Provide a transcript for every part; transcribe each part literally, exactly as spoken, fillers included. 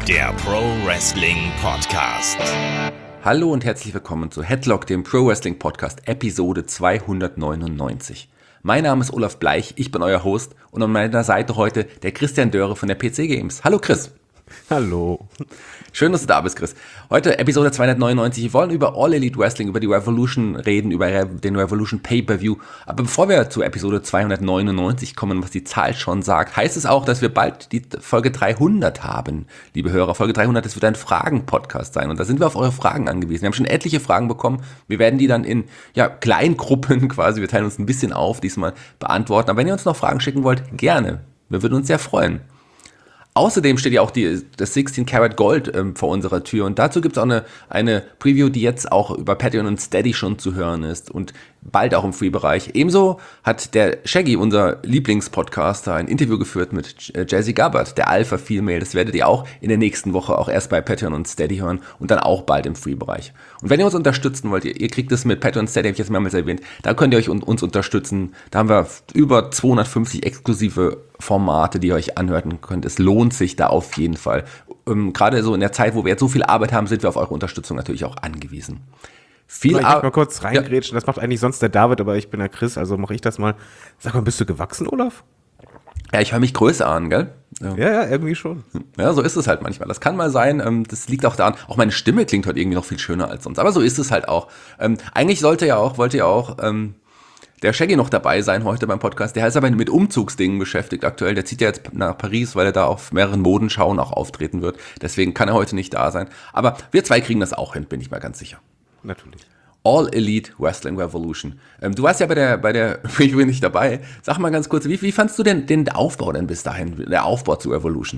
der Pro Wrestling Podcast. Hallo und herzlich willkommen zu Headlock, dem Pro Wrestling Podcast, Episode zweihundertneunundneunzig. Mein Name ist Olaf Bleich, ich bin euer Host und an meiner Seite heute der Christian Dörre von der P C Games. Hallo Chris. Hallo. Schön, dass du da bist, Chris. Heute Episode zweihundertneunundneunzig. Wir wollen über All Elite Wrestling, über die Revolution reden, über den Revolution Pay-Per-View. Aber bevor wir zu Episode zweihundertneunundneunzig kommen, was die Zahl schon sagt, heißt es auch, dass wir bald die Folge dreihundert haben, liebe Hörer. Folge dreihundert, das wird ein Fragen-Podcast sein und da sind wir auf eure Fragen angewiesen. Wir haben schon etliche Fragen bekommen. Wir werden die dann in ja, Kleingruppen quasi, wir teilen uns ein bisschen auf, diesmal beantworten. Aber wenn ihr uns noch Fragen schicken wollt, gerne. Wir würden uns sehr freuen. Außerdem steht ja auch die, das sechzehn Karat Gold ähm, vor unserer Tür und dazu gibt es auch eine, eine Preview, die jetzt auch über Patreon und Steady schon zu hören ist und bald auch im Free-Bereich. Ebenso hat der Shaggy, unser Lieblingspodcaster, ein Interview geführt mit Jazzy Gabbard, der Alpha Female. Das werdet ihr auch in der nächsten Woche auch erst bei Patreon und Steady hören und dann auch bald im Free-Bereich. Und wenn ihr uns unterstützen wollt, ihr, ihr kriegt es mit Patreon und Steady, habe ich jetzt mehrmals erwähnt, da könnt ihr euch un, uns unterstützen. Da haben wir über zweihundertfünfzig exklusive Formate, die ihr euch anhören könnt. Es lohnt sich da auf jeden Fall. Ähm, gerade so in der Zeit, wo wir jetzt so viel Arbeit haben, sind wir auf eure Unterstützung natürlich auch angewiesen. Viel ich Ar- mal kurz reingrätschen, ja. Das macht eigentlich sonst der David, aber ich bin der Chris, also mache ich das mal. Sag mal, bist du gewachsen, Olaf? Ja, ich höre mich größer an, gell? Ja. ja, ja, irgendwie schon. Ja, so ist es halt manchmal. Das kann mal sein, ähm, das liegt auch daran, auch meine Stimme klingt heute irgendwie noch viel schöner als sonst, aber so ist es halt auch. Ähm, eigentlich sollte ja auch, wollte ja auch ähm, der Shaggy noch dabei sein heute beim Podcast. Der ist aber mit Umzugsdingen beschäftigt aktuell. Der zieht ja jetzt nach Paris, weil er da auf mehreren Modenschauen auch auftreten wird. Deswegen kann er heute nicht da sein. Aber wir zwei kriegen das auch hin, bin ich mal ganz sicher. Natürlich. All Elite Wrestling Revolution. Ähm, du warst ja bei der bei der Review nicht dabei. Sag mal ganz kurz, wie, wie fandst du denn den Aufbau denn bis dahin, der Aufbau zu Revolution?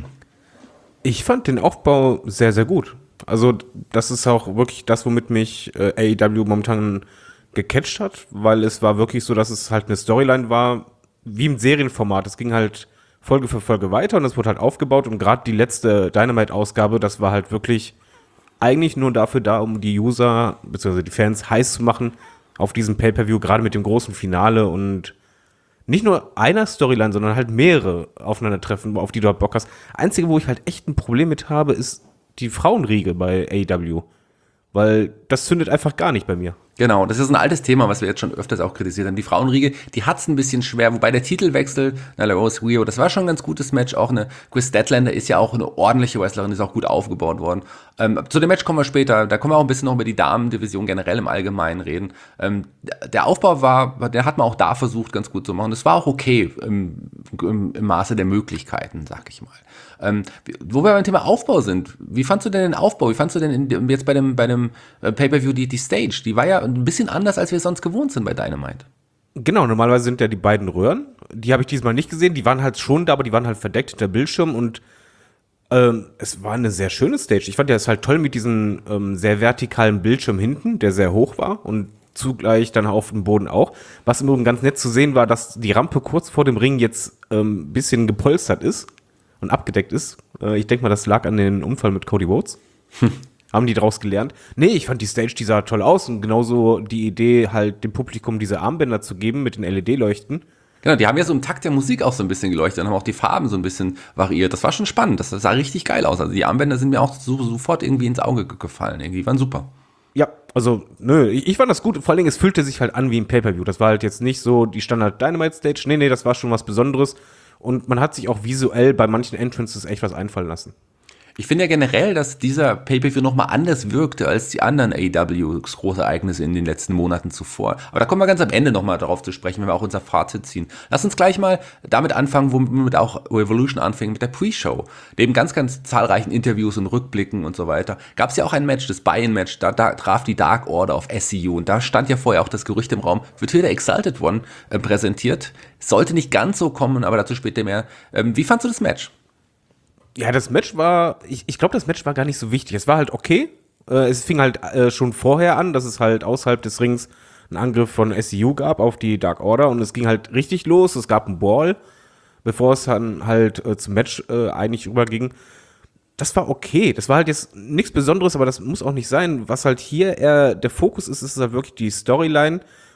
Ich fand den Aufbau sehr, sehr gut. Also das ist auch wirklich das, womit mich äh, A E W momentan gecatcht hat, weil es war wirklich so, dass es halt eine Storyline war, wie im Serienformat. Es ging halt Folge für Folge weiter und es wurde halt aufgebaut und gerade die letzte Dynamite-Ausgabe, das war halt wirklich eigentlich nur dafür da, um die User bzw. die Fans heiß zu machen auf diesem Pay-Per-View, gerade mit dem großen Finale und nicht nur einer Storyline, sondern halt mehrere aufeinandertreffen, auf die du halt Bock hast. Einzige, wo ich halt echt ein Problem mit habe, ist die Frauenriege bei A E W, weil das zündet einfach gar nicht bei mir. Genau, das ist ein altes Thema, was wir jetzt schon öfters auch kritisiert haben. Die Frauenriege, die hat's ein bisschen schwer, wobei der Titelwechsel, Nyla Rose, Rio, das war schon ein ganz gutes Match. Auch eine Chris Statlander ist ja auch eine ordentliche Wrestlerin, ist auch gut aufgebaut worden. Ähm, zu dem Match kommen wir später, da können wir auch ein bisschen noch über die Damendivision generell im Allgemeinen reden. Ähm, der Aufbau war, der hat man auch da versucht, ganz gut zu machen. Das war auch okay im, im, im Maße der Möglichkeiten, sag ich mal. Ähm, wo wir beim Thema Aufbau sind, wie fandst du denn den Aufbau? Wie fandst du denn in, jetzt bei dem, bei dem Pay-Per-View die, die Stage? Die war ja ein bisschen anders, als wir es sonst gewohnt sind bei Dynamite. Genau, normalerweise sind ja die beiden Röhren. Die habe ich diesmal nicht gesehen. Die waren halt schon da, aber die waren halt verdeckt hinter Bildschirm und ähm, es war eine sehr schöne Stage. Ich fand ja es halt toll mit diesem ähm, sehr vertikalen Bildschirm hinten, der sehr hoch war und zugleich dann auf dem Boden auch. Was im Übrigen ganz nett zu sehen war, dass die Rampe kurz vor dem Ring jetzt ein ähm, bisschen gepolstert ist und abgedeckt ist. Äh, ich denke mal, das lag an dem Unfall mit Cody Rhodes. Hm. Haben die draus gelernt? Nee, ich fand die Stage, die sah toll aus und genauso die Idee, halt dem Publikum diese Armbänder zu geben mit den L E D-Leuchten. Genau, die haben ja so im Takt der Musik auch so ein bisschen geleuchtet und haben auch die Farben so ein bisschen variiert. Das war schon spannend, das sah richtig geil aus. Also die Armbänder sind mir auch so, sofort irgendwie ins Auge gefallen, irgendwie waren super. Ja, also, nö, ich, ich fand das gut. Vor allen Dingen, es fühlte sich halt an wie ein Pay-Per-View. Das war halt jetzt nicht so die Standard-Dynamite-Stage. Nee, nee, das war schon was Besonderes. Und man hat sich auch visuell bei manchen Entrances echt was einfallen lassen. Ich finde ja generell, dass dieser Pay-Per-View nochmal anders wirkte als die anderen A E Ws Großereignisse in den letzten Monaten zuvor. Aber da kommen wir ganz am Ende nochmal darauf zu sprechen, wenn wir auch unser Fazit ziehen. Lass uns gleich mal damit anfangen, womit auch Revolution anfing, mit der Pre-Show. Neben ganz, ganz zahlreichen Interviews und Rückblicken und so weiter, gab es ja auch ein Match, das Buy-In-Match, da, da traf die Dark Order auf S C U und da stand ja vorher auch das Gerücht im Raum, wird hier der Exalted One äh, präsentiert. Sollte nicht ganz so kommen, aber dazu später mehr. Ähm, wie fandst du das Match? Ja, das Match war, ich, ich glaube, das Match war gar nicht so wichtig. Es war halt okay. Äh, es fing halt äh, schon vorher an, dass es halt außerhalb des Rings einen Angriff von S C U gab auf die Dark Order und es ging halt richtig los. Es gab einen Ball, bevor es dann halt äh, zum Match äh, eigentlich überging. Das war okay. Das war halt jetzt nichts Besonderes, aber das muss auch nicht sein. Was halt hier eher der Fokus ist, ist halt wirklich die Storyline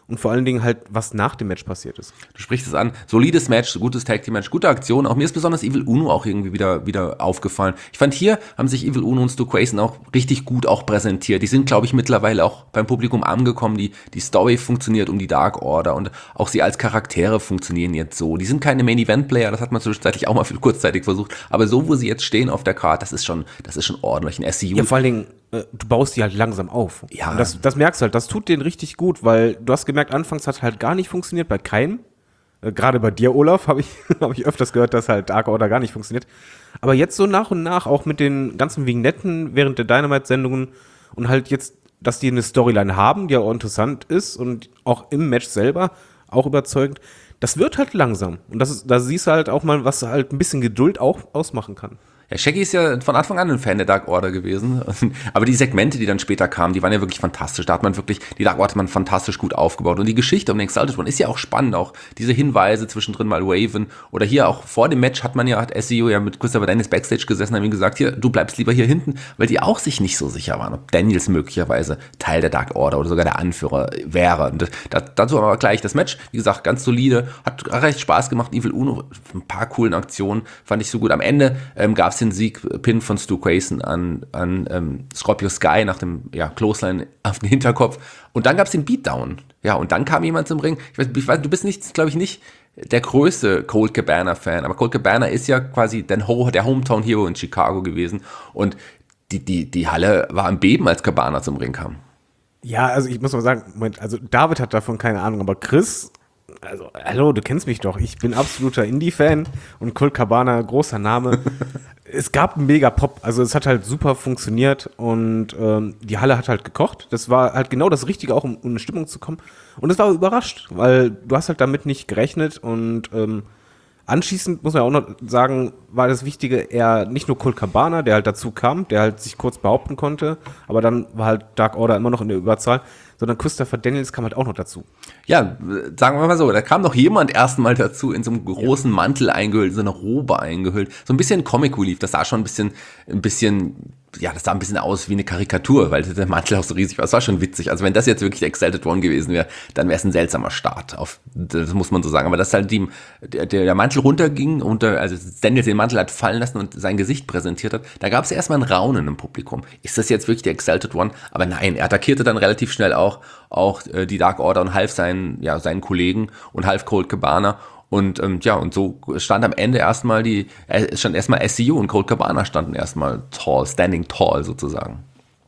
und vor allen Dingen halt, was nach dem Match passiert ist. Du sprichst es an. Solides Match, gutes Tag Team Match, gute Aktion. Auch mir ist besonders Evil Uno auch irgendwie wieder, wieder aufgefallen. Ich fand, hier haben sich Evil Uno und Stu Grayson auch richtig gut auch präsentiert. Die sind, glaube ich, mittlerweile auch beim Publikum angekommen. Die, die Story funktioniert um die Dark Order und auch sie als Charaktere funktionieren jetzt so. Die sind keine Main-Event-Player, das hat man zwischenzeitlich auch mal für kurzzeitig versucht. Aber so, wo sie jetzt stehen auf der Karte, das ist schon, das ist schon ordentlich. Ein S C U. Ja, vor allen Dingen, äh, du baust die halt langsam auf. Ja. Und das, das merkst du halt, das tut denen richtig gut, weil du hast gemerkt, anfangs hat halt gar nicht funktioniert, bei keinem. Äh, Gerade bei dir, Olaf, habe ich, hab ich öfters gehört, dass halt Dark Order gar nicht funktioniert. Aber jetzt so nach und nach, auch mit den ganzen Vignetten während der Dynamite-Sendungen und halt jetzt, dass die eine Storyline haben, die auch interessant ist und auch im Match selber auch überzeugend, das wird halt langsam. Und das ist, da siehst du halt auch mal, was halt ein bisschen Geduld auch ausmachen kann. Ja, Shaggy ist ja von Anfang an ein Fan der Dark Order gewesen. Aber die Segmente, die dann später kamen, die waren ja wirklich fantastisch. Da hat man wirklich, die Dark Order hat man fantastisch gut aufgebaut. Und die Geschichte um den Exalted One ist ja auch spannend. Auch diese Hinweise zwischendrin mal Raven. Oder hier auch vor dem Match hat man ja, hat S C U ja mit Christopher Daniels Backstage gesessen, haben ihm gesagt, hier, du bleibst lieber hier hinten, weil die auch sich nicht so sicher waren, ob Daniels möglicherweise Teil der Dark Order oder sogar der Anführer wäre. Und das, dazu aber gleich das Match. Wie gesagt, ganz solide. Hat recht Spaß gemacht. Evil Uno, ein paar coolen Aktionen. Fand ich so gut. Am Ende ähm, gab es den Sieg, Pin von Stu Grayson an, an ähm, Scorpio Sky nach dem ja, Clothesline auf den Hinterkopf. Und dann gab es den Beatdown. Ja, und dann kam jemand zum Ring. Ich weiß, ich weiß du bist nicht, glaube ich, nicht der größte Colt Cabana-Fan, aber Colt Cabana ist ja quasi der, Ho- der Hometown-Hero in Chicago gewesen. Und die, die, die Halle war am Beben, als Cabana zum Ring kam. Ja, also ich muss mal sagen, Moment, also David hat davon keine Ahnung, aber Chris, also hallo, du kennst mich doch, ich bin absoluter Indie-Fan und Colt Cabana, großer Name. Es gab einen mega Pop, also es hat halt super funktioniert und ähm, die Halle hat halt gekocht. Das war halt genau das Richtige, auch um, um in eine Stimmung zu kommen. Und es war überrascht, weil du hast halt damit nicht gerechnet und ähm, anschließend, muss man auch noch sagen, war das Wichtige eher nicht nur Colt Cabana, der halt dazu kam, der halt sich kurz behaupten konnte, aber dann war halt Dark Order immer noch in der Überzahl, sondern Christopher Daniels kam halt auch noch dazu. Ja, sagen wir mal so, da kam noch jemand erstmal dazu, in so einem großen Mantel eingehüllt, in so eine Robe eingehüllt, so ein bisschen Comic Relief, das sah schon ein bisschen, ein bisschen, ja, das sah ein bisschen aus wie eine Karikatur, weil der Mantel auch so riesig war, das war schon witzig, also wenn das jetzt wirklich der Exalted One gewesen wäre, dann wäre es ein seltsamer Start, auf, das muss man so sagen, aber dass halt die, der, der Mantel runterging, unter, also Daniels den Mantel hat fallen lassen und sein Gesicht präsentiert hat, da gab es erstmal ein Raunen im Publikum, ist das jetzt wirklich der Exalted One? Aber nein, er attackierte dann relativ schnell auch, auch äh, die Dark Order und half seinen, ja, seinen Kollegen und half Colt Cabana. Und ähm, ja, und so stand am Ende erstmal die, äh, stand erstmal S C U und Colt Cabana standen erstmal tall, standing tall sozusagen.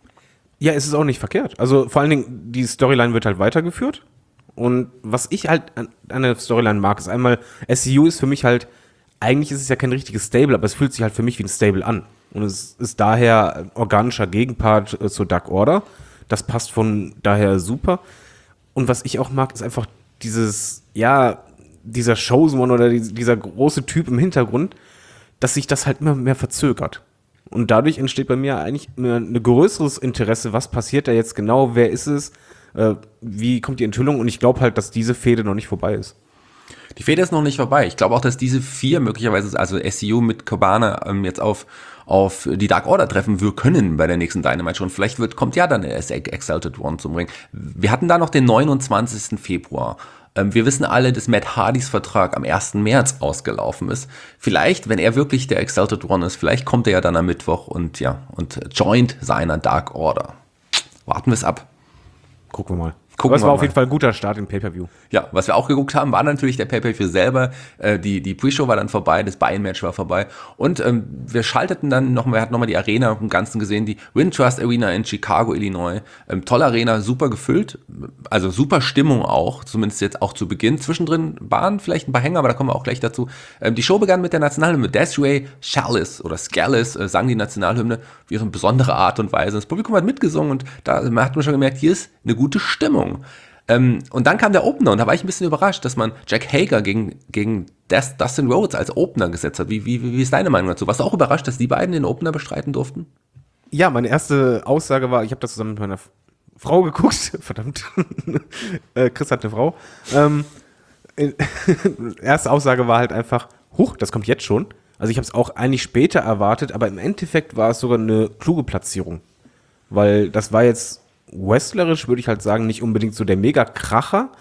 Ja, es ist auch nicht verkehrt. Also vor allen Dingen, die Storyline wird halt weitergeführt. Und was ich halt an, an der Storyline mag, ist einmal, S C U ist für mich halt, eigentlich ist es ja kein richtiges Stable, aber es fühlt sich halt für mich wie ein Stable an. Und es ist daher ein organischer Gegenpart äh, zur Dark Order. Das passt von daher super. Und was ich auch mag, ist einfach dieses, ja, dieser Showsman oder die, dieser große Typ im Hintergrund, dass sich das halt immer mehr verzögert. Und dadurch entsteht bei mir eigentlich ein größeres Interesse, was passiert da jetzt genau, wer ist es, äh, wie kommt die Enthüllung, und ich glaube halt, dass diese Fehde noch nicht vorbei ist. Die Fehde ist noch nicht vorbei. Ich glaube auch, dass diese vier möglicherweise, also S C U mit Cabana ähm, jetzt auf, auf die Dark Order treffen wir können bei der nächsten Dynamite schon. Vielleicht wird, kommt ja dann der Exalted One zum Ring. Wir hatten da noch den neunundzwanzigsten Februar. Ähm, wir wissen alle, dass Matt Hardys Vertrag am ersten März ausgelaufen ist. Vielleicht, wenn er wirklich der Exalted One ist, vielleicht kommt er ja dann am Mittwoch und ja, und joint seiner Dark Order. Warten wir es ab. Gucken wir mal. Gucken Aber es war wir auf mal. jeden Fall ein guter Start im Pay-Per-View. Ja, was wir auch geguckt haben, war natürlich der Pay-Per-View selber. Äh, die, die Pre-Show war dann vorbei, das Buy-In-Match war vorbei. Und ähm, wir schalteten dann noch, wir hatten nochmal die Arena im Ganzen gesehen, die Wintrust Arena in Chicago, Illinois. Ähm, tolle Arena, super gefüllt. Also super Stimmung auch, zumindest jetzt auch zu Beginn. Zwischendrin waren vielleicht ein paar Hänger, aber da kommen wir auch gleich dazu. Ähm, die Show begann mit der Nationalhymne. Desiree Schallis oder Scallis äh, sang die Nationalhymne wie so eine besondere Art und Weise. Das Publikum hat mitgesungen und da hat man schon gemerkt, hier ist eine gute Stimmung. Ähm, und dann kam der Opener und da war ich ein bisschen überrascht, dass man Jack Hager gegen, gegen Dustin Rhodes als Opener gesetzt hat. Wie, wie, wie ist deine Meinung dazu? Warst du auch überrascht, dass die beiden den Opener bestreiten durften? Ja, meine erste Aussage war, ich habe das zusammen mit meiner Frau geguckt. Verdammt. äh, Chris hat eine Frau. Ähm, erste Aussage war halt einfach, huch, das kommt jetzt schon. Also ich habe es auch eigentlich später erwartet, aber im Endeffekt war es sogar eine kluge Platzierung. Weil das war jetzt wrestlerisch, würde ich halt sagen, nicht unbedingt so der Mega-Kracher,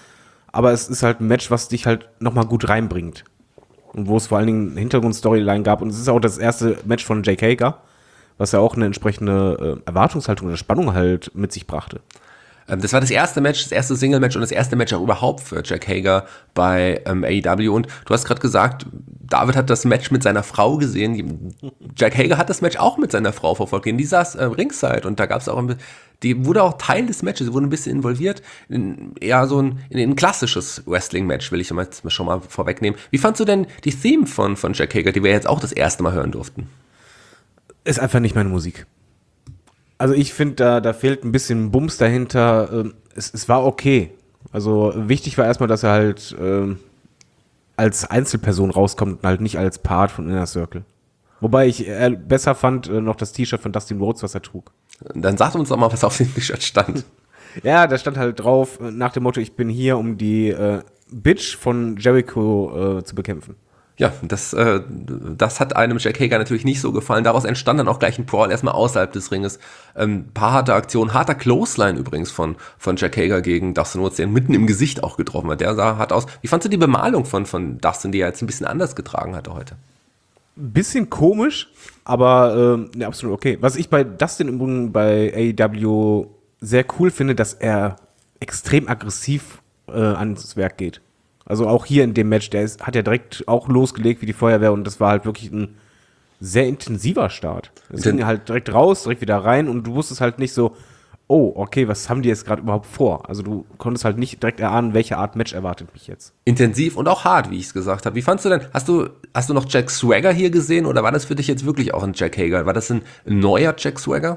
aber es ist halt ein Match, was dich halt nochmal gut reinbringt. Und wo es vor allen Dingen eine Hintergrundstoryline gab. Und es ist auch das erste Match von Jake Hager, was ja auch eine entsprechende äh, Erwartungshaltung oder Spannung halt mit sich brachte. Das war das erste Match, das erste Single-Match und das erste Match auch überhaupt für Jack Hager bei ähm, A E W. Und du hast gerade gesagt, David hat das Match mit seiner Frau gesehen. Jack Hager hat das Match auch mit seiner Frau verfolgt. Die saß äh, ringside und da gab es auch ein, die wurde auch Teil des Matches, sie wurde ein bisschen involviert. In, eher so ein, in ein klassisches Wrestling-Match, will ich jetzt schon mal vorwegnehmen. Wie fandst du denn die Theme von, von Jack Hager, die wir jetzt auch das erste Mal hören durften? Ist einfach nicht meine Musik. Also ich finde, da, da fehlt ein bisschen Bums dahinter. Es, es war okay. Also wichtig war erstmal, dass er halt ähm, als Einzelperson rauskommt und halt nicht als Part von Inner Circle. Wobei ich äh, besser fand äh, noch das T-Shirt von Dustin Rhodes, was er trug. Dann sag uns doch mal, was auf dem T-Shirt stand. Ja, da stand halt drauf, nach dem Motto, ich bin hier, um die äh, Bitch von Jericho äh, zu bekämpfen. Ja, das, äh, das hat einem Jack Hager natürlich nicht so gefallen. Daraus entstand dann auch gleich ein Brawl, erstmal außerhalb des Ringes. Ähm, paar harte Aktionen, harter Clothesline übrigens von, von Jack Hager gegen Dustin Rhodes, der ihn mitten im Gesicht auch getroffen hat. Der sah hart aus. Wie fandst du die Bemalung von, von Dustin, die er jetzt ein bisschen anders getragen hatte heute? Ein bisschen komisch, aber ähm, ne, absolut okay. Was ich bei Dustin im Übrigen bei A E W sehr cool finde, dass er extrem aggressiv äh, ans Werk geht. Also auch hier in dem Match, der ist, hat ja direkt auch losgelegt wie die Feuerwehr und das war halt wirklich ein sehr intensiver Start. Es ging halt direkt raus, direkt wieder rein und du wusstest halt nicht so, oh, okay, was haben die jetzt gerade überhaupt vor? Also du konntest halt nicht direkt erahnen, welche Art Match erwartet mich jetzt. Intensiv und auch hart, wie ich es gesagt habe. Wie fandst du denn, hast du, hast du noch Jack Swagger hier gesehen oder war das für dich jetzt wirklich auch ein Jack Hager? War das ein neuer Jack Swagger?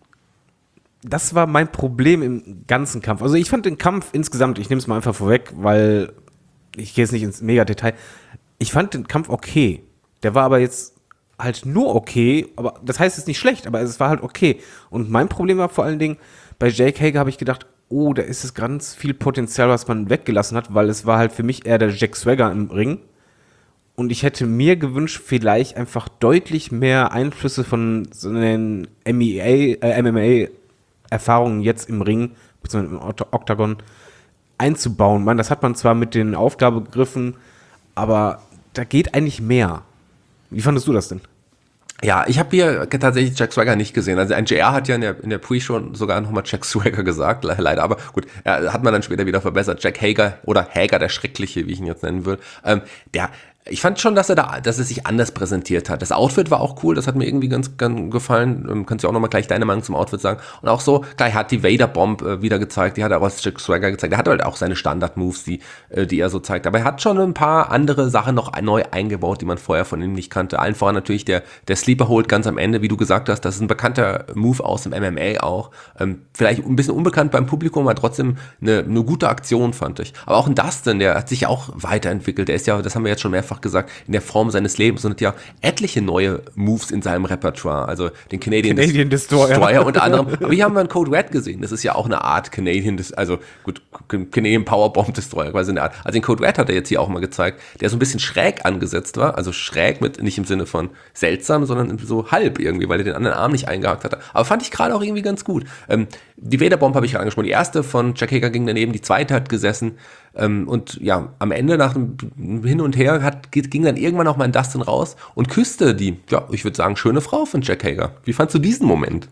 Das war mein Problem im ganzen Kampf. Also ich fand den Kampf insgesamt, ich nehme es mal einfach vorweg, weil ich gehe jetzt nicht ins Mega-Detail. Ich fand den Kampf okay. Der war aber jetzt halt nur okay, aber das heißt jetzt nicht schlecht, aber es war halt okay. Und mein Problem war vor allen Dingen, bei Jake Hager habe ich gedacht, oh, da ist es ganz viel Potenzial, was man weggelassen hat, weil es war halt für mich eher der Jack Swagger im Ring. Und ich hätte mir gewünscht, vielleicht einfach deutlich mehr Einflüsse von so einen M M A-Erfahrungen jetzt im Ring, beziehungsweise im Oktagon, einzubauen. Man, das hat man zwar mit den Aufgabegriffen, aber da geht eigentlich mehr. Wie fandest du das denn? Ja, ich habe hier tatsächlich Jack Swagger nicht gesehen. Also N J R hat ja in der, in der Pre-Show sogar nochmal Jack Swagger gesagt, leider. Aber gut, ja, hat man dann später wieder verbessert. Jack Hager oder Hager, der Schreckliche, wie ich ihn jetzt nennen will. Ähm, der Ich fand schon, dass er da, dass er sich anders präsentiert hat. Das Outfit war auch cool, das hat mir irgendwie ganz, ganz gefallen. Ähm, kannst du auch nochmal gleich deine Meinung zum Outfit sagen. Und auch so, gleich hat die Vader-Bomb äh, wieder gezeigt, die hat er auch als Jack Swagger gezeigt. Er hat halt auch seine Standard-Moves, die, äh, die er so zeigt. Aber er hat schon ein paar andere Sachen noch neu eingebaut, die man vorher von ihm nicht kannte. Allen voran natürlich der, der Sleeper Hold ganz am Ende, wie du gesagt hast. Das ist ein bekannter Move aus dem M M A auch. Ähm, vielleicht ein bisschen unbekannt beim Publikum, aber trotzdem eine, eine gute Aktion, fand ich. Aber auch ein Dustin, der hat sich ja auch weiterentwickelt. Der ist ja, das haben wir jetzt schon mehrfach gesagt, in der Form seines Lebens und hat ja etliche neue Moves in seinem Repertoire, also den Canadian, Canadian Destroyer. Destroyer unter anderem. Aber hier haben wir einen Code Red gesehen, das ist ja auch eine Art Canadian, also gut, Canadian Powerbomb Destroyer, quasi eine Art. Also den Code Red hat er jetzt hier auch mal gezeigt, der so ein bisschen schräg angesetzt war, also schräg mit, nicht im Sinne von seltsam, sondern so halb irgendwie, weil er den anderen Arm nicht eingehakt hatte. Aber fand ich gerade auch irgendwie ganz gut. Ähm, die Vader-Bomb habe ich gerade angesprochen, die erste von Jack Hager ging daneben, die zweite hat gesessen. Ähm, und ja, am Ende nach dem Hin und Her hat, ging dann irgendwann auch mal ein Dustin raus und küsste die, ja, ich würde sagen, schöne Frau von Jack Hager. Wie fandst du diesen Moment?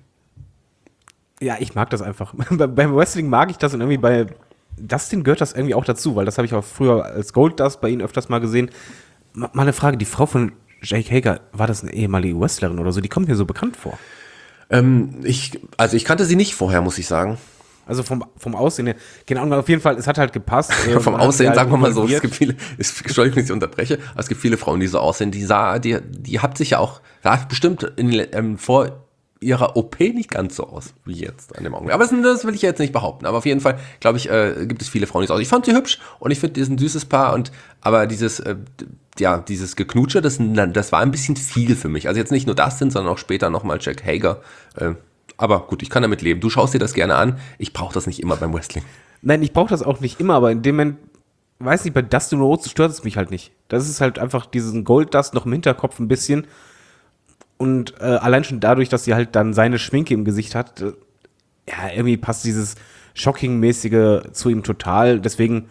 Ja, ich mag das einfach. Beim Wrestling mag ich das und irgendwie bei Dustin gehört das irgendwie auch dazu, weil das habe ich auch früher als Goldust bei ihnen öfters mal gesehen. Mal eine Frage, die Frau von Jake Hager, war das eine ehemalige Wrestlerin oder so? Die kommt mir so bekannt vor. Ähm, ich, also ich kannte sie nicht vorher, muss ich sagen. Also vom, vom Aussehen her, genau, auf jeden Fall, es hat halt gepasst. Ja, vom Aussehen, halt sagen wir mal so, es gibt viele, es, Entschuldigung, dass ich unterbreche, aber es gibt viele Frauen, die so aussehen, die sah, die, die hat sich ja auch, sah bestimmt in, ähm, vor ihrer O P nicht ganz so aus, wie jetzt an dem Augenblick. Aber das, das will ich jetzt nicht behaupten, aber auf jeden Fall, glaube ich, äh, gibt es viele Frauen, die so aussehen. Ich fand sie hübsch und ich finde, die ist ein süßes Paar und, aber dieses, äh, ja, dieses Geknutsche, das, das war ein bisschen viel für mich. Also jetzt nicht nur Dustin, sondern auch später nochmal Jack Hager, äh, aber gut, ich kann damit leben. Du schaust dir das gerne an. Ich brauche das nicht immer beim Wrestling. Nein, ich brauche das auch nicht immer, aber in dem Moment, weiß nicht, bei Dustin Rhodes stört es mich halt nicht. Das ist halt einfach diesen Gold-Dust noch im Hinterkopf ein bisschen. Und äh, allein schon dadurch, dass sie halt dann seine Schminke im Gesicht hat, äh, ja, irgendwie passt dieses Shocking-mäßige zu ihm total. Deswegen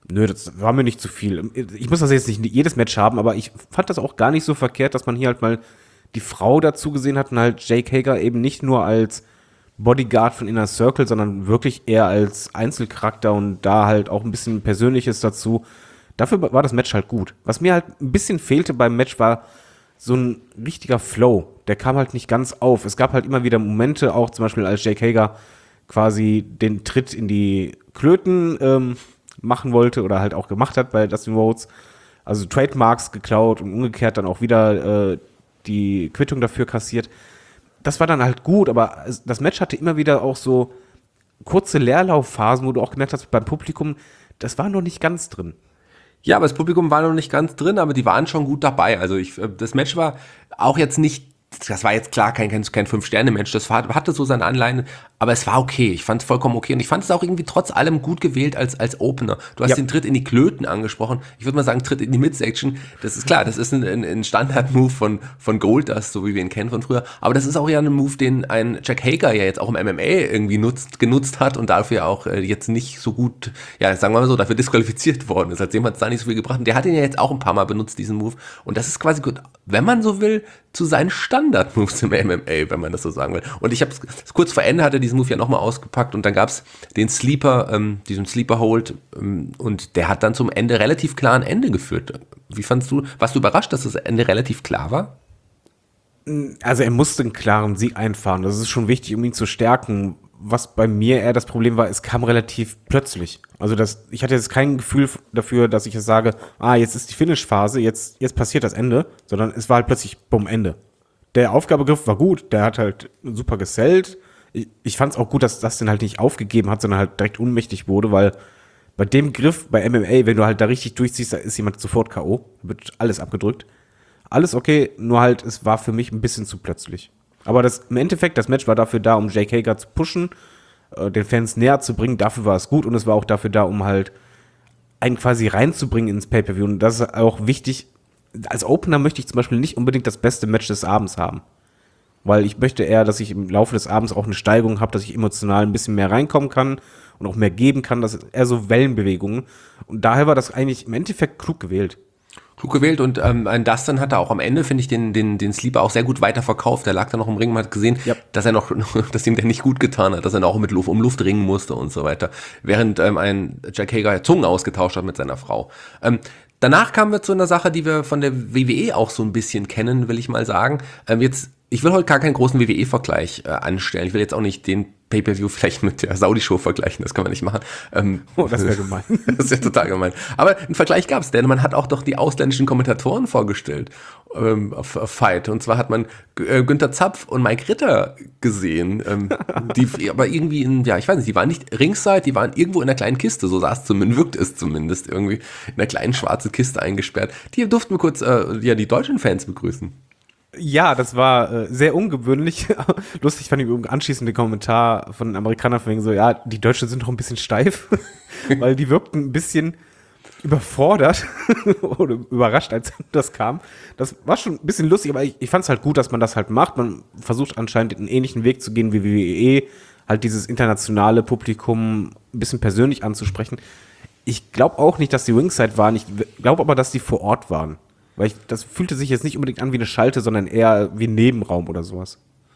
Nö, das war mir nicht zu viel. Ich muss das jetzt nicht jedes Match haben, aber ich fand das auch gar nicht so verkehrt, dass man hier halt mal die Frau dazu gesehen hat und halt Jake Hager eben nicht nur als Bodyguard von Inner Circle, sondern wirklich eher als Einzelcharakter und da halt auch ein bisschen Persönliches dazu. Dafür war das Match halt gut. Was mir halt ein bisschen fehlte beim Match war so ein richtiger Flow. Der kam halt nicht ganz auf. Es gab halt immer wieder Momente, auch zum Beispiel als Jake Hager quasi den Tritt in die Klöten ähm, machen wollte oder halt auch gemacht hat bei Dustin Rhodes. Also Trademarks geklaut und umgekehrt dann auch wieder äh, die Quittung dafür kassiert. Das war dann halt gut, aber das Match hatte immer wieder auch so kurze Leerlaufphasen, wo du auch gemerkt hast, beim Publikum, das war noch nicht ganz drin. Ja, aber das Publikum war noch nicht ganz drin, aber die waren schon gut dabei. Also ich, das Match war auch jetzt nicht, das war jetzt klar kein, kein, kein Fünf-Sterne-Match, das war, hatte so seine Anleihen, aber es war okay. Ich fand es vollkommen okay und ich fand es auch irgendwie trotz allem gut gewählt als, als Opener. Du hast ja den Tritt in die Klöten angesprochen. Ich würde mal sagen, Tritt in die Midsection. Das ist klar, das ist ein, ein, ein Standard-Move von, von Goldust, so wie wir ihn kennen von früher. Aber das ist auch ja ein Move, den ein Jack Hager ja jetzt auch im M M A irgendwie nutzt, genutzt hat und dafür auch äh, jetzt nicht so gut, ja, sagen wir mal so, dafür disqualifiziert worden ist. Seitdem hat es da nicht so viel gebracht. Und der hat ihn ja jetzt auch ein paar Mal benutzt, diesen Move. Und das ist quasi gut, wenn man so will, zu seinen Standard-Moves im M M A, wenn man das so sagen will. Und ich habe kurz vor Ende hat er diesen Move ja nochmal ausgepackt und dann gab's den Sleeper, ähm, diesen Sleeper-Hold ähm, und der hat dann zum Ende relativ klar ein Ende geführt. Wie fandst du, warst du überrascht, dass das Ende relativ klar war? Also er musste einen klaren Sieg einfahren. Das ist schon wichtig, um ihn zu stärken. Was bei mir eher das Problem war, es kam relativ plötzlich. Also das, ich hatte jetzt kein Gefühl dafür, dass ich jetzt sage, ah, jetzt ist die Finish-Phase, jetzt, jetzt passiert das Ende, sondern es war halt plötzlich, bumm, Ende. Der Aufgabegriff war gut, der hat halt super gesellt. Ich, ich fand es auch gut, dass das den halt nicht aufgegeben hat, sondern halt direkt unmächtig wurde, weil bei dem Griff bei M M A, wenn du halt da richtig durchziehst, da ist jemand sofort K O, wird alles abgedrückt. Alles okay, nur halt, es war für mich ein bisschen zu plötzlich. Aber das, im Endeffekt, das Match war dafür da, um Jake Hager zu pushen, äh, den Fans näher zu bringen, dafür war es gut und es war auch dafür da, um halt einen quasi reinzubringen ins Pay-Per-View und das ist auch wichtig. Als Opener möchte ich zum Beispiel nicht unbedingt das beste Match des Abends haben. Weil ich möchte eher, dass ich im Laufe des Abends auch eine Steigerung habe, dass ich emotional ein bisschen mehr reinkommen kann und auch mehr geben kann. Das ist eher so Wellenbewegungen. Und daher war das eigentlich im Endeffekt klug gewählt. Klug gewählt und ähm, ein Dustin hat er auch am Ende, finde ich, den, den, den Sleeper auch sehr gut weiterverkauft. Der lag da noch im Ring, man hat gesehen, ja, dass er noch, dass ihm der nicht gut getan hat, dass er auch mit Luft, um Luft ringen musste und so weiter. Während ähm, ein Jack Hager Zungen ausgetauscht hat mit seiner Frau. Ähm, danach kamen wir zu einer Sache, die wir von der W W E auch so ein bisschen kennen, will ich mal sagen. Ähm, jetzt Ich will heute gar keinen großen W W E-Vergleich äh, anstellen. Ich will jetzt auch nicht den Pay-Per-View vielleicht mit der Saudi-Show vergleichen, das kann man nicht machen. Ähm, oh, das wäre gemein. Das wäre total gemein. Aber einen Vergleich gab es, denn man hat auch doch die ausländischen Kommentatoren vorgestellt ähm, auf, auf Fight. Und zwar hat man äh, Günther Zapf und Mike Ritter gesehen, ähm, die aber irgendwie, in, ja, ich weiß nicht, die waren nicht ringside, die waren irgendwo in einer kleinen Kiste, so sah es zumindest, wirkt es zumindest, irgendwie in einer kleinen schwarzen Kiste eingesperrt. Die durften wir kurz äh, ja, die deutschen Fans begrüßen. Ja, das war äh, sehr ungewöhnlich. Lustig fand ich anschließend den Kommentar von den Amerikanern von wegen so, ja, die Deutschen sind doch ein bisschen steif, weil die wirkten ein bisschen überfordert oder überrascht, als das kam. Das war schon ein bisschen lustig, aber ich, ich fand es halt gut, dass man das halt macht. Man versucht anscheinend einen ähnlichen Weg zu gehen wie W W E, halt dieses internationale Publikum ein bisschen persönlich anzusprechen. Ich glaube auch nicht, dass die Ringside waren. Ich glaube aber, dass die vor Ort waren. Weil ich, das fühlte sich jetzt nicht unbedingt an wie eine Schalte, sondern eher wie ein Nebenraum oder sowas.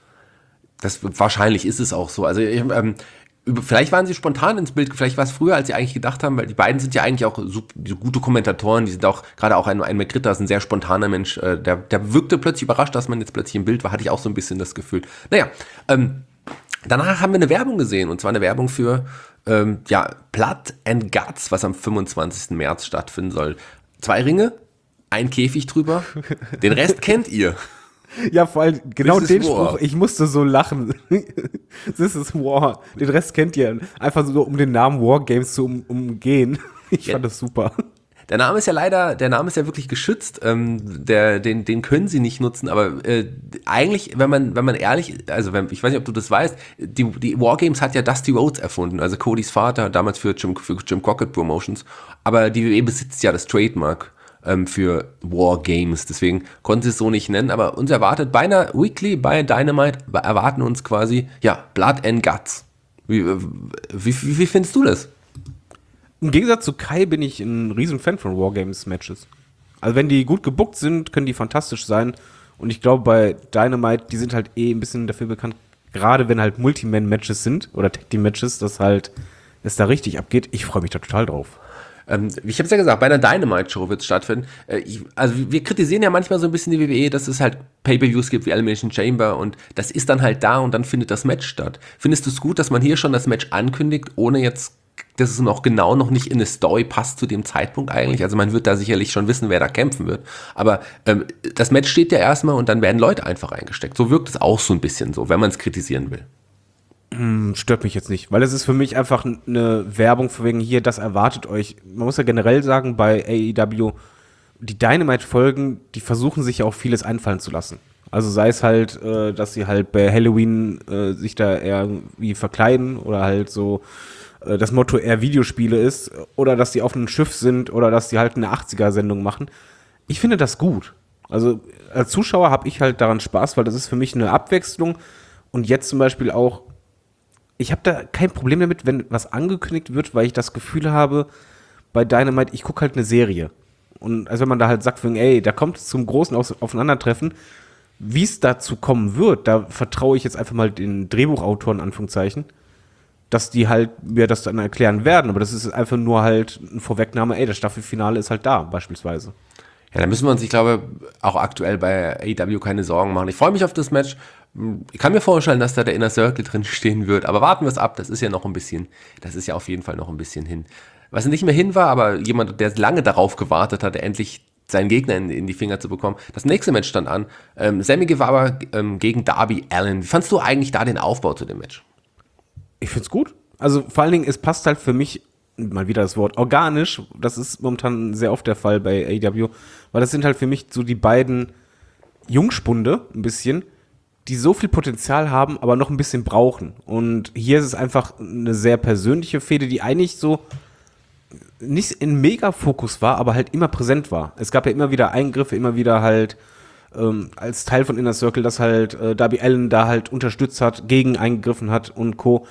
Das wahrscheinlich ist es auch so. Also ähm, vielleicht waren sie spontan ins Bild, vielleicht war es früher, als sie eigentlich gedacht haben, weil die beiden sind ja eigentlich auch so, so gute Kommentatoren, die sind auch, gerade auch ein, ein McGritter ist ein sehr spontaner Mensch, äh, der, der wirkte plötzlich überrascht, dass man jetzt plötzlich im Bild war, hatte ich auch so ein bisschen das Gefühl. Naja, ähm, danach haben wir eine Werbung gesehen, und zwar eine Werbung für ähm, ja, Blood and Guts, was am fünfundzwanzigsten März stattfinden soll. Zwei Ringe, ein Käfig drüber, den Rest kennt ihr. Ja, vor allem genau This den is war. Spruch, ich musste so lachen. This is War. Den Rest kennt ihr. Einfach so, um den Namen War Games zu um, umgehen. Ich Ja. fand das super. Der Name ist ja leider, der Name ist ja wirklich geschützt, ähm, der, den, den können sie nicht nutzen, aber äh, eigentlich, wenn man, wenn man ehrlich, also wenn, ich weiß nicht, ob du das weißt, die, die Wargames hat ja Dusty Rhodes erfunden, also Codys Vater, damals für Jim, für Jim Crockett Promotions, aber die W W E besitzt ja das Trademark ähm, für Wargames, deswegen konnten sie es so nicht nennen, aber uns erwartet bei einer Weekly, bei Dynamite, erwarten uns quasi, ja, Blood and Guts. Wie, wie, wie, wie findest du das? im Gegensatz zu Kai bin ich ein riesen Fan von Wargames-Matches. Also wenn die gut gebuckt sind, können die fantastisch sein. Und ich glaube, bei Dynamite, die sind halt eh ein bisschen dafür bekannt, gerade wenn halt Multiman-Matches sind oder Tag-Team-Matches, dass halt es da richtig abgeht. Ich freue mich da total drauf. Ähm, ich habe es ja gesagt, bei einer Dynamite-Show wird es stattfinden. Äh, ich, also wir kritisieren ja manchmal so ein bisschen die W W E, dass es halt Pay-Per-Views gibt wie Elimination Chamber und das ist dann halt da und dann findet das Match statt. Findest du es gut, dass man hier schon das Match ankündigt, ohne jetzt, dass es noch genau noch nicht in eine Story passt zu dem Zeitpunkt eigentlich? Also man wird da sicherlich schon wissen, wer da kämpfen wird. Aber ähm, das Match steht ja erstmal und dann werden Leute einfach eingesteckt. So wirkt es auch so ein bisschen so, wenn man es kritisieren will. Stört mich jetzt nicht, weil es ist für mich einfach eine Werbung für wegen hier, das erwartet euch. Man muss ja generell sagen, bei A E W, die Dynamite-Folgen, die versuchen sich ja auch vieles einfallen zu lassen. Also sei es halt, äh, dass sie halt bei Halloween äh, sich da irgendwie verkleiden oder halt so äh, das Motto eher Videospiele ist oder dass die auf einem Schiff sind oder dass die halt eine achtziger-Sendung machen. Ich finde das gut. Also als Zuschauer habe ich halt daran Spaß, weil das ist für mich eine Abwechslung und jetzt zum Beispiel auch ich habe da kein Problem damit, wenn was angekündigt wird, weil ich das Gefühl habe, bei Dynamite, ich gucke halt eine Serie. Und also wenn man da halt sagt, ey, da kommt es zum großen Aufeinandertreffen, wie es dazu kommen wird, da vertraue ich jetzt einfach mal den Drehbuchautoren, Anführungszeichen, dass die halt mir das dann erklären werden. Aber das ist einfach nur halt eine Vorwegnahme, ey, das Staffelfinale ist halt da, beispielsweise. Ja, da müssen wir uns, ich glaube, auch aktuell bei A E W keine Sorgen machen. Ich freue mich auf das Match. Ich kann mir vorstellen, dass da der Inner Circle drin stehen wird, aber warten wir es ab, das ist ja noch ein bisschen, das ist ja auf jeden Fall noch ein bisschen hin. Was nicht mehr hin war, aber jemand, der lange darauf gewartet hatte, endlich seinen Gegner in, in die Finger zu bekommen. Das nächste Match stand an, ähm, Sammy Guevara ähm, gegen Darby Allin. Wie fandst du eigentlich da den Aufbau zu dem Match? Ich find's gut. Also vor allen Dingen, es passt halt für mich, mal wieder das Wort, organisch, das ist momentan sehr oft der Fall bei A E W, weil das sind halt für mich so die beiden Jungspunde, ein bisschen, die so viel Potenzial haben, aber noch ein bisschen brauchen. Und hier ist es einfach eine sehr persönliche Fehde, die eigentlich so nicht in Mega-Fokus war, aber halt immer präsent war. Es gab ja immer wieder Eingriffe, immer wieder halt ähm, als Teil von Inner Circle, dass halt äh, Darby Allin da halt unterstützt hat, gegen eingegriffen hat und Co.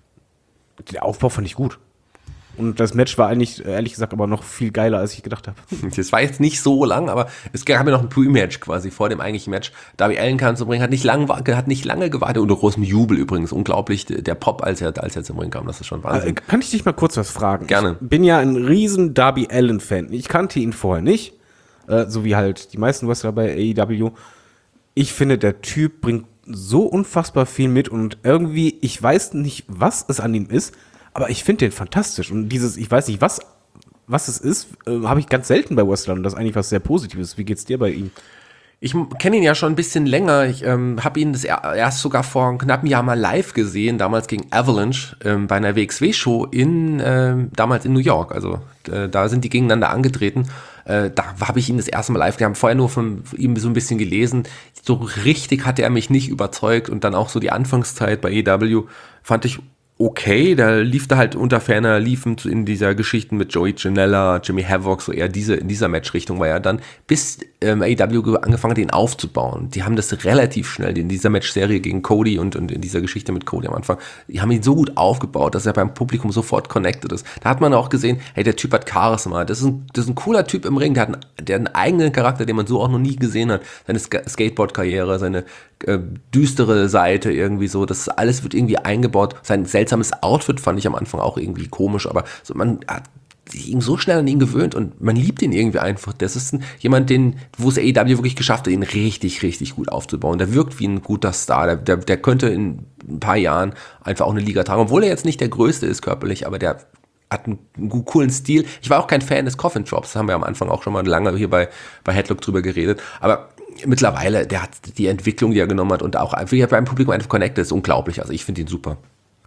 Der Aufbau fand ich gut. Und das Match war eigentlich, ehrlich gesagt, aber noch viel geiler, als ich gedacht habe. Das war jetzt nicht so lang, aber es gab ja noch ein Pre-Match quasi vor dem eigentlichen Match. Darby Allin kam zum Ring, hat nicht lang, hat nicht lange gewartet, unter großem Jubel übrigens. Unglaublich, der Pop, als er, als er zum Ring kam, das ist schon Wahnsinn. Äh, kann ich dich mal kurz was fragen? Gerne. Ich bin ja ein riesen Darby Allin-Fan. Ich kannte ihn vorher nicht, äh, so wie halt die meisten Wrestler bei A E W. Ich finde, der Typ bringt so unfassbar viel mit und irgendwie, ich weiß nicht, was es an ihm ist, aber ich finde den fantastisch. Und dieses, ich weiß nicht, was, was es ist, äh, habe ich ganz selten bei Wrestlern. Und das ist eigentlich was sehr Positives. Wie geht's dir bei ihm? Ich kenne ihn ja schon ein bisschen länger. Ich ähm, habe ihn das er, erst sogar vor einem knappen Jahr mal live gesehen, damals gegen Avalanche ähm, bei einer W X W-Show in ähm, damals in New York. Also äh, da sind die gegeneinander angetreten. Äh, da habe ich ihn das erste Mal live. Wir haben vorher nur von ihm so ein bisschen gelesen. So richtig hatte er mich nicht überzeugt. Und dann auch so die Anfangszeit bei A E W fand ich okay, da lief da halt unter ferner liefen in dieser Geschichten mit Joey Janela, Jimmy Havoc, so eher diese, in dieser Matchrichtung war ja dann, bis ähm, A E W angefangen hat, den aufzubauen. Die haben das relativ schnell, in dieser Matchserie gegen Cody und, und in dieser Geschichte mit Cody am Anfang, die haben ihn so gut aufgebaut, dass er beim Publikum sofort connected ist. Da hat man auch gesehen, hey, der Typ hat Charisma, das ist ein, das ist ein cooler Typ im Ring, der hat einen, der hat einen eigenen Charakter, den man so auch noch nie gesehen hat. Seine Sk- Skateboard-Karriere, seine äh, düstere Seite irgendwie so, das alles wird irgendwie eingebaut. Sein seltsames Outfit fand ich am Anfang auch irgendwie komisch, aber so, man hat sich ihm so schnell an ihn gewöhnt und man liebt ihn irgendwie einfach. Das ist ein, jemand, den, wo es A E W wirklich geschafft hat, ihn richtig, richtig gut aufzubauen. Der wirkt wie ein guter Star. Der, der, der könnte in ein paar Jahren einfach auch eine Liga tragen, obwohl er jetzt nicht der Größte ist körperlich, aber der hat einen, einen coolen Stil. Ich war auch kein Fan des Coffin Drops, das haben wir am Anfang auch schon mal lange hier bei, bei Headlock drüber geredet, aber mittlerweile, der hat die Entwicklung, die er genommen hat und auch wie er beim Publikum einfach connected, ist unglaublich. Also ich finde ihn super.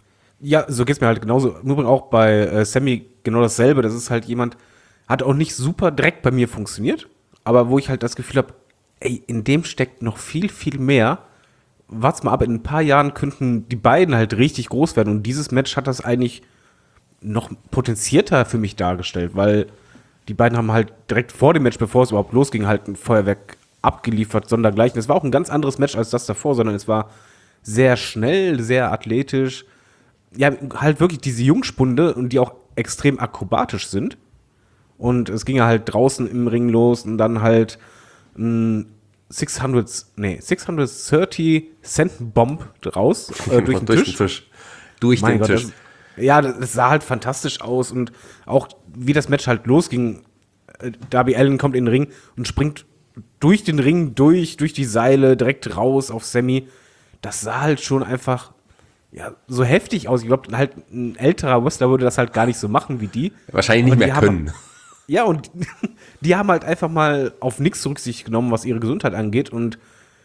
Ja, so geht's mir halt genauso. Im Übrigen auch bei äh, Sammy genau dasselbe. Das ist halt jemand, hat auch nicht super direkt bei mir funktioniert, aber wo ich halt das Gefühl habe, ey, in dem steckt noch viel, viel mehr. Wart's mal ab, in ein paar Jahren könnten die beiden halt richtig groß werden und dieses Match hat das eigentlich noch potenzierter für mich dargestellt, weil die beiden haben halt direkt vor dem Match, bevor es überhaupt losging, halt ein Feuerwerk abgeliefert, sondergleichen. Es war auch ein ganz anderes Match als das davor, sondern es war sehr schnell, sehr athletisch. Ja, halt wirklich diese Jungspunde und die auch extrem akrobatisch sind. Und es ging ja halt draußen im Ring los und dann halt ein sechshundert, nee, sechshundertdreißig Cent Bomb raus äh, durch den durch Tisch. Den Tisch. Durch Mein den Gott, Tisch. Das, ja, das sah halt fantastisch aus und auch wie das Match halt losging. äh, Darby Allin kommt in den Ring und springt durch den Ring, durch, durch die Seile, direkt raus auf Sammy. Das sah halt schon einfach ja, so heftig aus. Ich glaube, halt ein älterer Wrestler würde das halt gar nicht so machen wie die. Wahrscheinlich nicht Aber mehr die können. Haben, ja, und die haben halt einfach mal auf nichts Rücksicht genommen, was ihre Gesundheit angeht und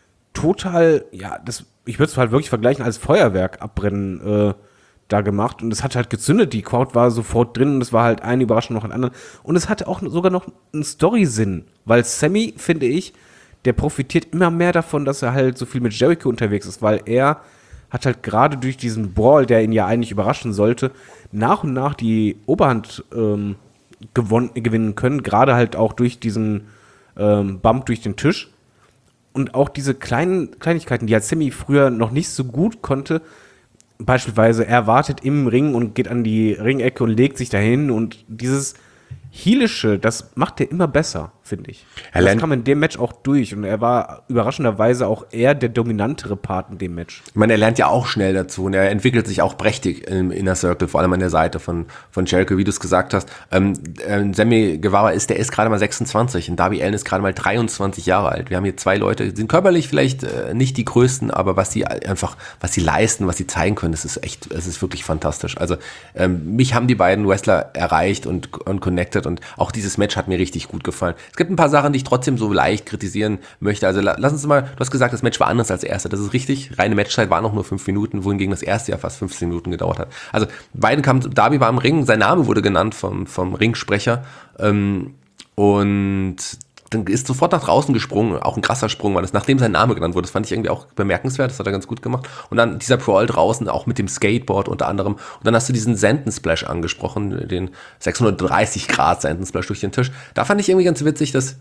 total, ja, das, ich würde es halt wirklich vergleichen als Feuerwerk abbrennen äh, da gemacht und es hat halt gezündet, die Crowd war sofort drin und es war halt eine Überraschung nach der anderen und es hatte auch sogar noch einen Story-Sinn, weil Sammy, finde ich, der profitiert immer mehr davon, dass er halt so viel mit Jericho unterwegs ist, weil er hat halt gerade durch diesen Brawl, der ihn ja eigentlich überraschen sollte, nach und nach die Oberhand ähm, gewonnen, gewinnen können, gerade halt auch durch diesen ähm, Bump durch den Tisch. Und auch diese kleinen Kleinigkeiten, die halt Sammy früher noch nicht so gut konnte, beispielsweise er wartet im Ring und geht an die Ringecke und legt sich dahin und dieses Heelische, das macht er immer besser, finde ich. Er Das lernt- kam in dem Match auch durch und er war überraschenderweise auch eher der dominantere Part in dem Match. Ich meine, er lernt ja auch schnell dazu und er entwickelt sich auch prächtig im Inner Circle, vor allem an der Seite von, von Jericho, wie du es gesagt hast. Ähm, ähm, Sammy Guevara ist, der ist gerade mal sechsundzwanzig und Darby Allin ist gerade mal dreiundzwanzig Jahre alt. Wir haben hier zwei Leute, die sind körperlich vielleicht äh, nicht die größten, aber was sie einfach, was sie leisten, was sie zeigen können, das ist echt, es ist wirklich fantastisch. Also ähm, mich haben die beiden Wrestler erreicht und, und connected und auch dieses Match hat mir richtig gut gefallen. Es gibt ein paar Sachen, die ich trotzdem so leicht kritisieren möchte. Also la- lass uns mal, du hast gesagt, das Match war anders als das erste. Das ist richtig. Reine Matchzeit war noch nur fünf Minuten, wohingegen das erste ja fast fünfzehn Minuten gedauert hat. Also beiden kamen, Darby war im Ring, sein Name wurde genannt vom, vom Ringsprecher ähm, und dann ist sofort nach draußen gesprungen, auch ein krasser Sprung war das, nachdem sein Name genannt wurde. Das fand ich irgendwie auch bemerkenswert, das hat er ganz gut gemacht. Und dann dieser Brawl draußen, auch mit dem Skateboard unter anderem. Und dann hast du diesen Sentence-Splash angesprochen, den sechshundertdreißig Grad Sentence-Splash durch den Tisch. Da fand ich irgendwie ganz witzig, dass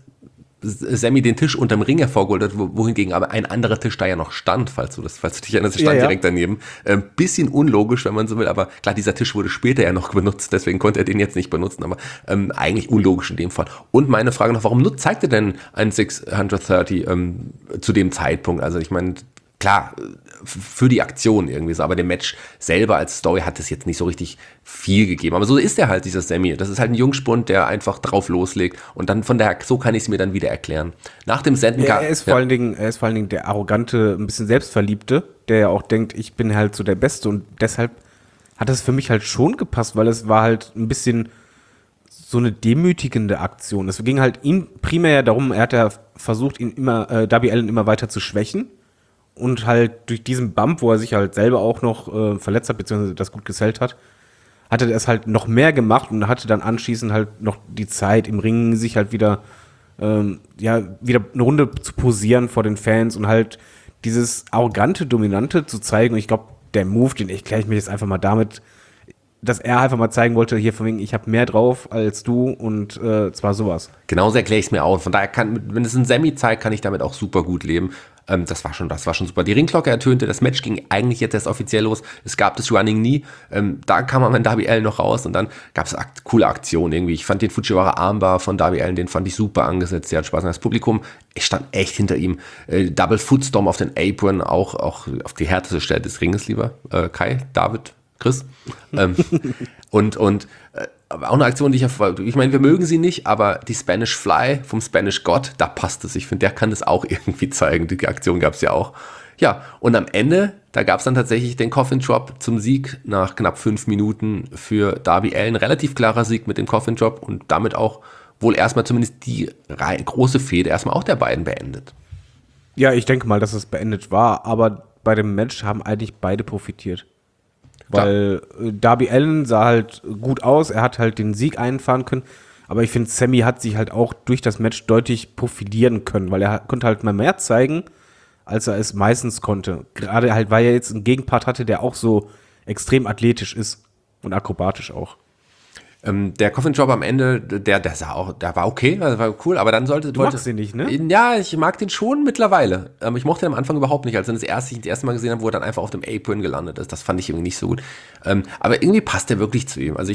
Sammy den Tisch unterm Ring hervorgeholt hat, wo- wohingegen aber ein anderer Tisch da ja noch stand, falls du das, falls du dich erinnerst, der stand Ja, ja. direkt daneben. Ähm, bisschen unlogisch, wenn man so will, aber klar, dieser Tisch wurde später ja noch benutzt, deswegen konnte er den jetzt nicht benutzen, aber ähm, eigentlich unlogisch in dem Fall. Und meine Frage noch, warum nut- zeigt er denn ein sechshundertdreißig ähm, zu dem Zeitpunkt? Also ich meine, klar, f- für die Aktion irgendwie so, aber dem Match selber als Story hat es jetzt nicht so richtig viel gegeben. Aber so ist er halt, dieser Sammy. Das ist halt ein Jungspund, der einfach drauf loslegt und dann von daher, so kann ich es mir dann wieder erklären. Nach dem Senden Er, er, ist vor allen Dingen, er ist vor allen Dingen der arrogante, ein bisschen Selbstverliebte, der ja auch denkt, ich bin halt so der Beste und deshalb hat das für mich halt schon gepasst, weil es war halt ein bisschen so eine demütigende Aktion. Es ging halt ihm primär ja darum, er hat ja versucht, ihn immer, äh, Darby Allin immer weiter zu schwächen und halt durch diesen Bump, wo er sich halt selber auch noch äh, verletzt hat, beziehungsweise das gut gesellt hat, hat er das halt noch mehr gemacht und hatte dann anschließend halt noch die Zeit im Ring, sich halt wieder ähm, ja, wieder eine Runde zu posieren vor den Fans und halt dieses arrogante, dominante zu zeigen. Und ich glaube, der Move, den erkläre ich mir jetzt einfach mal damit, dass er einfach mal zeigen wollte, hier von wegen, ich habe mehr drauf als du und äh, zwar sowas. Genauso erkläre ich es mir auch. Von daher kann, wenn es ein Sammy zeigt, kann ich damit auch super gut leben. Ähm, das war schon, das war schon super. Die Ringglocke ertönte, das Match ging eigentlich jetzt erst offiziell los. Es gab das Running Knee, ähm, da kam man Darby Allin noch raus und dann gab es akt- coole Aktionen irgendwie. Ich fand den Fujiwara Armbar von Darby Allin, den fand ich super angesetzt. Der hat Spaß. Und das Publikum, ich stand echt hinter ihm. Äh, Double Footstorm auf den Apron, auch, auch auf die härteste Stelle des Ringes, lieber äh, Kai, David, Chris. ähm, und und äh, aber auch eine Aktion, die ich ja, ich meine, wir mögen sie nicht, aber die Spanish Fly vom Spanish God, da passt es. Ich finde, der kann das auch irgendwie zeigen. Die Aktion gab es ja auch. Ja, und am Ende, da gab es dann tatsächlich den Coffin Drop zum Sieg nach knapp fünf Minuten für Darby Allin. Relativ klarer Sieg mit dem Coffin Drop und damit auch wohl erstmal zumindest die rei- große Fehde erstmal auch der beiden beendet. Ja, ich denke mal, dass es beendet war, aber bei dem Match haben eigentlich beide profitiert. Weil äh, Darby Allin sah halt gut aus, er hat halt den Sieg einfahren können, aber ich finde, Sammy hat sich halt auch durch das Match deutlich profilieren können, weil er konnte halt mal mehr zeigen, als er es meistens konnte. Gerade halt, weil er jetzt einen Gegenpart hatte, der auch so extrem athletisch ist und akrobatisch auch. Ähm, der Coffin Drop am Ende, der, der sah auch, der war okay, der war cool, aber dann sollte, Du wollte, magst ihn nicht, ne? Ja, ich mag den schon mittlerweile. Ähm, ich mochte den am Anfang überhaupt nicht, als ich das erste, das erste Mal gesehen habe, wo er dann einfach auf dem Apron gelandet ist. Das fand ich irgendwie nicht so gut. Ähm, aber irgendwie passt der wirklich zu ihm. Also ich habe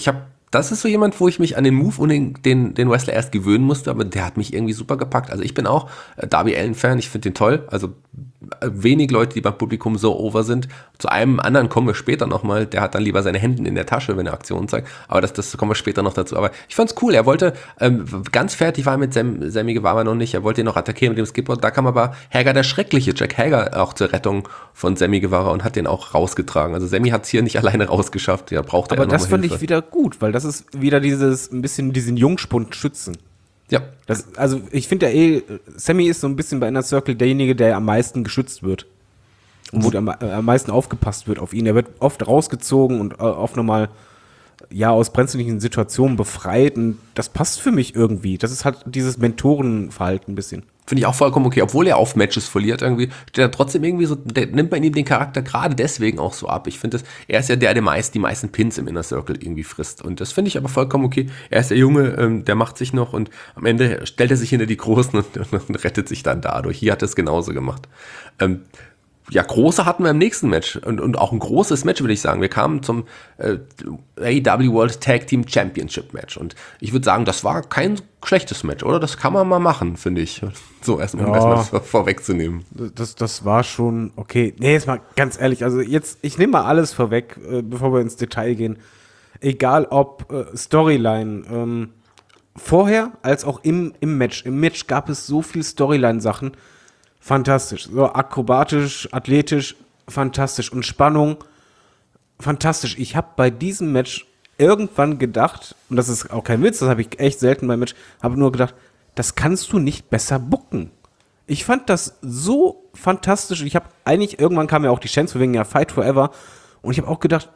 das ist so jemand, wo ich mich an den Move und den, den, den Wrestler erst gewöhnen musste, aber der hat mich irgendwie super gepackt. Also ich bin auch äh, Darby Allin-Fan, ich finde den toll. Also äh, wenig Leute, die beim Publikum so over sind. Zu einem anderen kommen wir später nochmal, der hat dann lieber seine Hände in der Tasche, wenn er Aktionen zeigt. Aber das, das kommen wir später noch dazu. Aber ich fand's cool, er wollte, ähm, ganz fertig war er mit Sam, Sammy Guevara noch nicht, er wollte ihn noch attackieren mit dem Skipboard. Da kam aber Hager, der schreckliche Jack Hager, auch zur Rettung von Sammy Guevara und hat den auch rausgetragen. Also Sammy hat's hier nicht alleine rausgeschafft, ja, brauchte er Aber noch das mal fand Hilfe. ich wieder gut, weil das ist wieder dieses, ein bisschen diesen Jungspund schützen. Ja. Das, also ich finde ja eh, Sammy ist so ein bisschen bei Inner Circle derjenige, der am meisten geschützt wird. Und wo am, äh, am meisten aufgepasst wird auf ihn. Er wird oft rausgezogen und äh, oft nochmal ja, aus brenzlichen Situationen befreit. Und das passt für mich irgendwie. Das ist halt dieses Mentorenverhalten ein bisschen. Finde ich auch vollkommen okay. Obwohl er auf Matches verliert irgendwie, steht er trotzdem irgendwie so, der, nimmt man ihm den Charakter gerade deswegen auch so ab. Ich finde, er ist ja der, der meist die meisten Pins im Inner Circle irgendwie frisst. Und das finde ich aber vollkommen okay. Er ist der Junge, ähm, der macht sich noch und am Ende stellt er sich hinter die Großen und, und, und rettet sich dann dadurch. Hier hat er es genauso gemacht. Ähm, Ja, große hatten wir im nächsten Match und, und auch ein großes Match, würde ich sagen. Wir kamen zum äh, A E W World Tag Team Championship Match und ich würde sagen, das war kein schlechtes Match, oder? Das kann man mal machen, finde ich. So, erstmal, um Ja. erstmal das vorwegzunehmen. Das, das war schon okay. Nee, jetzt mal ganz ehrlich, also jetzt, ich nehme mal alles vorweg, äh, bevor wir ins Detail gehen. Egal ob äh, Storyline, ähm, vorher als auch im, im Match. Im Match gab es so viel Storyline-Sachen. Fantastisch. So akrobatisch, athletisch, fantastisch. Und Spannung, fantastisch. Ich habe bei diesem Match irgendwann gedacht, und das ist auch kein Witz, das habe ich echt selten beim Match, habe nur gedacht, das kannst du nicht besser booken. Ich fand das so fantastisch. Ich habe eigentlich, irgendwann kam ja auch die Chance wegen ja Fight Forever. Und ich habe auch gedacht,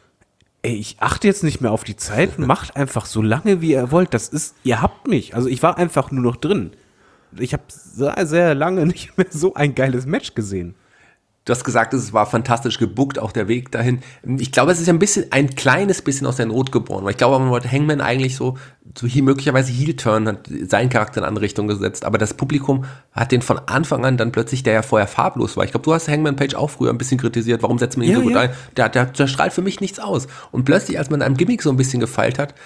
ey, ich achte jetzt nicht mehr auf die Zeit, macht einfach so lange, wie ihr wollt. Das ist, ihr habt mich. Also ich war einfach nur noch drin. Ich habe sehr, sehr lange nicht mehr so ein geiles Match gesehen. Du hast gesagt, es war fantastisch gebuckt, auch der Weg dahin. Ich glaube, es ist ein bisschen, ein kleines bisschen aus der Not geboren, weil ich glaube, man wollte Hangman eigentlich so, so hier möglicherweise Heel-Turn, hat seinen Charakter in eine andere Richtung gesetzt, aber das Publikum hat den von Anfang an dann plötzlich, der ja vorher farblos war. Ich glaube, du hast Hangman Page auch früher ein bisschen kritisiert, warum setzt man ihn Ja, so gut ja. ein? Der, der, der strahlt für mich nichts aus. Und plötzlich, als man einem Gimmick so ein bisschen gefeilt hat,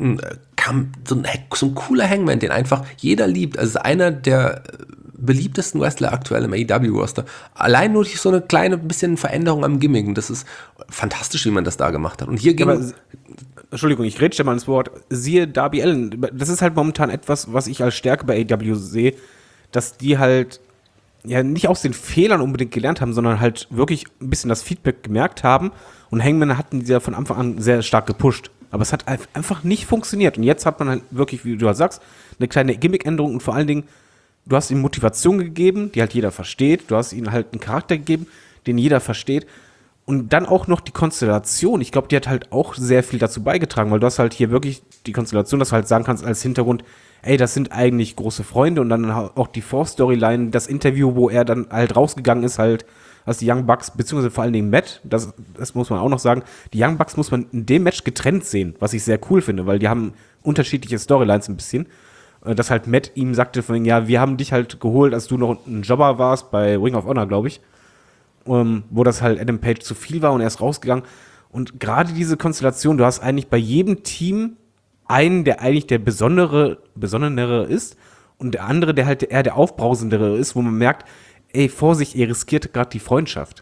kam so ein, so ein cooler Hangman, den einfach jeder liebt. Also es ist einer der beliebtesten Wrestler aktuell im A E W-Roster. Allein nur durch so eine kleine bisschen Veränderung am Gimmick. Und das ist fantastisch, wie man das da gemacht hat. Und hier ging... Aber, Entschuldigung, ich rede mal ins Wort. Siehe Darby Allin. Das ist halt momentan etwas, was ich als Stärke bei A E W sehe, dass die halt ja nicht aus den Fehlern unbedingt gelernt haben, sondern halt wirklich ein bisschen das Feedback gemerkt haben. Und Hangman hatten die ja von Anfang an sehr stark gepusht. Aber es hat einfach nicht funktioniert. Und jetzt hat man halt wirklich, wie du halt sagst, eine kleine Gimmick-Änderung und vor allen Dingen, du hast ihm Motivation gegeben, die halt jeder versteht. Du hast ihm halt einen Charakter gegeben, den jeder versteht. Und dann auch noch die Konstellation. Ich glaube, die hat halt auch sehr viel dazu beigetragen, weil du hast halt hier wirklich die Konstellation, dass du halt sagen kannst als Hintergrund, ey, das sind eigentlich große Freunde. Und dann auch die Vorstoryline, das Interview, wo er dann halt rausgegangen ist, halt als die Young Bucks, beziehungsweise vor allen Dingen Matt, das, das muss man auch noch sagen, die Young Bucks muss man in dem Match getrennt sehen, was ich sehr cool finde, weil die haben unterschiedliche Storylines ein bisschen. Dass halt Matt ihm sagte von, ja, wir haben dich halt geholt, als du noch ein Jobber warst bei Ring of Honor, glaube ich, um, wo das halt Adam Page zu viel war und er ist rausgegangen. Und gerade diese Konstellation, du hast eigentlich bei jedem Team einen, der eigentlich der besondere, besonderere ist und der andere, der halt eher der aufbrausendere ist, wo man merkt, ey, Vorsicht, ihr riskiert gerade die Freundschaft.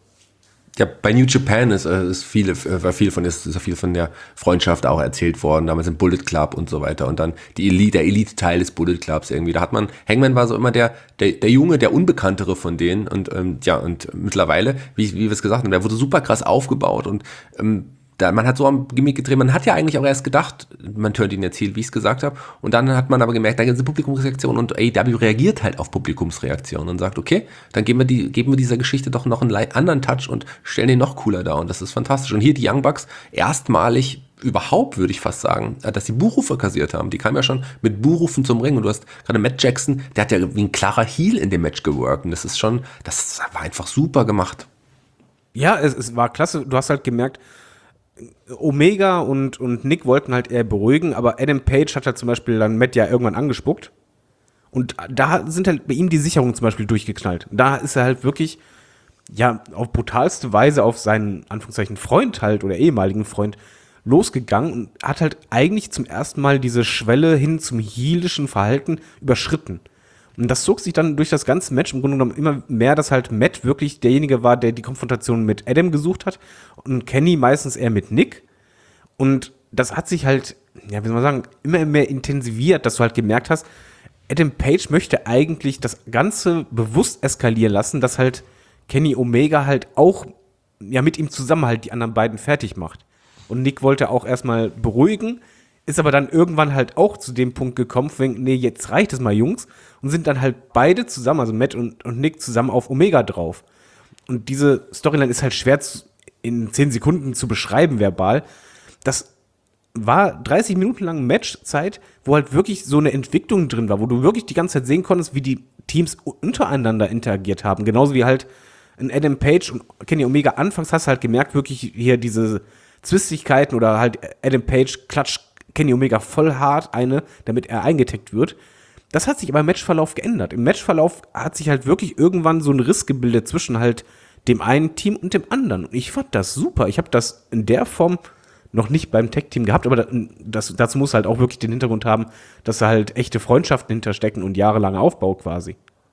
Ja, bei New Japan ist, äh, ist viele, äh, war viel von, ist, ist viel von der Freundschaft auch erzählt worden, damals im Bullet Club und so weiter und dann die Elite, der Elite-Teil des Bullet Clubs irgendwie, da hat man, Hangman war so immer der, der, der Junge, der Unbekanntere von denen und, ähm, ja, und mittlerweile, wie, wie wir es gesagt haben, der wurde super krass aufgebaut und, ähm, da, man hat so am Gimmick gedreht, man hat ja eigentlich auch erst gedacht, man turnt ihn jetzt heel, wie ich es gesagt habe, und dann hat man aber gemerkt, da gibt es eine Publikumsreaktion und A E W reagiert halt auf Publikumsreaktionen und sagt, okay, dann geben wir, die, geben wir dieser Geschichte doch noch einen anderen Touch und stellen den noch cooler dar und das ist fantastisch. Und hier die Young Bucks erstmalig überhaupt, würde ich fast sagen, dass die Buhrufe kassiert haben. Die kamen ja schon mit Buhrufen zum Ring und du hast gerade Matt Jackson, der hat ja wie ein klarer Heel in dem Match geworkt und das ist schon, das war einfach super gemacht. Ja, es, es war klasse, du hast halt gemerkt, Omega und, und Nick wollten halt eher beruhigen, aber Adam Page hat halt zum Beispiel dann Matt ja irgendwann angespuckt. Und da sind halt bei ihm die Sicherungen zum Beispiel durchgeknallt. Da ist er halt wirklich, ja, auf brutalste Weise auf seinen, Anführungszeichen, Freund halt oder ehemaligen Freund losgegangen und hat halt eigentlich zum ersten Mal diese Schwelle hin zum heelischen Verhalten überschritten. Und das zog sich dann durch das ganze Match im Grunde genommen immer mehr, dass halt Matt wirklich derjenige war, der die Konfrontation mit Adam gesucht hat und Kenny meistens eher mit Nick. Und das hat sich halt, ja, wie soll man sagen, immer mehr intensiviert, dass du halt gemerkt hast, Adam Page möchte eigentlich das Ganze bewusst eskalieren lassen, dass halt Kenny Omega halt auch ja mit ihm zusammen halt die anderen beiden fertig macht. Und Nick wollte auch erstmal beruhigen, ist aber dann irgendwann halt auch zu dem Punkt gekommen, wegen, nee, jetzt reicht es mal, Jungs, und sind dann halt beide zusammen, also Matt und, und Nick zusammen auf Omega drauf. Und diese Storyline ist halt schwer zu, in zehn Sekunden zu beschreiben verbal. Das war dreißig Minuten lang Matchzeit, wo halt wirklich so eine Entwicklung drin war, wo du wirklich die ganze Zeit sehen konntest, wie die Teams untereinander interagiert haben. Genauso wie halt in Adam Page und Kenny Omega anfangs hast du halt gemerkt, wirklich hier diese Zwistigkeiten oder halt Adam Page klatscht Kenny Omega voll hart eine, damit er eingetaggt wird. Das hat sich aber im Matchverlauf geändert. Im Matchverlauf hat sich halt wirklich irgendwann so ein Riss gebildet zwischen halt dem einen Team und dem anderen. Und ich fand das super. Ich habe das in der Form noch nicht beim Tag-Team gehabt, aber das, dazu muss halt auch wirklich den Hintergrund haben, dass da halt echte Freundschaften hinterstecken und jahrelanger Aufbau quasi.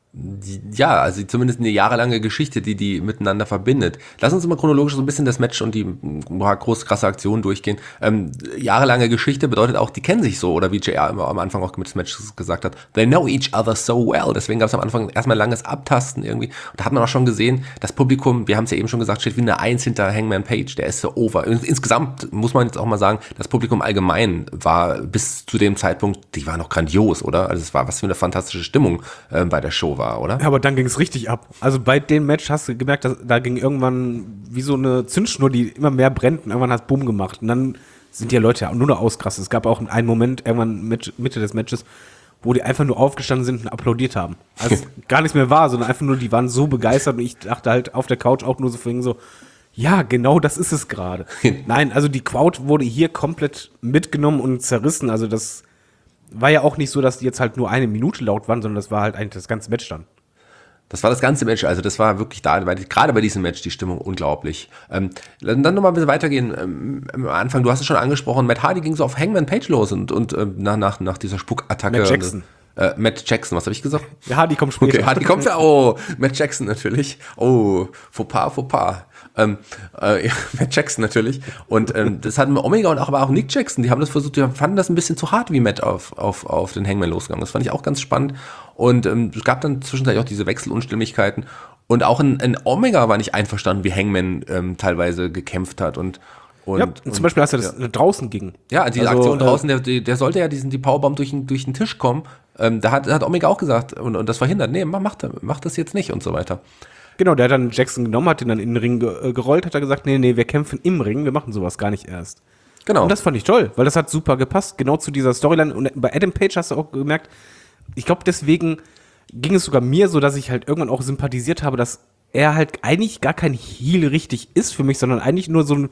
Ja, also zumindest eine jahrelange Geschichte, die die miteinander verbindet. Lass uns mal chronologisch so ein bisschen das Match und die boah, groß krasse Aktion durchgehen. Ähm, jahrelange Geschichte bedeutet auch, die kennen sich so, oder wie J R immer am Anfang auch mit des Matches gesagt hat, they know each other so well. Deswegen gab es am Anfang erstmal langes Abtasten irgendwie. Und da hat man auch schon gesehen, das Publikum, wir haben es ja eben schon gesagt, steht wie eine Eins hinter Hangman Page, der ist so over. Insgesamt muss man jetzt auch mal sagen, das Publikum allgemein war bis zu dem Zeitpunkt, die war noch grandios, oder? Also es war was für eine fantastische Stimmung äh, bei der Show war. Oder? Ja, aber dann ging es richtig ab. Also bei dem Match hast du gemerkt, dass da ging irgendwann wie so eine Zündschnur, die immer mehr brennt und irgendwann hat es Bumm gemacht. Und dann sind die Leute ja nur noch ausgerastet. Es gab auch einen Moment, irgendwann Mitte des Matches, wo die einfach nur aufgestanden sind und applaudiert haben. Also gar nichts mehr war, sondern einfach nur, die waren so begeistert und ich dachte halt auf der Couch auch nur so vorhin so, ja, genau das ist es gerade. Nein, also die Crowd wurde hier komplett mitgenommen und zerrissen. Also das war ja auch nicht so, dass die jetzt halt nur eine Minute laut waren, sondern das war halt eigentlich das ganze Match dann. Das war das ganze Match, also das war wirklich da, weil gerade bei diesem Match die Stimmung unglaublich. Ähm, dann nochmal ein bisschen weitergehen. Ähm, am Anfang, du hast es schon angesprochen, Matt Hardy ging so auf Hangman Page los und, und äh, nach, nach, nach dieser Spuckattacke. Matt Jackson. Äh, Matt Jackson, was habe ich gesagt? Ja, Hardy kommt später. Okay, Hardy kommt ja, oh, Matt Jackson natürlich. Oh, Fauxpas, Fauxpas. Ähm, äh, ja, Matt Jackson natürlich. Und ähm, das hatten Omega und auch, aber auch Nick Jackson, die haben das versucht, die fanden das ein bisschen zu hart, wie Matt auf, auf, auf den Hangman losgegangen. Das fand ich auch ganz spannend. Und ähm, es gab dann zwischenzeitlich auch diese Wechselunstimmigkeiten. Und auch ein, ein Omega war nicht einverstanden, wie Hangman ähm, teilweise gekämpft hat. Und Und, ja, und zum Beispiel, als er das ja. draußen ging. Ja, diese also, Aktion draußen, der, der sollte ja diesen, die Powerbomb durch den, durch den Tisch kommen. Ähm, da hat, hat Omega auch gesagt und, und das verhindert. Nee, mach, mach, mach das jetzt nicht und so weiter. Genau, der hat dann Jackson genommen, hat ihn dann in den Ring ge- gerollt, hat er gesagt, nee, nee, wir kämpfen im Ring, wir machen sowas gar nicht erst. Genau. Und das fand ich toll, weil das hat super gepasst, genau zu dieser Storyline. Und bei Adam Page hast du auch gemerkt, ich glaube, deswegen ging es sogar mir so, dass ich halt irgendwann auch sympathisiert habe, dass er halt eigentlich gar kein Heel richtig ist für mich, sondern eigentlich nur so ein,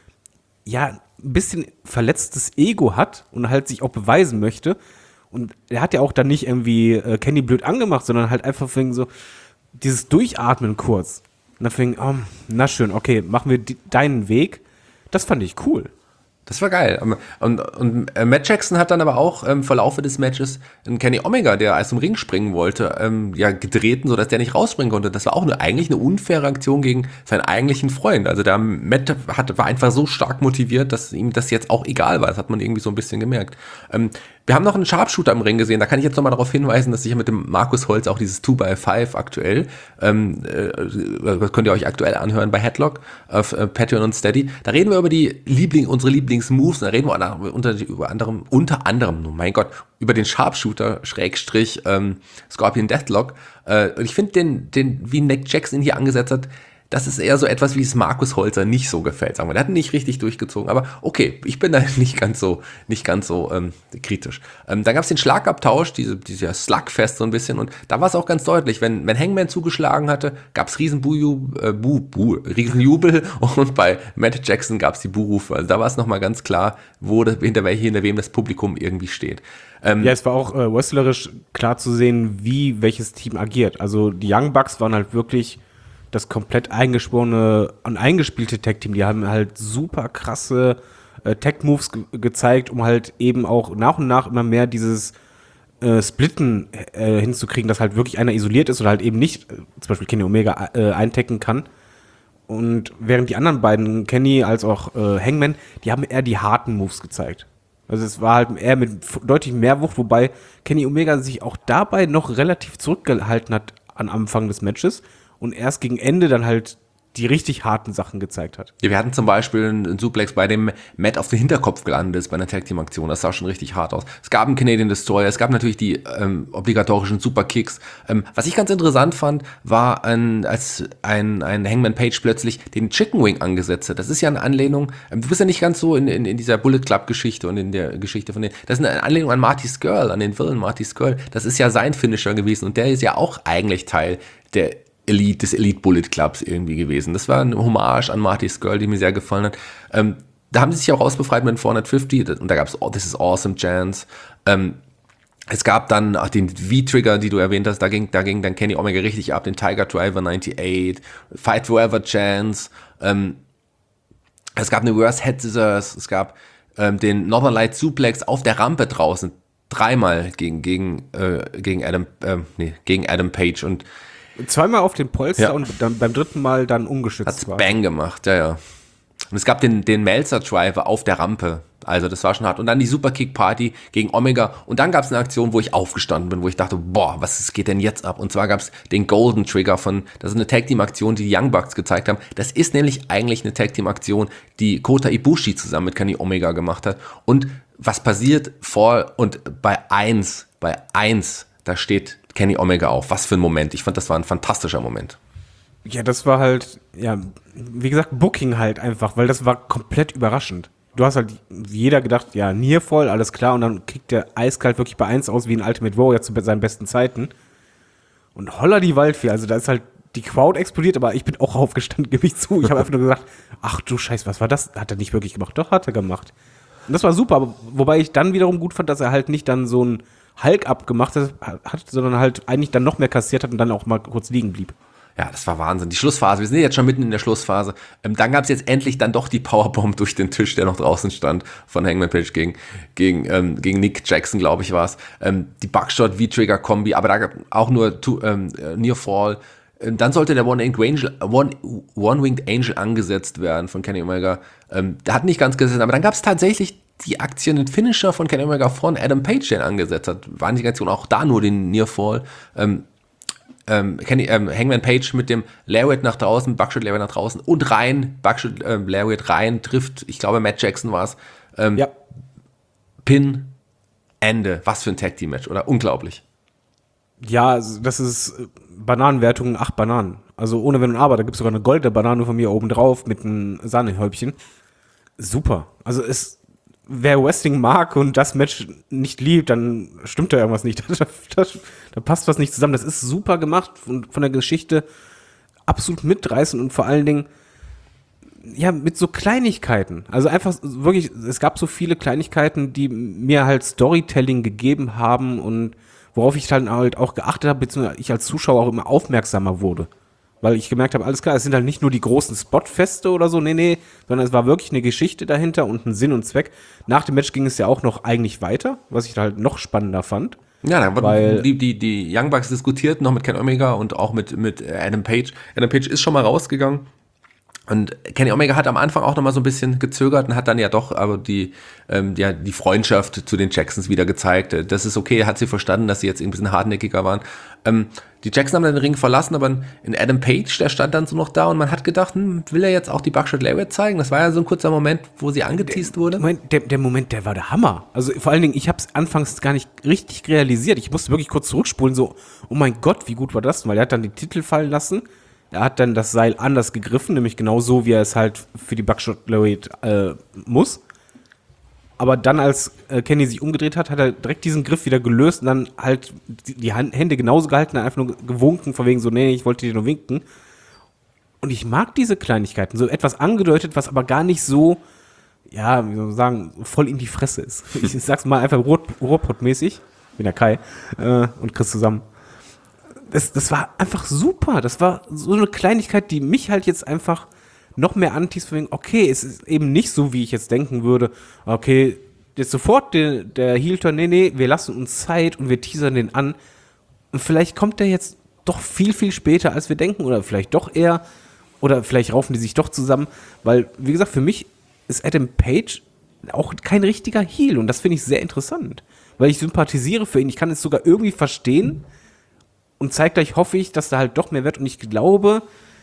ja, ein bisschen verletztes Ego hat und halt sich auch beweisen möchte. Und er hat ja auch dann nicht irgendwie äh, Kenny blöd angemacht, sondern halt einfach wegen so dieses Durchatmen kurz. Und dann fing, oh, na schön, okay, machen wir die, deinen Weg. Das fand ich cool. Das war geil. Und, und äh, Matt Jackson hat dann aber auch im Verlauf des Matches einen Kenny Omega, der als zum Ring springen wollte, ähm, ja, getreten, sodass der nicht rausspringen konnte. Das war auch eine, eigentlich eine unfaire Aktion gegen seinen eigentlichen Freund. Also der Matt hat, war einfach so stark motiviert, dass ihm das jetzt auch egal war. Das hat man irgendwie so ein bisschen gemerkt. Ähm, wir haben noch einen Sharpshooter im Ring gesehen. Da kann ich jetzt nochmal darauf hinweisen, dass ich mit dem Markus Holz auch dieses two by five aktuell, ähm, äh, könnt ihr euch aktuell anhören bei Headlock auf äh, Patreon und Steady. Da reden wir über die Liebling, unsere Lieblingsmoves. Da reden wir unter, unter, über anderem, unter anderem, oh mein Gott, über den Sharpshooter, Schrägstrich, ähm, Scorpion Deathlock. Äh, und ich finde den, den, wie Nick Jackson hier angesetzt hat, das ist eher so etwas, wie es Markus Holzer nicht so gefällt, sagen wir. Der hat ihn nicht richtig durchgezogen, aber okay, ich bin da nicht ganz so, nicht ganz so ähm, kritisch. Ähm, dann gab es den Schlagabtausch, diese, dieser Slugfest so ein bisschen, und da war es auch ganz deutlich, wenn, wenn Hangman zugeschlagen hatte, gab es riesen Buju, äh, Bu, Bu, Riesenjubel, und bei Matt Jackson gab es die Buhrufe. Also da war es nochmal ganz klar, wo das, hinter, welche, hinter wem das Publikum irgendwie steht. Ähm, ja, es war auch äh, wrestlerisch klar zu sehen, wie welches Team agiert. Also die Young Bucks waren halt wirklich das komplett eingeschworene und eingespielte Tag-Team. Die haben halt super krasse äh, Tech-Moves ge- gezeigt, um halt eben auch nach und nach immer mehr dieses äh, Splitten äh, hinzukriegen, dass halt wirklich einer isoliert ist oder halt eben nicht, äh, zum Beispiel Kenny Omega äh, eintecken kann. Und während die anderen beiden, Kenny als auch äh, Hangman, die haben eher die harten Moves gezeigt. Also es war halt eher mit f- deutlich mehr Wucht, wobei Kenny Omega sich auch dabei noch relativ zurückgehalten hat am Anfang des Matches und erst gegen Ende dann halt die richtig harten Sachen gezeigt hat. Ja, wir hatten zum Beispiel einen Suplex, bei dem Matt auf den Hinterkopf gelandet ist bei einer Tag-Team-Aktion. Das sah schon richtig hart aus. Es gab einen Canadian Destroyer, es gab natürlich die ähm, obligatorischen Superkicks. Ähm, was ich ganz interessant fand, war, ein, als ein, ein Hangman Page plötzlich den Chicken Wing angesetzt hat. Das ist ja eine Anlehnung, ähm, du bist ja nicht ganz so in, in, in dieser Bullet Club-Geschichte und in der Geschichte von denen. Das ist eine Anlehnung an Marty Scurll, an den Villain Marty Scurll. Das ist ja sein Finisher gewesen und der ist ja auch eigentlich Teil der Elite, des Elite Bullet Clubs irgendwie gewesen. Das war eine Hommage an Marty Scurll, die mir sehr gefallen hat. Ähm, da haben sie sich auch rausbefreit mit den vierhundertfünfzig und da gab es oh, This is Awesome Chance. Ähm, es gab dann ach, den V-Trigger, die du erwähnt hast, da ging, da ging dann Kenny Omega richtig ab, den Tiger Driver achtundneunzig, Fight Forever Chance. Ähm, es gab eine Reverse Head Scissors, es gab ähm, den Northern Light Suplex auf der Rampe draußen, dreimal gegen, gegen, äh, gegen, Adam, äh, nee, gegen Adam Page und Zweimal auf den Polster Ja. und dann beim dritten Mal dann ungeschützt hat's war. Bang gemacht, ja, ja. Und es gab den, den Meltzer Driver auf der Rampe. Also das war schon hart. Und dann die Superkick Party gegen Omega. Und dann gab es eine Aktion, wo ich aufgestanden bin, wo ich dachte, boah, was geht denn jetzt ab? Und zwar gab es den Golden Trigger von, das ist eine Tag-Team-Aktion, die die Young Bucks gezeigt haben. Das ist nämlich eigentlich eine Tag-Team-Aktion, die Kota Ibushi zusammen mit Kenny Omega gemacht hat. Und was passiert vor und bei eins, bei eins, da steht Kenny Omega auf. Was für ein Moment. Ich fand, das war ein fantastischer Moment. Ja, das war halt, ja, wie gesagt, Booking halt einfach, weil das war komplett überraschend. Du hast halt wie jeder gedacht, ja, Near voll, alles klar, und dann kickt der eiskalt wirklich bei eins aus wie ein Ultimate Warrior zu seinen besten Zeiten. Und holla die Waldfee, also da ist halt die Crowd explodiert, aber ich bin auch aufgestanden, gebe ich zu. Ich habe einfach nur gesagt, ach du Scheiß, was war das? Hat er nicht wirklich gemacht? Doch, hat er gemacht. Und das war super, aber wobei ich dann wiederum gut fand, dass er halt nicht dann so ein Hulk-Up gemacht hat, sondern halt eigentlich dann noch mehr kassiert hat und dann auch mal kurz liegen blieb. Ja, das war Wahnsinn. Die Schlussphase, wir sind jetzt schon mitten in der Schlussphase. Ähm, dann gab es jetzt endlich dann doch die Powerbomb durch den Tisch, der noch draußen stand, von Hangman Page gegen, gegen, ähm, gegen Nick Jackson, glaube ich, war es. Ähm, die Buckshot-V-Trigger-Kombi, aber da gab auch nur two, ähm, Near Fall. Ähm, dann sollte der One-Winged Angel, One, One-Winged Angel angesetzt werden von Kenny Omega. Ähm, der hat nicht ganz gesessen, aber dann gab es tatsächlich die Aktion, den Finisher von Kenny Omega von Adam Page, der ihn angesetzt hat. War die Aktion auch da nur den Near Fall. Ähm, Ähm, Kenny, ähm, Hangman Page mit dem Lariat nach draußen, Buckshot Lariat nach draußen und rein, Buckshot ähm, Lariat rein, trifft, ich glaube Matt Jackson war es, ähm, Ja. Pin, Ende. Was für ein Tag-Team-Match, oder? Unglaublich. Ja, also das ist äh, Bananenwertung, acht Bananen. Also ohne Wenn und Aber, da gibt es sogar eine goldene Banane von mir oben drauf mit einem Sahnehäubchen. Super. Also es, wer Wrestling mag und das Match nicht liebt, dann stimmt da irgendwas nicht. Da, da, da passt was nicht zusammen. Das ist super gemacht und von der Geschichte absolut mitreißend und vor allen Dingen ja mit so Kleinigkeiten. Also einfach wirklich, es gab so viele Kleinigkeiten, die mir halt Storytelling gegeben haben und worauf ich dann halt auch geachtet habe, beziehungsweise ich als Zuschauer auch immer aufmerksamer wurde. Weil ich gemerkt habe, alles klar, es sind halt nicht nur die großen Spotfeste oder so, nee, nee, sondern es war wirklich eine Geschichte dahinter und ein Sinn und Zweck. Nach dem Match ging es ja auch noch eigentlich weiter, was ich halt noch spannender fand. Ja, da Weil- wurden die, die, die Young Bucks diskutierten noch mit Kenny Omega und auch mit, mit Adam Page. Adam Page ist schon mal rausgegangen. Und Kenny Omega hat am Anfang auch noch mal so ein bisschen gezögert und hat dann ja doch aber die, ähm, ja, die Freundschaft zu den Jacksons wieder gezeigt. Das ist okay, hat sie verstanden, dass sie jetzt ein bisschen hartnäckiger waren. Ähm, die Jacksons haben dann den Ring verlassen, aber in Adam Page, der stand dann so noch da und man hat gedacht, hm, will er jetzt auch die Buckshot Lariat zeigen? Das war ja so ein kurzer Moment, wo sie angeteased wurde. Moment, der, der Moment, der war der Hammer. Also vor allen Dingen, ich habe es anfangs gar nicht richtig realisiert. Ich musste wirklich kurz zurückspulen, so, oh mein Gott, wie gut war das? Weil er hat dann die Titel fallen lassen. Er hat dann das Seil anders gegriffen, nämlich genau so, wie er es halt für die Buckshot Lariat äh, muss. Aber dann, als äh, Kenny sich umgedreht hat, hat er direkt diesen Griff wieder gelöst und dann halt die, die Hand, Hände genauso gehalten, einfach nur gewunken, von wegen so, nee, ich wollte dir nur winken. Und ich mag diese Kleinigkeiten, so etwas angedeutet, was aber gar nicht so, ja, wie soll man sagen, voll in die Fresse ist. Ich sag's mal einfach Ruhrpott-mäßig, bin der Kai äh, und Chris zusammen. Das, das war einfach super. Das war so eine Kleinigkeit, die mich halt jetzt einfach noch mehr anteast, von wegen, okay, es ist eben nicht so, wie ich jetzt denken würde, okay, jetzt sofort der, der Heel-Turn, nee, nee, wir lassen uns Zeit und wir teasern den an. Und vielleicht kommt der jetzt doch viel, viel später, als wir denken, oder vielleicht doch eher, oder vielleicht raufen die sich doch zusammen, weil, wie gesagt, für mich ist Adam Page auch kein richtiger Heel und das finde ich sehr interessant, weil ich sympathisiere für ihn, ich kann es sogar irgendwie verstehen und zeitgleich hoffe ich, dass da halt doch mehr wird und ich glaube,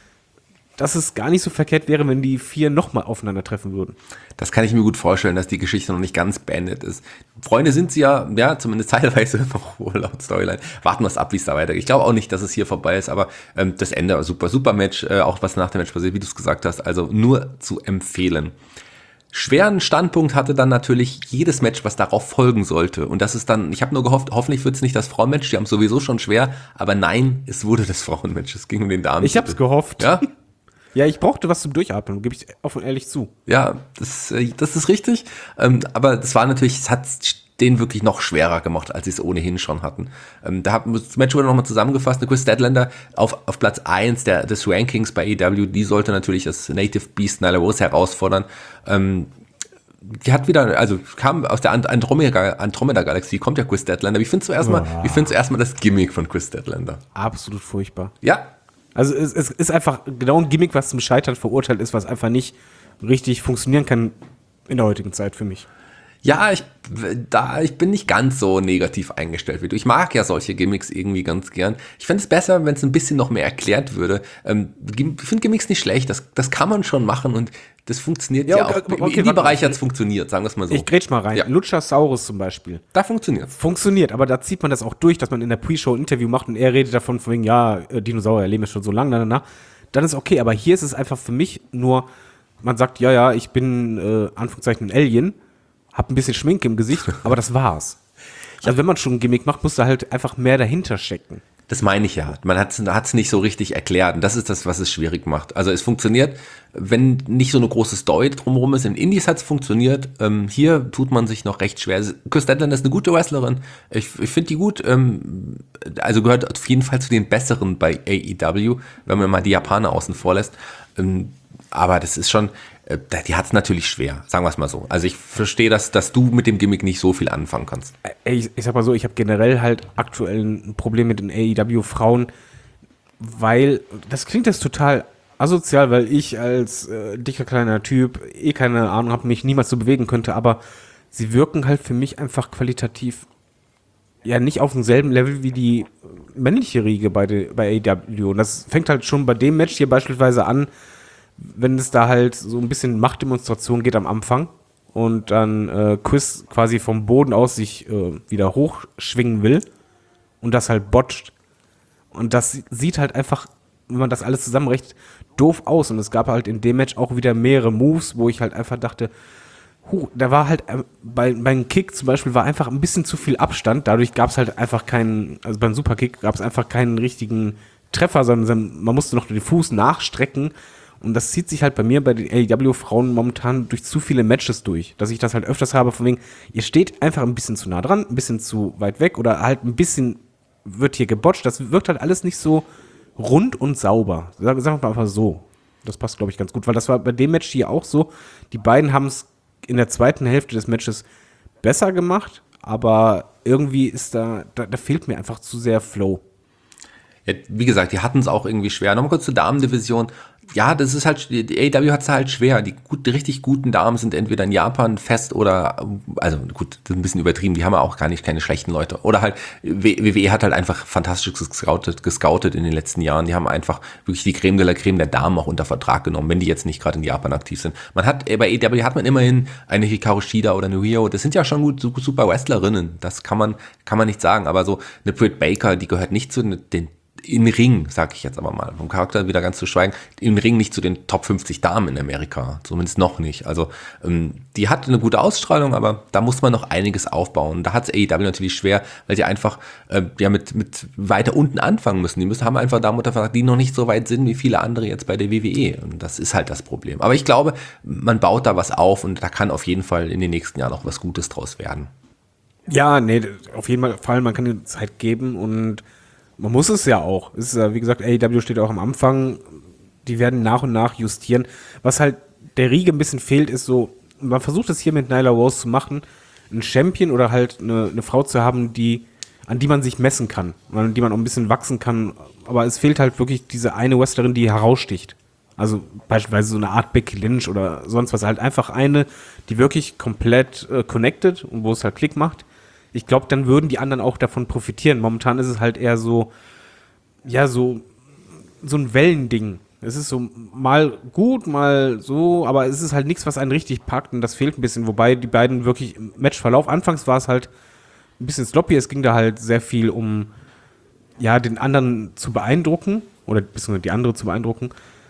dass es gar nicht so verkehrt wäre, wenn die vier nochmal aufeinandertreffen würden. Das kann ich mir gut vorstellen, dass die Geschichte noch nicht ganz beendet ist. Freunde sind sie ja, ja, zumindest teilweise noch wohl laut Storyline. Warten wir es ab, wie es da weitergeht. Ich glaube auch nicht, dass es hier vorbei ist, aber ähm, das Ende, super, super Match, äh, auch was nach dem Match passiert, wie du es gesagt hast, also nur zu empfehlen. Schweren Standpunkt hatte dann natürlich jedes Match, was darauf folgen sollte. Und das ist dann, ich habe nur gehofft, hoffentlich wird es nicht das Frauenmatch, die haben es sowieso schon schwer, aber nein, es wurde das Frauenmatch, es ging um den Damen. Ich hab's gehofft. Ja? Ja, ich brauchte was zum Durchatmen, gebe ich offen und ehrlich zu. Ja, das, das ist richtig. Ähm, aber das war natürlich, es hat den wirklich noch schwerer gemacht, als sie es ohnehin schon hatten. Ähm, da hat das Match wurde nochmal zusammengefasst. Eine Chris Statlander auf, auf Platz eins der, des Rankings bei A E W, die sollte natürlich das Native Beast Nyla Rose herausfordern. Ähm, die hat wieder, also kam aus der Andromeda, Andromeda-Galaxie, kommt ja Chris Statlander. Wie findest du erstmal, oh. wie findest du erstmal das Gimmick von Chris Statlander? Absolut furchtbar. Ja. Also es, es ist einfach genau ein Gimmick, was zum Scheitern verurteilt ist, was einfach nicht richtig funktionieren kann in der heutigen Zeit für mich. Ja, ich, da, ich bin nicht ganz so negativ eingestellt wie du. Ich mag ja solche Gimmicks irgendwie ganz gern. Ich fände es besser, wenn es ein bisschen noch mehr erklärt würde. Ähm, ich finde Gimmicks nicht schlecht, das, das kann man schon machen und das funktioniert ja, ja okay, auch. okay, In die Bereiche okay. hat es funktioniert, sagen wir es mal so. Ich grätsch mal rein. Ja. Luchasaurus zum Beispiel. Da funktioniert Funktioniert, aber da zieht man das auch durch, dass man in der Pre-Show ein Interview macht und er redet davon, von wegen, ja, Dinosaurier leben schon so lange, na, na, na. Dann ist okay, aber hier ist es einfach für mich nur, man sagt, ja, ja, ich bin, äh, Anführungszeichen, ein Alien, hab ein bisschen Schminke im Gesicht, aber das war's. Also wenn man schon ein Gimmick macht, muss da halt einfach mehr dahinter stecken. Das meine ich ja. Man hat es nicht so richtig erklärt. Und das ist das, was es schwierig macht. Also es funktioniert, wenn nicht so eine große Story drumherum ist. In Indies hat es funktioniert. Ähm, hier tut man sich noch recht schwer. Chris Statlander ist eine gute Wrestlerin. Ich, ich finde die gut. Ähm, also gehört auf jeden Fall zu den Besseren bei A E W, wenn man mal die Japaner außen vor lässt. Ähm, aber das ist schon, äh, die hat es natürlich schwer, sagen wir es mal so. Also ich verstehe, dass, dass du mit dem Gimmick nicht so viel anfangen kannst. Ich, ich sag mal so, ich habe generell halt aktuell ein Problem mit den A E W-Frauen, weil, das klingt jetzt total asozial, weil ich als äh, dicker kleiner Typ eh keine Ahnung habe, mich niemals so bewegen könnte, aber sie wirken halt für mich einfach qualitativ ja nicht auf demselben Level wie die männliche Riege bei, de, bei A E W. Und das fängt halt schon bei dem Match hier beispielsweise an, wenn es da halt so ein bisschen Machtdemonstration geht am Anfang und dann äh, Chris quasi vom Boden aus sich äh, wieder hochschwingen will und das halt botcht. Und das sieht halt einfach, wenn man das alles zusammenrechnet, doof aus. Und es gab halt in dem Match auch wieder mehrere Moves, wo ich halt einfach dachte, huh, da war halt, äh, bei, beim Kick zum Beispiel war einfach ein bisschen zu viel Abstand. Dadurch gab es halt einfach keinen, also beim Superkick gab es einfach keinen richtigen Treffer, sondern man musste noch den Fuß nachstrecken. Und das zieht sich halt bei mir bei den A E W-Frauen momentan durch zu viele Matches durch, dass ich das halt öfters habe, von wegen, ihr steht einfach ein bisschen zu nah dran, ein bisschen zu weit weg oder halt ein bisschen wird hier gebotcht. Das wirkt halt alles nicht so rund und sauber. Sagen wir mal einfach so. Das passt, glaube ich, ganz gut, weil das war bei dem Match hier auch so. Die beiden haben es in der zweiten Hälfte des Matches besser gemacht, aber irgendwie ist da, da, da fehlt mir einfach zu sehr Flow. Ja, wie gesagt, die hatten es auch irgendwie schwer. Nochmal kurz zur Damendivision. Ja, das ist halt, die A E W hat es halt schwer. Die, gut, die richtig guten Damen sind entweder in Japan fest oder, also gut, das ist ein bisschen übertrieben, die haben ja auch gar nicht keine schlechten Leute. Oder halt, W W E hat halt einfach fantastisch gescoutet, gescoutet in den letzten Jahren. Die haben einfach wirklich die Creme de la Creme der Damen auch unter Vertrag genommen, wenn die jetzt nicht gerade in Japan aktiv sind. Man hat, bei A E W hat man immerhin eine Hikaru Shida oder eine Rio, das sind ja schon gut, super Wrestlerinnen. Das kann man, kann man nicht sagen. Aber so eine Britt Baker, die gehört nicht zu den im Ring, sag ich jetzt aber mal, vom Charakter wieder ganz zu schweigen, im Ring nicht zu den Top fünfzig Damen in Amerika, zumindest noch nicht. Also ähm, die hat eine gute Ausstrahlung, aber da muss man noch einiges aufbauen. Da hat es A E W natürlich schwer, weil sie einfach äh, ja mit, mit weiter unten anfangen müssen. Die müssen haben einfach Damen unter Vertrag, die noch nicht so weit sind wie viele andere jetzt bei der W W E. Und das ist halt das Problem. Aber ich glaube, man baut da was auf und da kann auf jeden Fall in den nächsten Jahren auch was Gutes draus werden. Ja, nee, auf jeden Fall, man kann die Zeit geben und man muss es ja auch. Es ist ja, wie gesagt, A E W steht auch am Anfang. die werden nach und nach justieren. Was halt der Riege ein bisschen fehlt, ist so, man versucht es hier mit Nyla Rose zu machen, einen Champion oder halt eine, eine Frau zu haben, die, an die man sich messen kann, an die man auch ein bisschen wachsen kann. Aber es fehlt halt wirklich diese eine Wrestlerin, die heraussticht. Also beispielsweise so eine Art Becky Lynch oder sonst was. Halt einfach eine, die wirklich komplett äh, connected und wo es halt Klick macht. Ich glaube, dann würden die anderen auch davon profitieren. Momentan ist es halt eher so, ja, so, so ein Wellending. Es ist so mal gut, mal so, aber es ist halt nichts, was einen richtig packt und das fehlt ein bisschen. Wobei die beiden wirklich im Matchverlauf, anfangs war es halt ein bisschen sloppy, es ging da halt sehr viel um, ja, den anderen zu beeindrucken oder beziehungsweise die andere zu beeindrucken.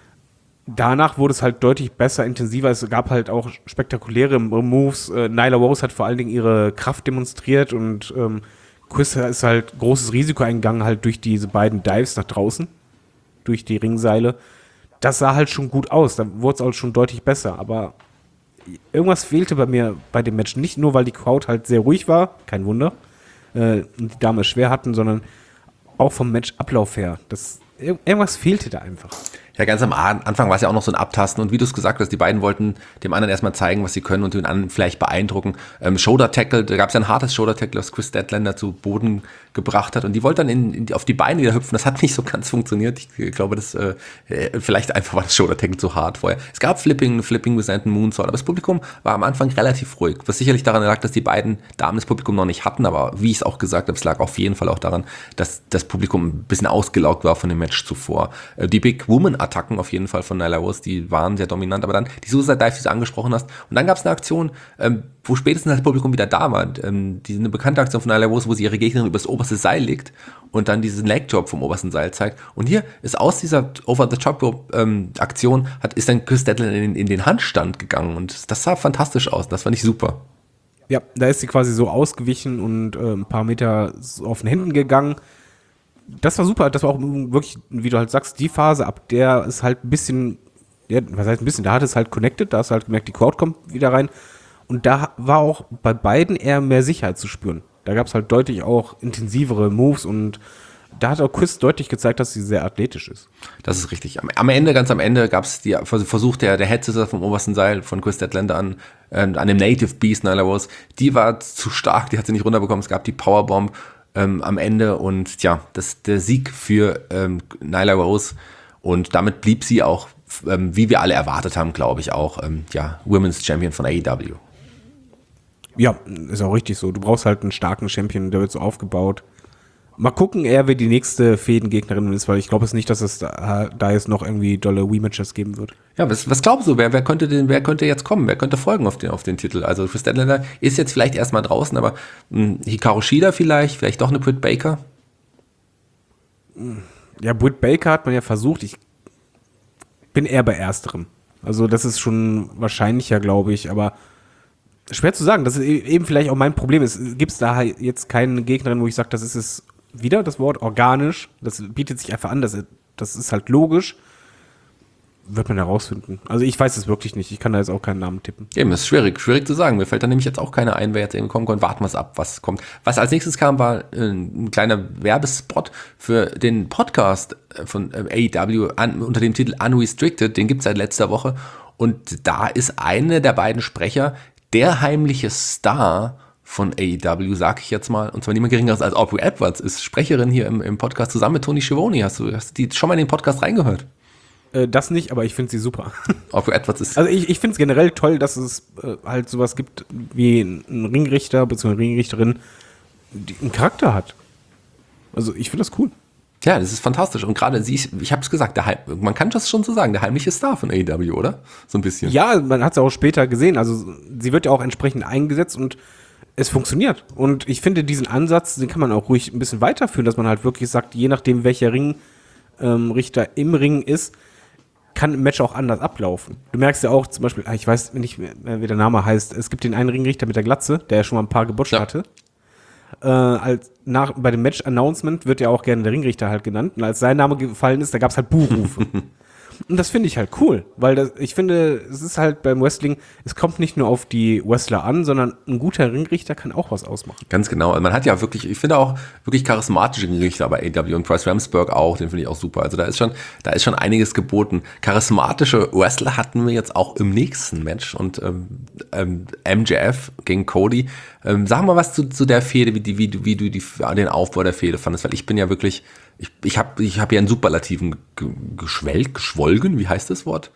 Danach wurde es halt deutlich besser, intensiver. Es gab halt auch spektakuläre Moves. Äh, Nyla Rose hat vor allen Dingen ihre Kraft demonstriert und ähm, Chris ist halt großes Risiko eingegangen, halt durch diese beiden Dives nach draußen, durch die Ringseile. Das sah halt schon gut aus. Da wurde es auch schon deutlich besser. Aber irgendwas fehlte bei mir bei dem Match. Nicht nur, weil die Crowd halt sehr ruhig war, kein Wunder, äh, und die Damen es schwer hatten, sondern auch vom Matchablauf her. Das, irgendwas fehlte da einfach. Ja, ganz am Anfang war es ja auch noch so ein Abtasten und wie du es gesagt hast, die beiden wollten dem anderen erstmal zeigen, was sie können und den anderen vielleicht beeindrucken. Ähm, Shoulder-Tackle, da gab es ja ein hartes Shoulder-Tackle, das Chris Statlander zu Boden gebracht hat und die wollte dann in, in, auf die Beine wieder hüpfen. Das hat nicht so ganz funktioniert. Ich glaube, das äh, vielleicht einfach war das Shoulder-Tackle zu hart vorher. Es gab Flipping, Flipping with einen Moonsault, aber das Publikum war am Anfang relativ ruhig, was sicherlich daran lag, dass die beiden Damen das Publikum noch nicht hatten, aber wie ich es auch gesagt habe, es lag auf jeden Fall auch daran, dass das Publikum ein bisschen ausgelaugt war von dem Match zuvor. Äh, die Big Woman Attacken auf jeden Fall von Nyla Rose, die waren sehr dominant, aber dann die Suicide Dive, die du angesprochen hast, und dann gab es eine Aktion, ähm, wo spätestens das Publikum wieder da war, ähm, die eine bekannte Aktion von Nyla Rose, wo sie ihre Gegnerin übers oberste Seil legt und dann diesen Leg Drop vom obersten Seil zeigt, und hier ist aus dieser Over-the-Top-Aktion ähm, hat, ist dann Chris Statlander in, in den Handstand gegangen und das sah fantastisch aus, das fand ich super. Ja, da ist sie quasi so ausgewichen und äh, ein paar Meter auf den Händen gegangen. Das war super, das war auch wirklich, wie du halt sagst, die Phase, ab der ist halt ein bisschen, ja, was heißt ein bisschen, da hat es halt connected, da hast du halt gemerkt, die Crowd kommt wieder rein und da war auch bei beiden eher mehr Sicherheit zu spüren. Da gab es halt deutlich auch intensivere Moves und da hat auch Chris deutlich gezeigt, dass sie sehr athletisch ist. Das ist richtig. Am, am Ende, ganz am Ende, gab es die Versuch der, der Headscissor vom obersten Seil von Chris Statlander an, äh, an dem Native Beast Nyla Rose. Die war zu stark, die hat sie nicht runterbekommen. Es gab die Powerbomb ähm, am Ende und ja, das der Sieg für ähm, Nyla Rose und damit blieb sie auch, ähm, wie wir alle erwartet haben, glaube ich, auch ähm, ja, Women's Champion von A E W. Ja, ist auch richtig so. Du brauchst halt einen starken Champion, der wird so aufgebaut. Mal gucken, eher wer die nächste Fädengegnerin ist, weil ich glaube es nicht, dass es da, da jetzt noch irgendwie dolle Rematches geben wird. Ja, was, was glaubst du, wer, wer könnte denn, wer könnte jetzt kommen? Wer könnte folgen auf den, auf den Titel? Also Chris Statlander ist jetzt vielleicht erstmal draußen, aber mh, Hikaru Shida vielleicht, vielleicht doch eine Britt Baker? Ja, Britt Baker hat man ja versucht. Ich bin eher bei ersterem. Also das ist schon wahrscheinlicher, glaube ich, aber schwer zu sagen. Das ist eben vielleicht auch mein Problem. Es gibt da jetzt keine Gegnerin, wo ich sage, das ist es wieder, das Wort organisch. Das bietet sich einfach an. Das, das ist halt logisch. Wird man herausfinden. Also ich weiß es wirklich nicht. Ich kann da jetzt auch keinen Namen tippen. Eben, ist schwierig, schwierig zu sagen. Mir fällt da nämlich jetzt auch keiner ein, wer jetzt eben kommen konnte. Warten wir es ab, was kommt. Was als nächstes kam, war ein kleiner Werbespot für den Podcast von A E W an, unter dem Titel Unrestricted. Den gibt es seit letzter Woche. Und da ist eine der beiden Sprecher der heimliche Star von A E W, sag ich jetzt mal, und zwar niemand geringeres als Aubrey Edwards, ist Sprecherin hier im, im Podcast zusammen mit Tony Schiavone. Hast du, hast du die schon mal in den Podcast reingehört? Äh, das nicht, aber ich finde sie super. Aubrey Edwards ist... Also ich, ich finde es generell toll, dass es äh, halt sowas gibt wie ein Ringrichter bzw. eine Ringrichterin, die einen Charakter hat. Also ich finde das cool. Ja, das ist fantastisch. Und gerade sie, ich habe es gesagt, der Heim, man kann das schon so sagen, der heimliche Star von A E W, oder? So ein bisschen. Ja, man hat es auch später gesehen. Also sie wird ja auch entsprechend eingesetzt und es funktioniert. Und ich finde diesen Ansatz, den kann man auch ruhig ein bisschen weiterführen, dass man halt wirklich sagt, je nachdem, welcher Ringrichter ähm, im Ring ist, kann ein Match auch anders ablaufen. Du merkst ja auch zum Beispiel, ich weiß nicht mehr, wie der Name heißt, es gibt den einen Ringrichter mit der Glatze, der ja schon mal ein paar gebotcht ja. hatte. Äh, als nach, bei dem Match-Announcement wird ja auch gerne der Ringrichter halt genannt. Und als sein Name gefallen ist, da gab es halt Buhrufe. Und das finde ich halt cool, weil das, ich finde, es ist halt beim Wrestling, es kommt nicht nur auf die Wrestler an, sondern ein guter Ringrichter kann auch was ausmachen. Ganz genau. Also man hat ja wirklich, ich finde auch wirklich charismatische Ringrichter bei A E W und Bryce Ramsberg auch, den finde ich auch super. Also da ist schon, da ist schon einiges geboten. Charismatische Wrestler hatten wir jetzt auch im nächsten Match und ähm, ähm, M J F gegen Cody. Ähm, sag mal was zu, zu der Fehde, wie, die, wie, du, wie du die, den Aufbau der Fehde fandest, weil ich bin ja wirklich, ich, ich habe ich hab ja in Superlativen ge- geschwelgt, geschwolgen, wie heißt das Wort?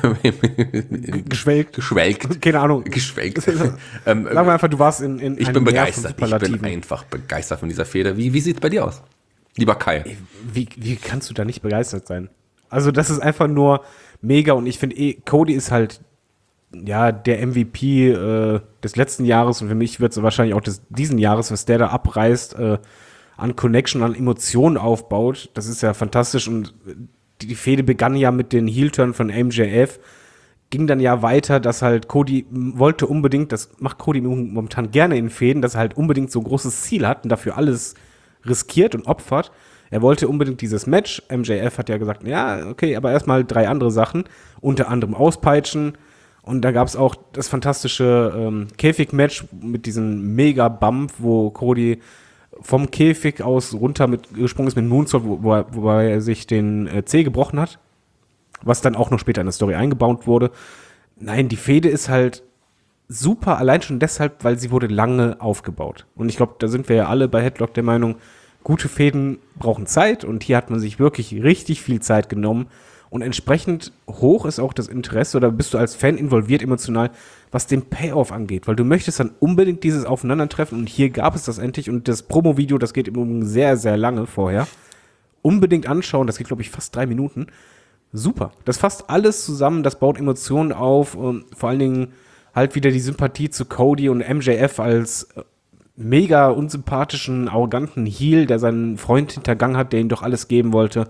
Geschwelgt. Geschwelgt. Keine Ahnung. Geschwelgt. ähm, Sagen wir einfach, du warst in, in Ich bin begeistert. Ich bin einfach begeistert von dieser Fehde. Wie, wie sieht es bei dir aus? Lieber Kai. Wie, wie kannst du da nicht begeistert sein? Also das ist einfach nur mega und ich finde, eh, Cody ist halt ja der M V P äh, des letzten Jahres und für mich wird es wahrscheinlich auch des, diesen Jahres, was der da abreißt, äh, an Connection, an Emotionen aufbaut. Das ist ja fantastisch und die, die Fehde begann ja mit den Heel-Turn von M J F, ging dann ja weiter, dass halt Cody wollte unbedingt, das macht Cody momentan gerne in Fäden, dass er halt unbedingt so ein großes Ziel hat und dafür alles riskiert und opfert. Er wollte unbedingt dieses Match. M J F hat ja gesagt, ja, okay, aber erstmal drei andere Sachen, unter anderem auspeitschen. Und da gab es auch das fantastische ähm, Käfig-Match mit diesem Mega-Bump, wo Cody vom Käfig aus runter mit, gesprungen ist mit Moonsault, wo, wo, er, wo er sich den äh, Zeh gebrochen hat, was dann auch noch später in der Story eingebaut wurde. Nein, die Fehde ist halt super, allein schon deshalb, weil sie wurde lange aufgebaut. Und ich glaube, da sind wir ja alle bei Headlock der Meinung, gute Fäden brauchen Zeit und hier hat man sich wirklich richtig viel Zeit genommen und entsprechend hoch ist auch das Interesse oder bist du als Fan involviert emotional, was den Payoff angeht, weil du möchtest dann unbedingt dieses Aufeinandertreffen und hier gab es das endlich und das Promo-Video, das geht im Übrigen sehr, sehr lange vorher, unbedingt anschauen, das geht glaube ich fast drei Minuten, super, das fasst alles zusammen, das baut Emotionen auf und vor allen Dingen halt wieder die Sympathie zu Cody und M J F als mega unsympathischen, arroganten Heel, der seinen Freund hintergangen hat, der ihm doch alles geben wollte.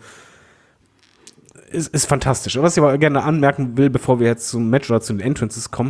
Ist, ist fantastisch. Was ich aber gerne anmerken will, bevor wir jetzt zum Match oder zu den Entrances kommen,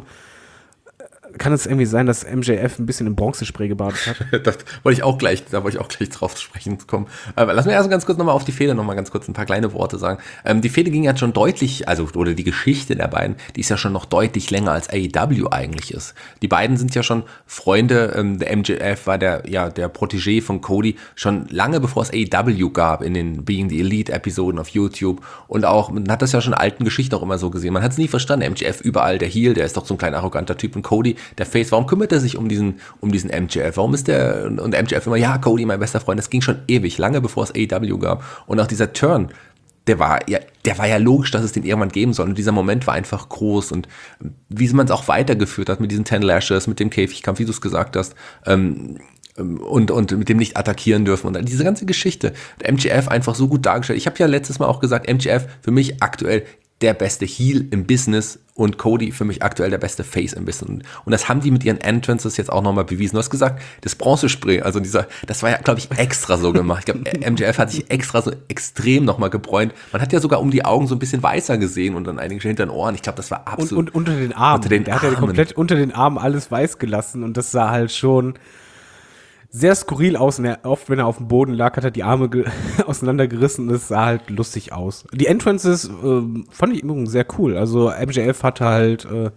kann es irgendwie sein, dass M J F ein bisschen im Bronzespray gebadet hat? Das wollte ich auch gleich, da wollte ich auch gleich drauf zu sprechen kommen. Aber lass mir erst ganz kurz nochmal auf die Fehde nochmal ganz kurz ein paar kleine Worte sagen. Ähm, die Fehde ging ja schon deutlich, also, oder die Geschichte der beiden, die ist ja schon noch deutlich länger als A E W eigentlich ist. Die beiden sind ja schon Freunde, ähm, der M J F war der, ja, der Protégé von Cody, schon lange bevor es A E W gab, in den Being the Elite Episoden auf YouTube. Und auch, man hat das ja schon in alten Geschichten auch immer so gesehen. Man hat es nie verstanden. M J F überall der Heel, der ist doch so ein kleiner arroganter Typ und Cody, der Face, warum kümmert er sich um diesen, um diesen M J F? Warum ist der, und M J F immer, ja, Cody, mein bester Freund, das ging schon ewig, lange bevor es A E W gab. Und auch dieser Turn, der war ja, der war ja logisch, dass es den irgendwann geben soll. Und dieser Moment war einfach groß. Und wie man es auch weitergeführt hat mit diesen Ten Lashes, mit dem Käfigkampf, wie du es gesagt hast, ähm, und, und mit dem nicht attackieren dürfen. Und diese ganze Geschichte, M J F einfach so gut dargestellt. Ich habe ja letztes Mal auch gesagt, M J F für mich aktuell der beste Heel im Business und Cody für mich aktuell der beste Face im Business. Und das haben die mit ihren Entrances jetzt auch nochmal bewiesen. Du hast gesagt, das Bronzespray, also dieser, das war ja, glaube ich, extra so gemacht. Ich glaube, M J F hat sich extra so extrem nochmal gebräunt. Man hat ja sogar um die Augen so ein bisschen weißer gesehen und dann einige hinter den Ohren. Ich glaube, das war absolut... Und, und unter den Armen. Unter den Der Armen. hat ja komplett unter den Armen alles weiß gelassen und das sah halt schon sehr skurril aus. Und er, oft, wenn er auf dem Boden lag, hat er die Arme ge- auseinandergerissen und es sah halt lustig aus. Die Entrances äh, fand ich immer sehr cool. Also M J F hatte halt, äh,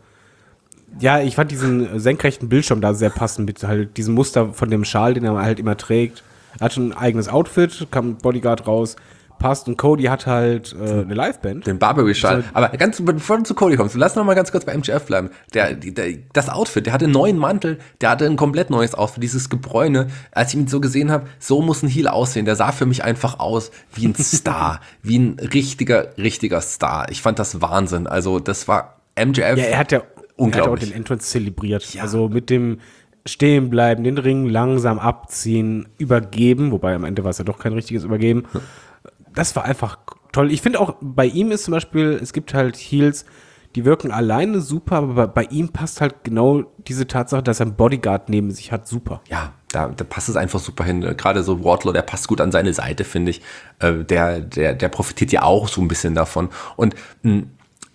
ja, ich fand diesen senkrechten Bildschirm da sehr passend mit halt diesem Muster von dem Schal, den er halt immer trägt. Er hat schon ein eigenes Outfit, kam Bodyguard raus, passt. Und Cody hat halt äh, eine Liveband. Den Barbary-Schal. Aber ganz, bevor du zu Cody kommst, lass noch mal ganz kurz bei M J F bleiben. Der, der, das Outfit, der hatte einen neuen Mantel, der hatte ein komplett neues Outfit, dieses Gebräune. Als ich ihn so gesehen habe, so muss ein Heel aussehen. Der sah für mich einfach aus wie ein Star, wie ein richtiger, richtiger Star. Ich fand das Wahnsinn. Also das war M J F. Ja, er hat ja unglaublich. Er hat auch den Entrance zelebriert. Ja. Also mit dem Stehen bleiben, den Ring langsam abziehen, übergeben, wobei am Ende war es ja doch kein richtiges Übergeben. Das war einfach toll. Ich finde auch, bei ihm ist zum Beispiel, es gibt halt Heels, die wirken alleine super, aber bei ihm passt halt genau diese Tatsache, dass er einen Bodyguard neben sich hat, super. Ja, da, da passt es einfach super hin. Gerade so Wardlow, der passt gut an seine Seite, finde ich. Äh, der, der, der profitiert ja auch so ein bisschen davon. Und mh,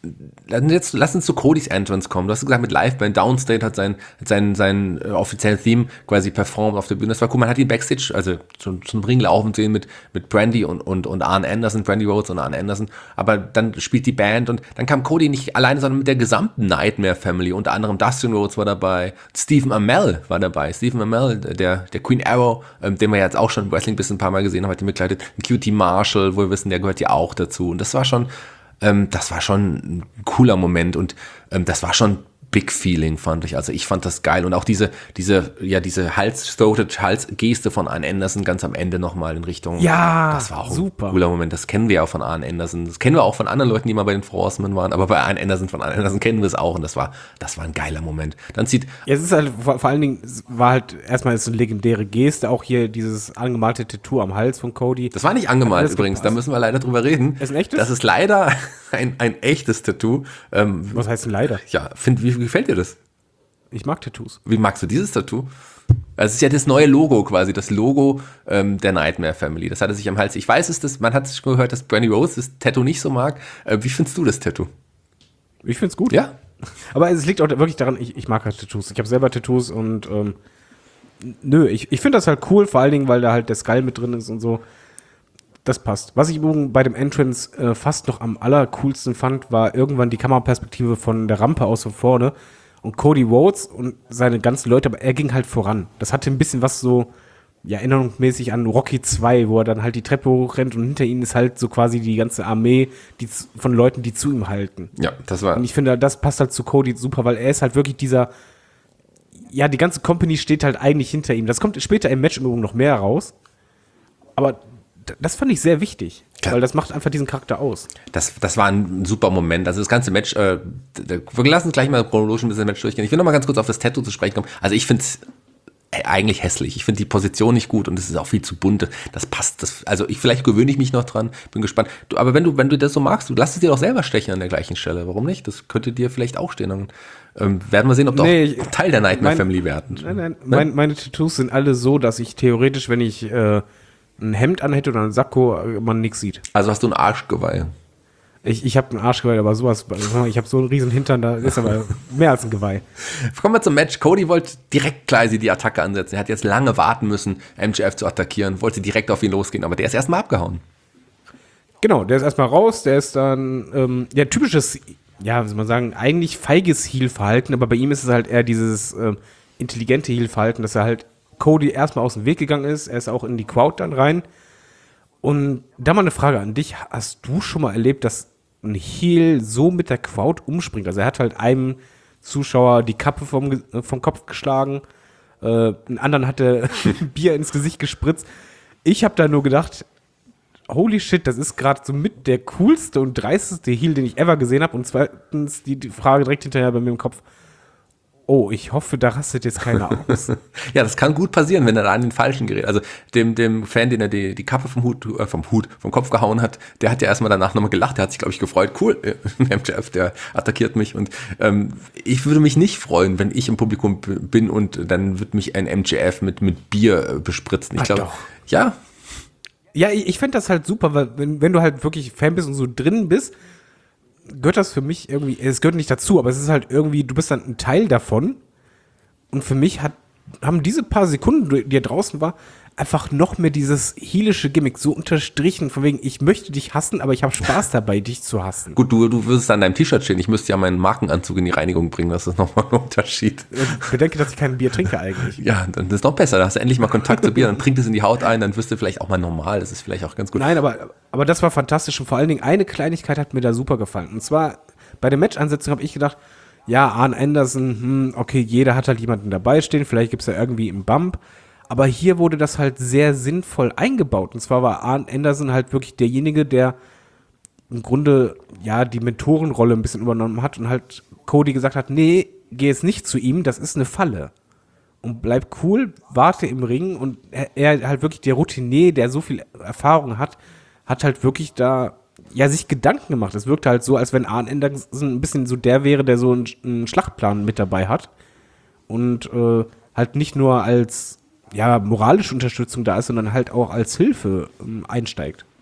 jetzt lass uns zu Codys Entrance kommen. Du hast gesagt, mit Liveband, Downstate hat sein, hat sein, sein äh, offiziellen Theme quasi performt auf der Bühne. Das war cool. Man hat ihn Backstage, also zum, zum Ring laufen sehen mit, mit Brandy und, und, und Arn Anderson, Brandy Rhodes und Arn Anderson. Aber dann spielt die Band und dann kam Cody nicht alleine, sondern mit der gesamten Nightmare Family. Unter anderem Dustin Rhodes war dabei, Stephen Amell war dabei. Stephen Amell, der, der Queen Arrow, ähm, den wir jetzt auch schon im Wrestling bis ein paar Mal gesehen haben, hat ihn begleitet. Q T Marshall, wo wir wissen, der gehört ja auch dazu. Und das war schon, ähm, das war schon ein cooler Moment und ähm, das war schon Big Feeling, fand ich. Also ich fand das geil. Und auch diese, diese, ja, diese Hals-Throated Hals-Geste von Arn Anderson ganz am Ende nochmal in Richtung. Ja, das war auch super. Ein cooler Moment. Das kennen wir ja auch von Arn Anderson. Das kennen wir auch von anderen Leuten, die mal bei den Four Horsemen waren. Aber bei Arn Anderson, von Arn Anderson kennen wir es auch. Und das war, das war ein geiler Moment. Dann zieht. Ja, es ist halt, vor, vor allen Dingen, es war halt erstmal so eine legendäre Geste. Auch hier dieses angemalte Tattoo am Hals von Cody. Das war nicht angemalt übrigens. Gepasst. Da müssen wir leider drüber reden. Ist ein echtes? Das ist leider ein, ein echtes Tattoo. Ähm, Was heißt denn leider? ja, find, wie, wie gefällt dir das? Ich mag Tattoos. Wie magst du dieses Tattoo? Es ist ja das neue Logo quasi, das Logo ähm, der Nightmare Family. Das hatte sich am Hals. Ich weiß es, dass, man hat schon gehört, dass Brandy Rose das Tattoo nicht so mag. Äh, wie findest du das Tattoo? Ich find's gut. Ja? Aber es liegt auch wirklich daran, ich, ich mag halt Tattoos. Ich habe selber Tattoos und ähm, nö, ich, ich finde das halt cool, vor allen Dingen, weil da halt der Skull mit drin ist und so. Das passt. Was ich bei dem Entrance äh, fast noch am allercoolsten fand, war irgendwann die Kameraperspektive von der Rampe aus von vorne. Und Cody Rhodes und seine ganzen Leute, aber er ging halt voran. Das hatte ein bisschen was so, ja, erinnerungsmäßig an Rocky zwei, wo er dann halt die Treppe hochrennt und hinter ihm ist halt so quasi die ganze Armee die, von Leuten, die zu ihm halten. Ja, das war. Und ich finde, das passt halt zu Cody super, weil er ist halt wirklich dieser, ja, die ganze Company steht halt eigentlich hinter ihm. Das kommt später im Match übrigens noch mehr raus. Aber das fand ich sehr wichtig, klar, weil das macht einfach diesen Charakter aus. Das, das war ein super Moment. Also das ganze Match, äh, wir lassen uns gleich mal chronologisch ein bisschen Match durchgehen. Ich will noch mal ganz kurz auf das Tattoo zu sprechen kommen. Also ich finde es eigentlich hässlich. Ich finde die Position nicht gut und es ist auch viel zu bunt. Das passt. Das, also ich, vielleicht gewöhne ich mich noch dran. Bin gespannt. Du, aber wenn du, wenn du das so magst, du lass es dir doch selber stechen an der gleichen Stelle. Warum nicht? Das könnte dir vielleicht auch stehen. Dann ähm, werden wir sehen, ob du nee, auch Teil der Nightmare mein, Family werden. Nein, nein. Mein, meine Tattoos sind alle so, dass ich theoretisch, wenn ich äh, ein Hemd anhätte oder ein Sakko, man nichts sieht. Also hast du ein Arschgeweih? Ich, ich habe ein Arschgeweih, aber sowas, ich habe so einen riesen Hintern, da ist aber mehr als ein Geweih. Kommen wir zum Match. Cody wollte direkt quasi die Attacke ansetzen. Er hat jetzt lange warten müssen, M J F zu attackieren, wollte direkt auf ihn losgehen, aber der ist erstmal abgehauen. Genau, der ist erstmal raus, der ist dann, ähm, ja, typisches, ja, wie soll man sagen, eigentlich feiges Heel-Verhalten, aber bei ihm ist es halt eher dieses äh, intelligente Heel-Verhalten, dass er halt Cody erstmal aus dem Weg gegangen ist, er ist auch in die Crowd dann rein. Und da mal eine Frage an dich, hast du schon mal erlebt, dass ein Heel so mit der Crowd umspringt? Also er hat halt einem Zuschauer die Kappe vom, vom Kopf geschlagen, äh, einen anderen hatte Bier ins Gesicht gespritzt. Ich habe da nur gedacht, holy shit, das ist gerade so mit der coolste und dreisteste Heel, den ich ever gesehen habe. Und zweitens die, die Frage direkt hinterher bei mir im Kopf, oh, ich hoffe, da rastet jetzt keiner aus. Ja, das kann gut passieren, wenn er da an den Falschen gerät. Also dem, dem Fan, den er die, die Kappe vom Hut, äh, vom Hut, vom Kopf gehauen hat, der hat ja erstmal danach nochmal gelacht. Der hat sich, glaube ich, gefreut. Cool, M J F, der attackiert mich. Und ähm, ich würde mich nicht freuen, wenn ich im Publikum b- bin und dann wird mich ein M J F mit, mit Bier äh, bespritzen. Ich glaube, ja. Ja, ich, ich fände das halt super, weil wenn, wenn du halt wirklich Fan bist und so drin bist, gehört das für mich irgendwie, es gehört nicht dazu, aber es ist halt irgendwie, du bist dann ein Teil davon und für mich hat, haben diese paar Sekunden, die er draußen war, einfach noch mehr dieses heelische Gimmick so unterstrichen, von wegen, ich möchte dich hassen, aber ich habe Spaß dabei, dich zu hassen. Gut, du, du wirst an deinem T-Shirt stehen, ich müsste ja meinen Markenanzug in die Reinigung bringen, das ist nochmal ein Unterschied. Ich bedenke, dass ich kein Bier trinke eigentlich. Ja, dann ist noch besser, da hast du endlich mal Kontakt zu Bier, dann trinkt es in die Haut ein, dann wirst du vielleicht auch mal normal, das ist vielleicht auch ganz gut. Nein, aber, aber das war fantastisch und vor allen Dingen eine Kleinigkeit hat mir da super gefallen. Und zwar bei der Match-Ansetzung habe ich gedacht, ja, Arn Anderson, hm, okay, jeder hat halt jemanden dabei stehen, vielleicht gibt es ja irgendwie einen Bump. Aber hier wurde das halt sehr sinnvoll eingebaut. Und zwar war Arn Anderson halt wirklich derjenige, der im Grunde ja die Mentorenrolle ein bisschen übernommen hat und halt Cody gesagt hat, nee, geh jetzt nicht zu ihm, das ist eine Falle. Und bleib cool, warte im Ring. Und er, er halt wirklich der Routinier, der so viel Erfahrung hat, hat halt wirklich da ja sich Gedanken gemacht. Es wirkte halt so, als wenn Arn Anderson ein bisschen so der wäre, der so einen, einen Schlachtplan mit dabei hat. Und äh, halt nicht nur als ja, moralische Unterstützung da ist, sondern halt auch als Hilfe ähm, einsteigt.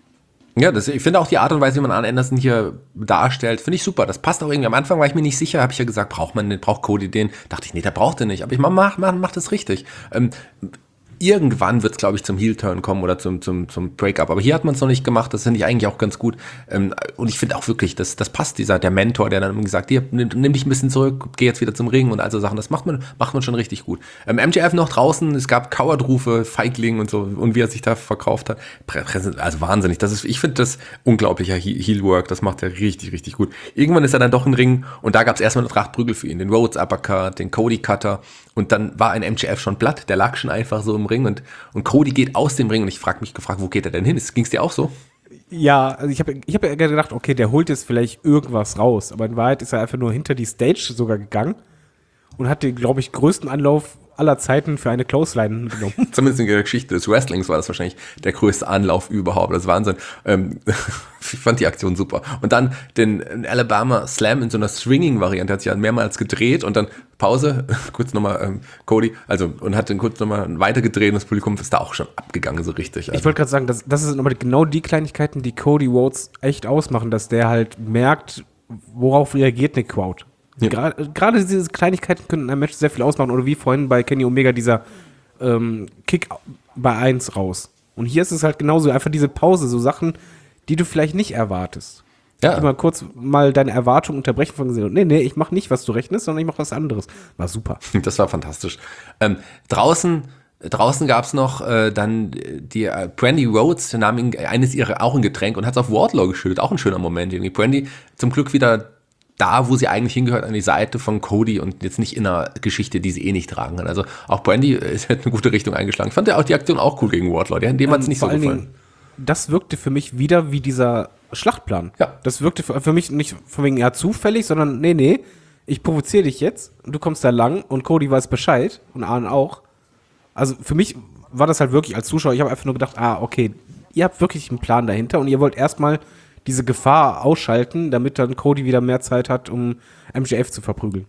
Ja, das, ich finde auch die Art und Weise, wie man Arn Anderson hier darstellt, finde ich super. Das passt auch irgendwie. Am Anfang war ich mir nicht sicher, habe ich ja gesagt, braucht man den, braucht Cody den? Dachte ich, nee, der braucht den nicht. Aber ich mach, mach, mach, mach das richtig. Ähm, Irgendwann wird es, glaube ich, zum Heel-Turn kommen oder zum, zum, zum Breakup. Aber hier hat man es noch nicht gemacht. Das finde ich eigentlich auch ganz gut. Ähm, und ich finde auch wirklich, das, das passt, dieser, der Mentor, der dann irgendwie sagt, hier, nimm, nimm dich ein bisschen zurück, geh jetzt wieder zum Ring und all so Sachen. Das macht man, macht man schon richtig gut. Ähm, M J F noch draußen, es gab Coward-Rufe, Feigling und so. Und wie er sich da verkauft hat. Also wahnsinnig. Das ist, ich finde das unglaublicher Heel-Work. Das macht er richtig, richtig gut. Irgendwann ist er dann doch im Ring und da gab es erstmal eine Trachtprügel für ihn. Den Rhodes Uppercut, den Cody Cutter. Und dann war ein M J F schon platt, der lag schon einfach so im Ring und, und Cody geht aus dem Ring und ich frage mich gefragt, wo geht er denn hin? Ging es dir auch so? Ja, also ich habe ich hab ja gedacht, okay, der holt jetzt vielleicht irgendwas raus, aber in Wahrheit ist er einfach nur hinter die Stage sogar gegangen und hat den, glaube ich, größten Anlauf aller Zeiten für eine Clothesline genommen. Zumindest in der Geschichte des Wrestlings war das wahrscheinlich der größte Anlauf überhaupt. Das ist Wahnsinn. Ähm, ich fand die Aktion super. Und dann den Alabama Slam in so einer Swinging-Variante, hat sich ja mehrmals gedreht und dann Pause, kurz nochmal ähm, Cody, also und hat dann kurz nochmal weitergedreht und das Publikum ist da auch schon abgegangen, so richtig. Also. Ich wollte gerade sagen, das, das sind aber genau die Kleinigkeiten, die Cody Rhodes echt ausmachen, dass der halt merkt, worauf reagiert eine Crowd. Ja. Gerade diese Kleinigkeiten können in einem Match sehr viel ausmachen. Oder wie vorhin bei Kenny Omega, dieser ähm, Kick bei eins raus. Und hier ist es halt genauso, einfach diese Pause, so Sachen, die du vielleicht nicht erwartest. Ja. Mal kurz mal deine Erwartungen unterbrechen von gesehen. Nee, nee, ich mach nicht, was du rechnest, sondern ich mach was anderes. War super. Das war fantastisch. Ähm, draußen Draußen gab es noch äh, dann die äh, Brandy Rhodes, nahm ihn, eines ihrer auch ein Getränk und hat es auf Wardlow geschüttet. Auch ein schöner Moment. Irgendwie. Brandy zum Glück wieder da, wo sie eigentlich hingehört, an die Seite von Cody und jetzt nicht in einer Geschichte, die sie eh nicht tragen kann. Also auch Brandy ist halt eine gute Richtung eingeschlagen. Ich fand ja auch die Aktion auch cool gegen Wardlow. Dem ähm, hat es nicht so gefallen. Dingen, das wirkte für mich wieder wie dieser Schlachtplan. Ja. Das wirkte für, für mich nicht von wegen ja zufällig, sondern nee, nee, ich provoziere dich jetzt und du kommst da lang und Cody weiß Bescheid und Arn auch. Also für mich war das halt wirklich als Zuschauer, ich habe einfach nur gedacht, ah, okay, ihr habt wirklich einen Plan dahinter und ihr wollt erstmal diese Gefahr ausschalten, damit dann Cody wieder mehr Zeit hat, um M J F zu verprügeln.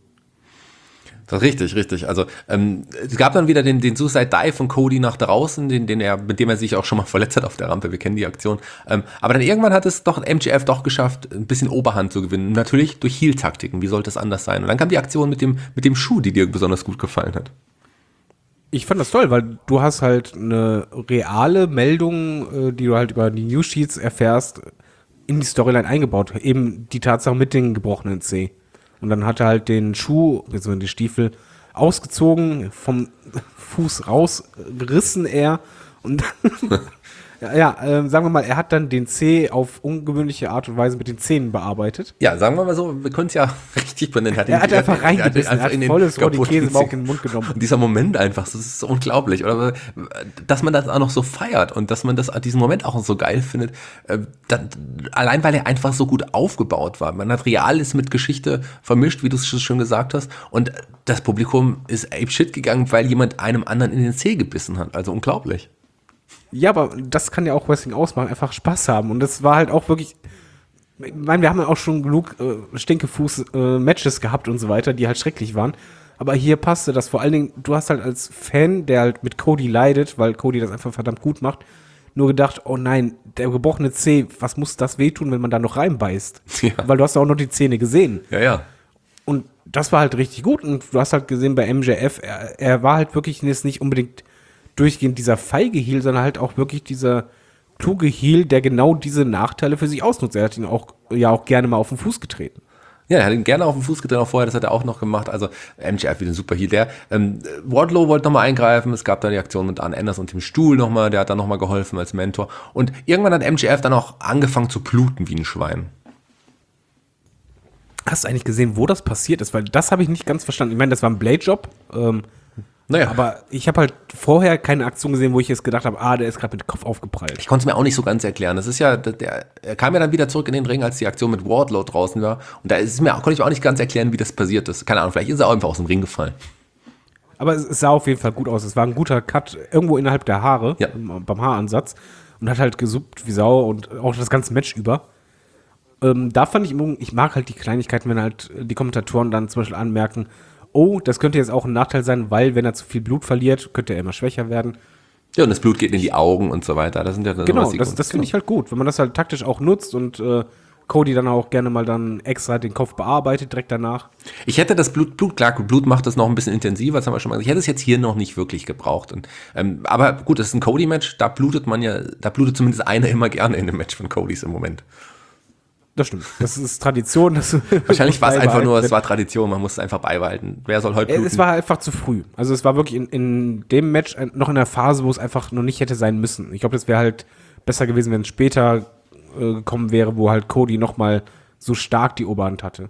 Das ist richtig, richtig. Also ähm, es gab dann wieder den, den Suicide Dive von Cody nach draußen, den, den er, mit dem er sich auch schon mal verletzt hat auf der Rampe. Wir kennen die Aktion. Ähm, aber dann irgendwann hat es doch M J F doch geschafft, ein bisschen Oberhand zu gewinnen. Natürlich durch Heel-Taktiken. Wie sollte es anders sein? Und dann kam die Aktion mit dem, mit dem Schuh, die dir besonders gut gefallen hat. Ich fand das toll, weil du hast halt eine reale Meldung, die du halt über die News-Sheets erfährst, in die Storyline eingebaut. Eben die Tatsache mit den gebrochenen Zeh. Und dann hat er halt den Schuh, also die Stiefel, ausgezogen, vom Fuß rausgerissen er und ja, ja äh, sagen wir mal, er hat dann den Zeh auf ungewöhnliche Art und Weise mit den Zähnen bearbeitet. Ja, sagen wir mal so, wir können es ja richtig benennen. Er hat einfach reingebissen, er hat, er hat volles Rohr den Käsebauch in den Mund genommen. Und dieser Moment einfach, das ist so unglaublich. Oder dass man das auch noch so feiert und dass man das diesen Moment auch so geil findet, äh, dann, allein weil er einfach so gut aufgebaut war. Man hat Reales mit Geschichte vermischt, wie du es schon gesagt hast. Und das Publikum ist apeshit gegangen, weil jemand einem anderen in den Zeh gebissen hat. Also unglaublich. Ja, aber das kann ja auch Wrestling ausmachen, einfach Spaß haben. Und das war halt auch wirklich, ich meine, wir haben ja auch schon genug äh, Stinkefuß-Matches äh, gehabt und so weiter, die halt schrecklich waren. Aber hier passte das vor allen Dingen, du hast halt als Fan, der halt mit Cody leidet, weil Cody das einfach verdammt gut macht, nur gedacht, oh nein, der gebrochene Zeh, was muss das wehtun, wenn man da noch reinbeißt? Ja. Weil du hast ja auch noch die Zähne gesehen. Ja, ja. Und das war halt richtig gut. Und du hast halt gesehen bei M J F, er, er war halt wirklich nicht unbedingt durchgehend dieser feige Heel, sondern halt auch wirklich dieser kluge Heel, der genau diese Nachteile für sich ausnutzt. Er hat ihn auch ja auch gerne mal auf den Fuß getreten. Ja, er hat ihn gerne auf den Fuß getreten, auch vorher, das hat er auch noch gemacht. Also M J F wieder ein super Heel. Der ähm, Wardlow wollte nochmal eingreifen, es gab da die Aktion mit Arn Anderson und dem Stuhl nochmal, der hat dann nochmal geholfen als Mentor. Und irgendwann hat M J F dann auch angefangen zu bluten wie ein Schwein. Hast du eigentlich gesehen, wo das passiert ist? Weil das habe ich nicht ganz verstanden. Ich meine, das war ein Blade-Job, ähm, Naja. Aber ich habe halt vorher keine Aktion gesehen, wo ich jetzt gedacht habe, ah, der ist gerade mit dem Kopf aufgeprallt. Ich konnte es mir auch nicht so ganz erklären. Das ist ja, der, er kam ja dann wieder zurück in den Ring, als die Aktion mit Wardlow draußen war. Und da ist es mir, konnte ich auch nicht ganz erklären, wie das passiert ist. Keine Ahnung, vielleicht ist er auch einfach aus dem Ring gefallen. Aber es, es sah auf jeden Fall gut aus. Es war ein guter Cut irgendwo innerhalb der Haare, ja. beim Haaransatz. Und hat halt gesuppt wie Sau und auch das ganze Match über. Ähm, da fand ich, ich mag halt die Kleinigkeiten, wenn halt die Kommentatoren dann zum Beispiel anmerken, oh, das könnte jetzt auch ein Nachteil sein, weil wenn er zu viel Blut verliert, könnte er immer schwächer werden. Ja, und das Blut geht in die Augen und so weiter. Das sind ja dann Genau, sowas, das, das finde ich halt gut, wenn man das halt taktisch auch nutzt und äh, Cody dann auch gerne mal dann extra den Kopf bearbeitet, direkt danach. Ich hätte das Blut, Blut, klar, Blut macht das noch ein bisschen intensiver, das haben wir schon mal gesagt. Ich hätte es jetzt hier noch nicht wirklich gebraucht. Und, ähm, aber gut, das ist ein Cody-Match, da blutet man ja, da blutet zumindest einer immer gerne in dem Match von Codys im Moment. Das stimmt. Das ist Tradition. Das Wahrscheinlich war es einfach nur, es war Tradition, man muss es einfach beibehalten. Wer soll heute bluten? Es war einfach zu früh. Also es war wirklich in, in dem Match noch in der Phase, wo es einfach noch nicht hätte sein müssen. Ich glaube, das wäre halt besser gewesen, wenn es später äh, gekommen wäre, wo halt Cody nochmal so stark die Oberhand hatte.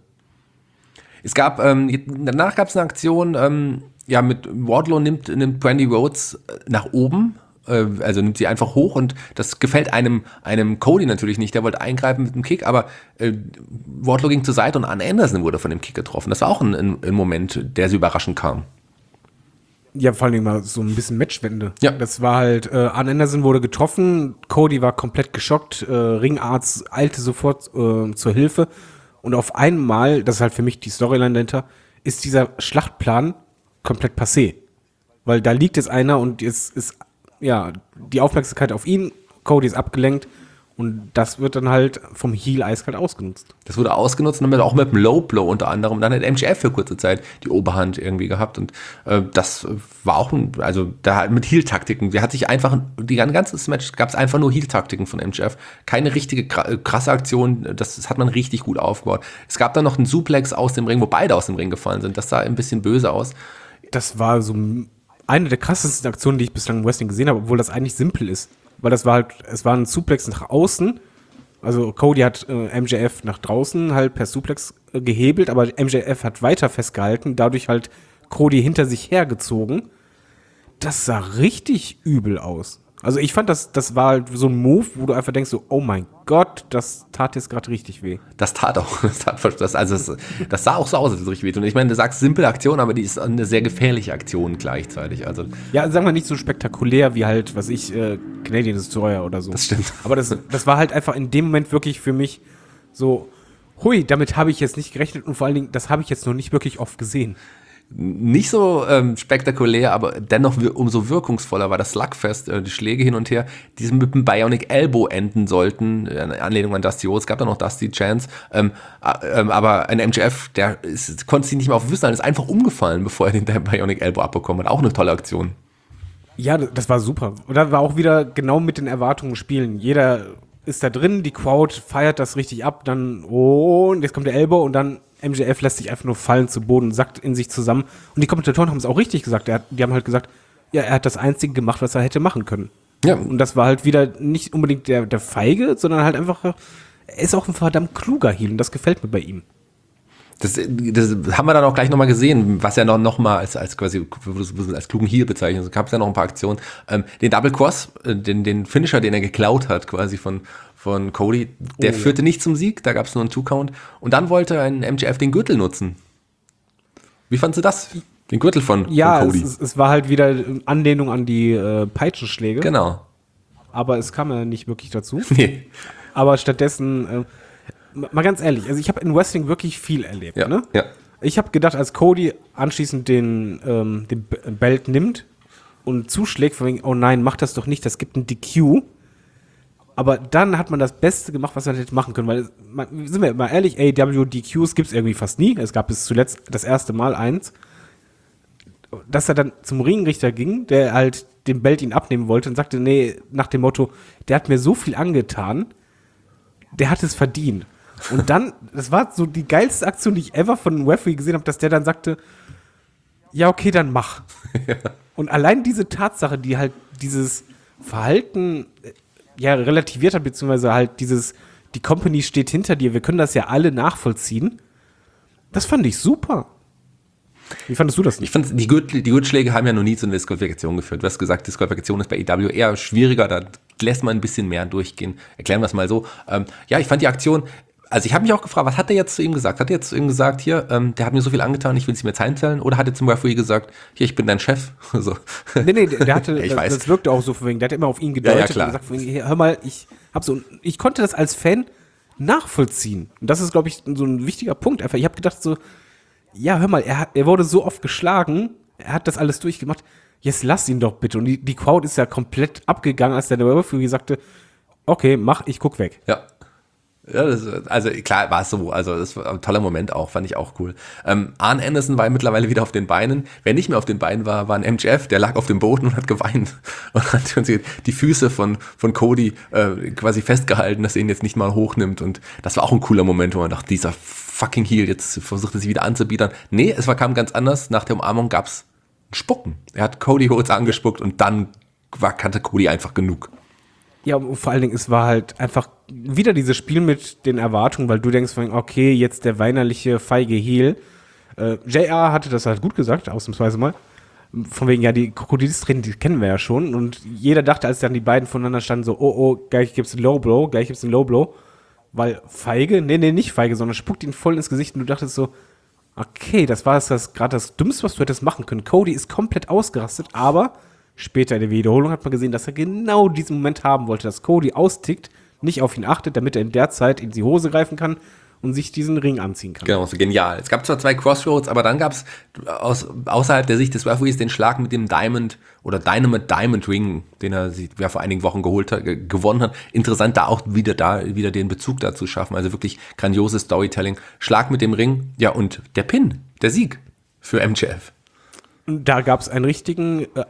Es gab, ähm, danach gab es eine Aktion, ähm, ja, mit Wardlow nimmt, nimmt Brandy Rhodes nach oben, äh, also nimmt sie einfach hoch und das gefällt einem, einem Cody natürlich nicht, der wollte eingreifen mit dem Kick, aber äh, Wardlow ging zur Seite und Arn Anderson wurde von dem Kick getroffen. Das war auch ein, ein, ein Moment, der so überraschend kam. Ja, vor allem mal so ein bisschen Matchwende. Ja. Das war halt, äh, Arn Anderson wurde getroffen, Cody war komplett geschockt, äh, Ringarzt eilte sofort äh, zur Hilfe und auf einmal, das ist halt für mich die Storyline dahinter, ist dieser Schlachtplan komplett passé. Weil da liegt jetzt einer und jetzt ist, ja, die Aufmerksamkeit auf ihn, Cody ist abgelenkt und das wird dann halt vom Heel eiskalt ausgenutzt. Das wurde ausgenutzt und dann auch mit dem Low Blow unter anderem. Dann hat M J F für kurze Zeit die Oberhand irgendwie gehabt und äh, das war auch, ein, also da mit Heel-Taktiken. Der hat sich einfach, die ganze Match gab es einfach nur Heel-Taktiken von M J F. Keine richtige krasse Aktion, das, das hat man richtig gut aufgebaut. Es gab dann noch einen Suplex aus dem Ring, wo beide aus dem Ring gefallen sind. Das sah ein bisschen böse aus. Das war so eine der krassesten Aktionen, die ich bislang im Wrestling gesehen habe, obwohl das eigentlich simpel ist. Weil das war halt, es war ein Suplex nach außen. Also Cody hat äh, M J F nach draußen halt per Suplex äh, gehebelt, aber M J F hat weiter festgehalten, dadurch halt Cody hinter sich hergezogen. Das sah richtig übel aus. Also ich fand, das, das war halt so ein Move, wo du einfach denkst so, oh mein Gott, das tat jetzt gerade richtig weh. Das tat auch, das, tat, das, also das, das sah auch so aus, als es richtig weh tut. Und ich meine, du sagst simple Aktion, aber die ist eine sehr gefährliche Aktion gleichzeitig. Also ja, sagen wir nicht so spektakulär wie halt, was ich, äh, Canadian Destroyer oder so. Das stimmt. Aber das, das war halt einfach in dem Moment wirklich für mich so, hui, damit habe ich jetzt nicht gerechnet und vor allen Dingen, das habe ich jetzt noch nicht wirklich oft gesehen. Nicht so ähm, spektakulär, aber dennoch wir, umso wirkungsvoller war das Slugfest, äh, die Schläge hin und her, die mit dem Bionic Elbow enden sollten, in Anlehnung an Dusty Rhodes. Es gab da noch Dusty Chance, ähm, äh, aber ein M J F, der ist, konnte sich nicht mehr auf den Füßen halten, ist einfach umgefallen, bevor er den Bionic Elbow abbekommen hat. Auch eine tolle Aktion. Ja, das war super. Und da war auch wieder genau mit den Erwartungen spielen. Jeder ist da drin, die Crowd feiert das richtig ab, dann, oh, und jetzt kommt der Elbow und dann M J F lässt sich einfach nur fallen zu Boden, sackt in sich zusammen. Und die Kommentatoren haben es auch richtig gesagt. Er hat, die haben halt gesagt, ja, er hat das Einzige gemacht, was er hätte machen können. Ja. Und das war halt wieder nicht unbedingt der, der Feige, sondern halt einfach, er ist auch ein verdammt kluger Heel und das gefällt mir bei ihm. Das, das haben wir dann auch gleich nochmal gesehen, was ja noch, noch mal als, als quasi als klugen Heel bezeichnet. Es gab ja noch ein paar Aktionen. Ähm, den Double Cross, äh, den, den Finisher, den er geklaut hat quasi von, von Cody, der oh, führte ja. nicht zum Sieg, da gab es nur einen Two-Count. Und dann wollte ein M J F den Gürtel nutzen. Wie fandst du das? Den Gürtel von, ja, von Cody? Ja, es, es war halt wieder Anlehnung an die äh, Peitschenschläge. Genau. Aber es kam ja nicht wirklich dazu. Nee. Aber stattdessen... Äh, mal ganz ehrlich, also ich habe in Wrestling wirklich viel erlebt, ja, ne? Ja. Ich habe gedacht, als Cody anschließend den, ähm, den Belt nimmt und zuschlägt, von wegen, oh nein, mach das doch nicht, das gibt ein D Q. Aber dann hat man das Beste gemacht, was man hätte machen können, weil, man, sind wir mal ehrlich, A E W D Qs gibt es irgendwie fast nie. Es gab bis zuletzt das erste Mal eins. Dass er dann zum Ringrichter ging, der halt den Belt ihn abnehmen wollte und sagte, nee, nach dem Motto, der hat mir so viel angetan, der hat es verdient. Und dann, das war so die geilste Aktion, die ich ever von einem Referee gesehen habe, dass der dann sagte, ja, okay, dann mach. Ja. Und allein diese Tatsache, die halt dieses Verhalten ja relativiert hat, beziehungsweise halt dieses, die Company steht hinter dir, wir können das ja alle nachvollziehen, das fand ich super. Wie fandest du das nicht? Ich fand, die, Gürtel, die Gürtelschläge haben ja noch nie zu einer Disqualifikation geführt. Du hast gesagt, Disqualifikation ist bei A E W eher schwieriger, da lässt man ein bisschen mehr durchgehen. Erklären wir es mal so. Ähm, ja, ich fand die Aktion, also ich habe mich auch gefragt, was hat er jetzt zu ihm gesagt? Hat er jetzt zu ihm gesagt, hier, ähm, der hat mir so viel angetan, ich will es mir zahlen? Oder hat er zum Referee gesagt, hier, ich bin dein Chef? so. Nee, nee, der hatte, ja, ich das, weiß. das wirkte auch so von wegen, der hat immer auf ihn gedeutet ja, ja, klar. und gesagt, von wegen, hör mal, ich hab so, ich konnte das als Fan nachvollziehen. Und das ist, glaube ich, so ein wichtiger Punkt. Einfach, ich habe gedacht so, ja, hör mal, er, er wurde so oft geschlagen, er hat das alles durchgemacht. jetzt lass ihn doch bitte. Und die, die Crowd ist ja komplett abgegangen, als der Referee sagte, okay, mach, ich guck weg. Ja. Ja, das, also klar war es so, also das war ein toller Moment auch, fand ich auch cool. Ähm, Arn Anderson war mittlerweile wieder auf den Beinen. Wer nicht mehr auf den Beinen war, war ein M J F, der lag auf dem Boden und hat geweint und hat die Füße von, von Cody äh, quasi festgehalten, dass er ihn jetzt nicht mal hochnimmt, und das war auch ein cooler Moment, wo man dachte, dieser fucking Heel, jetzt versucht er sich wieder anzubietern. Nee, es war, kam ganz anders, nach der Umarmung gab's ein Spucken. Er hat Cody Rhodes angespuckt und dann war, kannte Cody einfach genug. Ja, und vor allen Dingen, es war halt einfach wieder dieses Spiel mit den Erwartungen, weil du denkst, okay, jetzt der weinerliche, feige Heel. Äh, J R hatte das halt gut gesagt, ausnahmsweise mal. Von wegen, ja, die Krokodilstränen, die kennen wir ja schon. Und jeder dachte, als dann die beiden voneinander standen, so, oh, oh, gleich gibt's einen Low Blow, gleich gibt's einen Low Blow. Weil feige, nee, nee, nicht feige, sondern spuckt ihn voll ins Gesicht und du dachtest so, okay, das war das, das gerade das Dümmste, was du hättest machen können. Cody ist komplett ausgerastet, aber später in der Wiederholung hat man gesehen, dass er genau diesen Moment haben wollte, dass Cody austickt, nicht auf ihn achtet, damit er in der Zeit in die Hose greifen kann und sich diesen Ring anziehen kann. Genau, so genial. Es gab zwar zwei Crossroads, aber dann gab es aus, außerhalb der Sicht des Referees den Schlag mit dem Diamond oder Dynamite Diamond Ring, den er sich ja vor einigen Wochen geholt hat, ge- gewonnen hat. Interessant, da auch wieder da wieder den Bezug dazu schaffen. Also wirklich grandioses Storytelling. Schlag mit dem Ring, ja, und der Pin, der Sieg für M J F. Da gab es einen richtigen äh,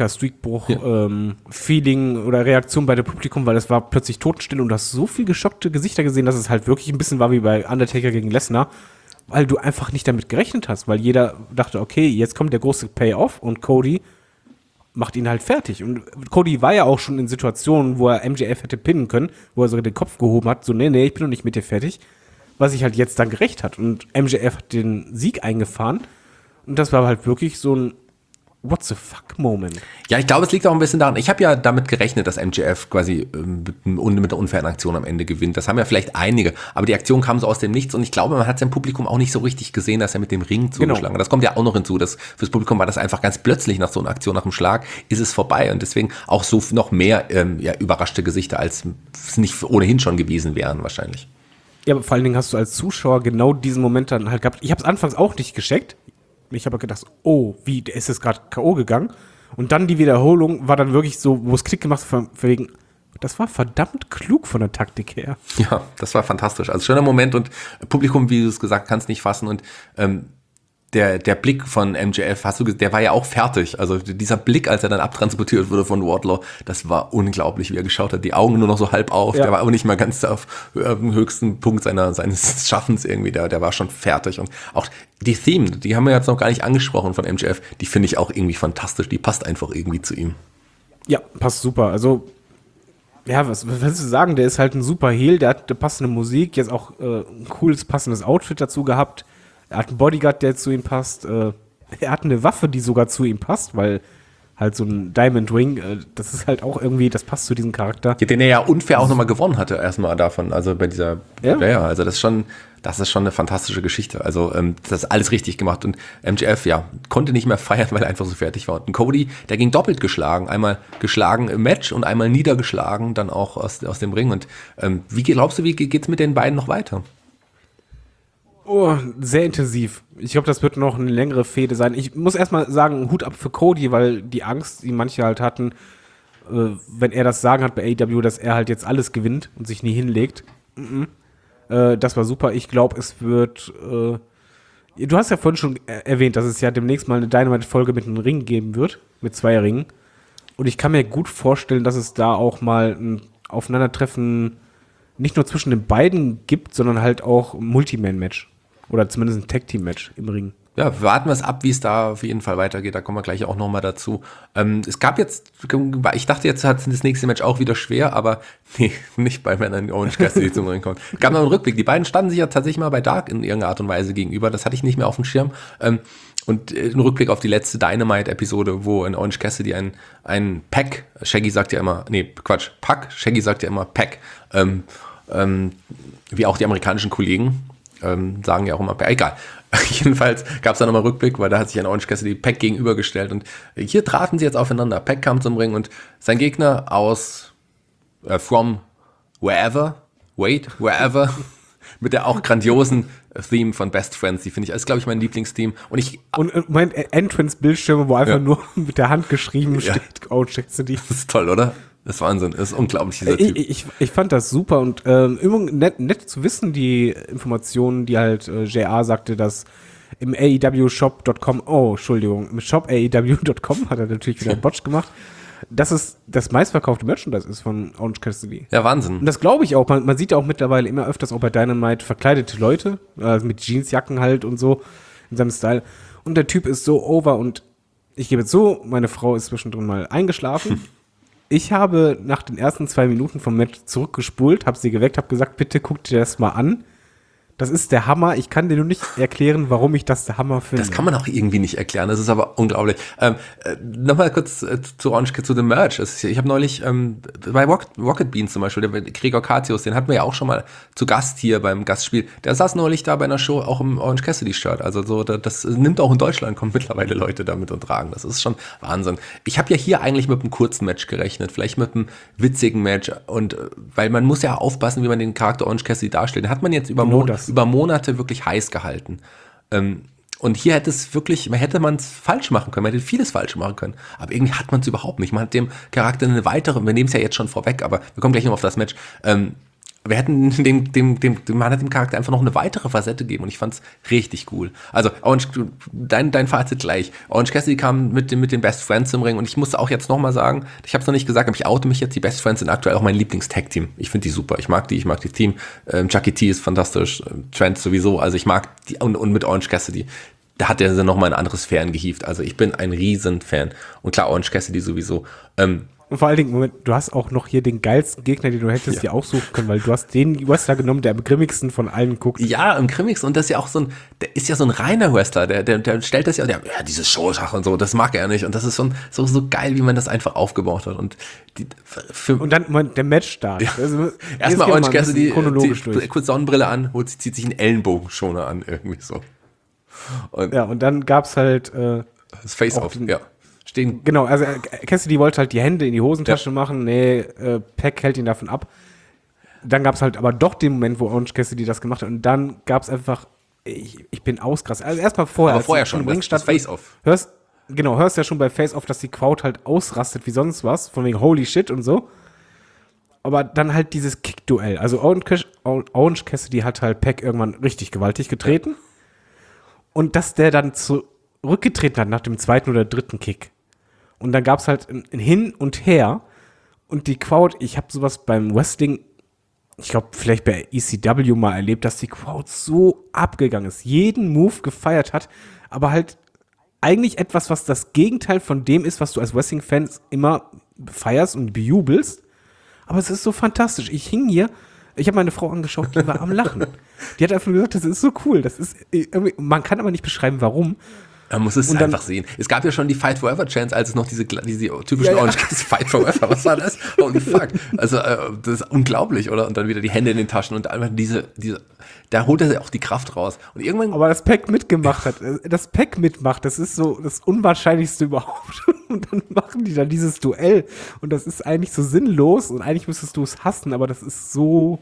Undertaker-Streakbruch-Feeling Ja. ähm, oder Reaktion bei dem Publikum, weil es war plötzlich totenstill und du hast so viel geschockte Gesichter gesehen, dass es halt wirklich ein bisschen war wie bei Undertaker gegen Lesnar, weil du einfach nicht damit gerechnet hast, weil jeder dachte, okay, jetzt kommt der große Payoff und Cody macht ihn halt fertig. Und Cody war ja auch schon in Situationen, wo er M J F hätte pinnen können, wo er sogar den Kopf gehoben hat, so, nee, nee, ich bin noch nicht mit dir fertig, was sich halt jetzt dann gerecht hat. Und M J F hat den Sieg eingefahren. Und das war halt wirklich so ein What the fuck Moment. Ja, ich glaube, es liegt auch ein bisschen daran, ich habe ja damit gerechnet, dass M J F quasi ähm, mit, mit der unfairen Aktion am Ende gewinnt. Das haben ja vielleicht einige, aber die Aktion kam so aus dem Nichts und ich glaube, man hat sein Publikum auch nicht so richtig gesehen, dass er mit dem Ring zugeschlagen hat. Genau. Das kommt ja auch noch hinzu, dass fürs Publikum war das einfach ganz plötzlich nach so einer Aktion, nach dem Schlag, ist es vorbei und deswegen auch so noch mehr ähm, ja, überraschte Gesichter, als es nicht ohnehin schon gewesen wären wahrscheinlich. Ja, aber vor allen Dingen hast du als Zuschauer genau diesen Moment dann halt gehabt. Ich habe es anfangs auch nicht gecheckt. Ich habe gedacht, oh, wie, der ist jetzt gerade K O gegangen. Und dann die Wiederholung war dann wirklich so, wo es Klick gemacht hat, wegen, das war verdammt klug von der Taktik her. Ja, das war fantastisch. Also schöner Moment und Publikum, wie du es gesagt kannst, nicht fassen. Und ähm, der, der Blick von M J F, hast du, der war ja auch fertig. Also dieser Blick, als er dann abtransportiert wurde von Wardlow, das war unglaublich, wie er geschaut hat. Die Augen nur noch so halb auf. Ja. Der war aber nicht mal ganz auf dem höchsten Punkt seiner, seines Schaffens irgendwie. Der, der war schon fertig. Und auch die Theme, die haben wir jetzt noch gar nicht angesprochen von M J F, die finde ich auch irgendwie fantastisch. Die passt einfach irgendwie zu ihm. Ja, passt super. Also, ja, was, was willst du sagen? Der ist halt ein super Heel, der hat eine passende Musik, jetzt auch äh, ein cooles, passendes Outfit dazu gehabt. Er hat einen Bodyguard, der zu ihm passt. Äh, er hat eine Waffe, die sogar zu ihm passt, weil halt so ein Diamond Ring, äh, das ist halt auch irgendwie, das passt zu diesem Charakter. Ja, den er ja unfair auch nochmal gewonnen hatte, erstmal davon. Also bei dieser, ja, ja also das ist schon, das ist schon eine fantastische Geschichte. Also ähm, das ist alles richtig gemacht. Und M J F, ja, konnte nicht mehr feiern, weil er einfach so fertig war. Und Cody, der ging doppelt geschlagen. Einmal geschlagen im Match und einmal niedergeschlagen, dann auch aus, aus dem Ring. Und ähm, wie glaubst du, wie geht's mit den beiden noch weiter? Oh, sehr intensiv. Ich glaube, das wird noch eine längere Fehde sein. Ich muss erstmal sagen, Hut ab für Cody, weil die Angst, die manche halt hatten, äh, wenn er das Sagen hat bei A E W, dass er halt jetzt alles gewinnt und sich nie hinlegt. Mm-mm. Äh, das war super. Ich glaube, es wird äh, du hast ja vorhin schon erwähnt, dass es ja demnächst mal eine Dynamite-Folge mit einem Ring geben wird, mit zwei Ringen. Und ich kann mir gut vorstellen, dass es da auch mal ein Aufeinandertreffen nicht nur zwischen den beiden gibt, sondern halt auch ein Multiman-Match. Oder zumindest ein Tag-Team-Match im Ring. Ja, warten wir es ab, wie es da auf jeden Fall weitergeht. Da kommen wir gleich auch nochmal dazu. Ähm, es gab jetzt, ich dachte jetzt hat das nächste Match auch wieder schwer, aber nee, nicht bei Männern Orange Cassidy zum Ring kommen. Gab noch einen Rückblick. Die beiden standen sich ja tatsächlich mal bei Dark in irgendeiner Art und Weise gegenüber. Das hatte ich nicht mehr auf dem Schirm. Ähm, und äh, ein Rückblick auf die letzte Dynamite-Episode, wo in Orange Cassidy ein, ein Pack, Shaggy sagt ja immer, nee, Quatsch, Pack, Shaggy sagt ja immer Pack, ähm, ähm, wie auch die amerikanischen Kollegen, ähm, sagen ja auch immer, egal. Jedenfalls gab es da nochmal Rückblick, weil da hat sich ein Orange Cassidy Pack gegenübergestellt und hier traten sie jetzt aufeinander. Pack kam zum Ring und sein Gegner aus äh, from wherever, wait, wherever, mit der auch grandiosen Theme von Best Friends, die finde ich, ist glaube ich mein Lieblingstheme. Und ich Und äh, mein Entrance-Bildschirm, wo einfach Ja. nur mit der Hand geschrieben Ja. steht, Orange Cassidy. das ist toll, oder? Das ist Wahnsinn, das ist unglaublich, dieser Ich, Typ. ich, ich fand das super und ähm, immer nett, nett zu wissen, die Informationen, die halt äh, J R sagte, dass im A E W Shop Punkt com, oh, Entschuldigung, im Shop A E W Punkt com hat er natürlich wieder einen Botch gemacht, dass es das meistverkaufte Merchandise ist von Orange Cassidy. Ja, Wahnsinn. Und das glaube ich auch. Man, man sieht ja auch mittlerweile immer öfters auch bei Dynamite verkleidete Leute, äh, mit Jeansjacken halt und so in seinem Style. Und der Typ ist so over und ich gebe jetzt so, meine Frau ist zwischendrin mal eingeschlafen. Ich habe nach den ersten zwei Minuten vom Match zurückgespult, habe sie geweckt, habe gesagt, bitte guck dir das mal an. Das ist der Hammer. Ich kann dir nur nicht erklären, warum ich das der Hammer finde. Das kann man auch irgendwie nicht erklären, das ist aber unglaublich. Ähm, äh, Nochmal kurz äh, zu Orange, zu dem Merch. Es ist, ich habe neulich ähm, bei Rocket, Rocket Beans zum Beispiel, der Gregor Katius, den hatten wir ja auch schon mal zu Gast hier beim Gastspiel. Der saß neulich da bei einer Show auch im Orange Cassidy-Shirt. Also so, das, das nimmt auch in Deutschland, kommen mittlerweile Leute damit und tragen. Das ist schon Wahnsinn. Ich habe ja hier eigentlich mit einem kurzen Match gerechnet, vielleicht mit einem witzigen Match. Und äh, weil man muss ja aufpassen, wie man den Charakter Orange Cassidy darstellt. Den hat man jetzt über Genau Mon- das. über Monate wirklich heiß gehalten. Ähm, und hier hätte es wirklich, man hätte man es falsch machen können, man hätte vieles falsch machen können. Aber irgendwie hat man es überhaupt nicht. Man hat dem Charakter eine weitere, wir nehmen es ja jetzt schon vorweg, aber wir kommen gleich noch auf das Match. Ähm, wir hätten dem, dem, dem, dem, man hat dem Charakter einfach noch eine weitere Facette gegeben und ich fand es richtig cool. Also, Orange, dein, dein Fazit gleich. Orange Cassidy kam mit, dem, mit den Best Friends im Ring und ich musste auch jetzt nochmal sagen, ich habe es noch nicht gesagt, aber ich oute mich jetzt, die Best Friends sind aktuell auch mein Lieblings-Tag-Team. Ich finde die super, ich mag die, ich mag das Team. Ähm, Chucky T ist fantastisch, ähm, Trent sowieso, also ich mag die und, und mit Orange Cassidy. Da hat er sie nochmal in andere Sphären gehievt. Also ich bin ein Riesen-Fan. Und klar, Orange Cassidy sowieso. Ähm, Und vor allen Dingen, Moment, du hast auch noch hier den geilsten Gegner, den du hättest Ja. dir aussuchen können, weil du hast den Wrestler genommen, der am grimmigsten von allen guckt. Ja, im Grimmix und das ist ja auch so ein, der ist ja so ein reiner Wrestler, der, der, der stellt das ja, der, ja, dieses Showsache und so, das mag er nicht und das ist schon so, so geil, wie man das einfach aufgebaut hat und die, für, Und dann Moment, der Matchstart. Ja. Also, erstmal jetzt gehen wir Orange ein bisschen Cassidy, chronologisch zieht, durch. kurz Sonnenbrille an, holt, zieht sich einen Ellenbogenschoner an, irgendwie so. Und Ja, und dann gab's halt, äh, das Face-Off, auch den- ja. Stehen, genau, also äh, Cassidy wollte halt die Hände in die Hosentasche machen, nee, äh, Peck hält ihn davon ab. Dann gab's halt aber doch den Moment, wo Orange Cassidy das gemacht hat und dann gab's einfach, ich, ich bin ausgerastet. Also erstmal vorher. aber als vorher die schon, im das, Ring das stand, Face-Off. Hörst, genau, hörst ja schon bei Face-Off, dass die Crowd halt ausrastet wie sonst was, von wegen Holy Shit und so. Aber dann halt dieses Kick-Duell. Also Orange, Orange Cassidy hat halt Peck irgendwann richtig gewaltig getreten. Und dass der dann zurückgetreten hat nach dem zweiten oder dritten Kick. Und dann gab es halt ein, ein Hin und Her. Und die Crowd, ich habe sowas beim Wrestling, ich glaube, vielleicht bei E C W mal erlebt, dass die Crowd so abgegangen ist, jeden Move gefeiert hat, aber halt eigentlich etwas, was das Gegenteil von dem ist, was du als Wrestling-Fan immer feierst und bejubelst. Aber es ist so fantastisch. Ich hing hier, ich habe meine Frau angeschaut, die war am Lachen. Die hat einfach nur gesagt, das ist so cool. Das ist irgendwie, man kann aber nicht beschreiben, warum. Man muss es Und dann- einfach sehen. Es gab ja schon die Fight Forever Chance, als es noch diese, diese typischen Ja, ja. Orange Cassidy Fight Forever, was war das? Holy fuck. Also, äh, das ist unglaublich, oder? Und dann wieder die Hände in den Taschen und einfach diese, diese, da holt er auch die Kraft raus. Und irgendwann, Aber das Pack mitgemacht hat, das Pack mitmacht, das ist so das Unwahrscheinlichste überhaupt. Und dann machen die dann dieses Duell. Und das ist eigentlich so sinnlos und eigentlich müsstest du es hassen, aber das ist so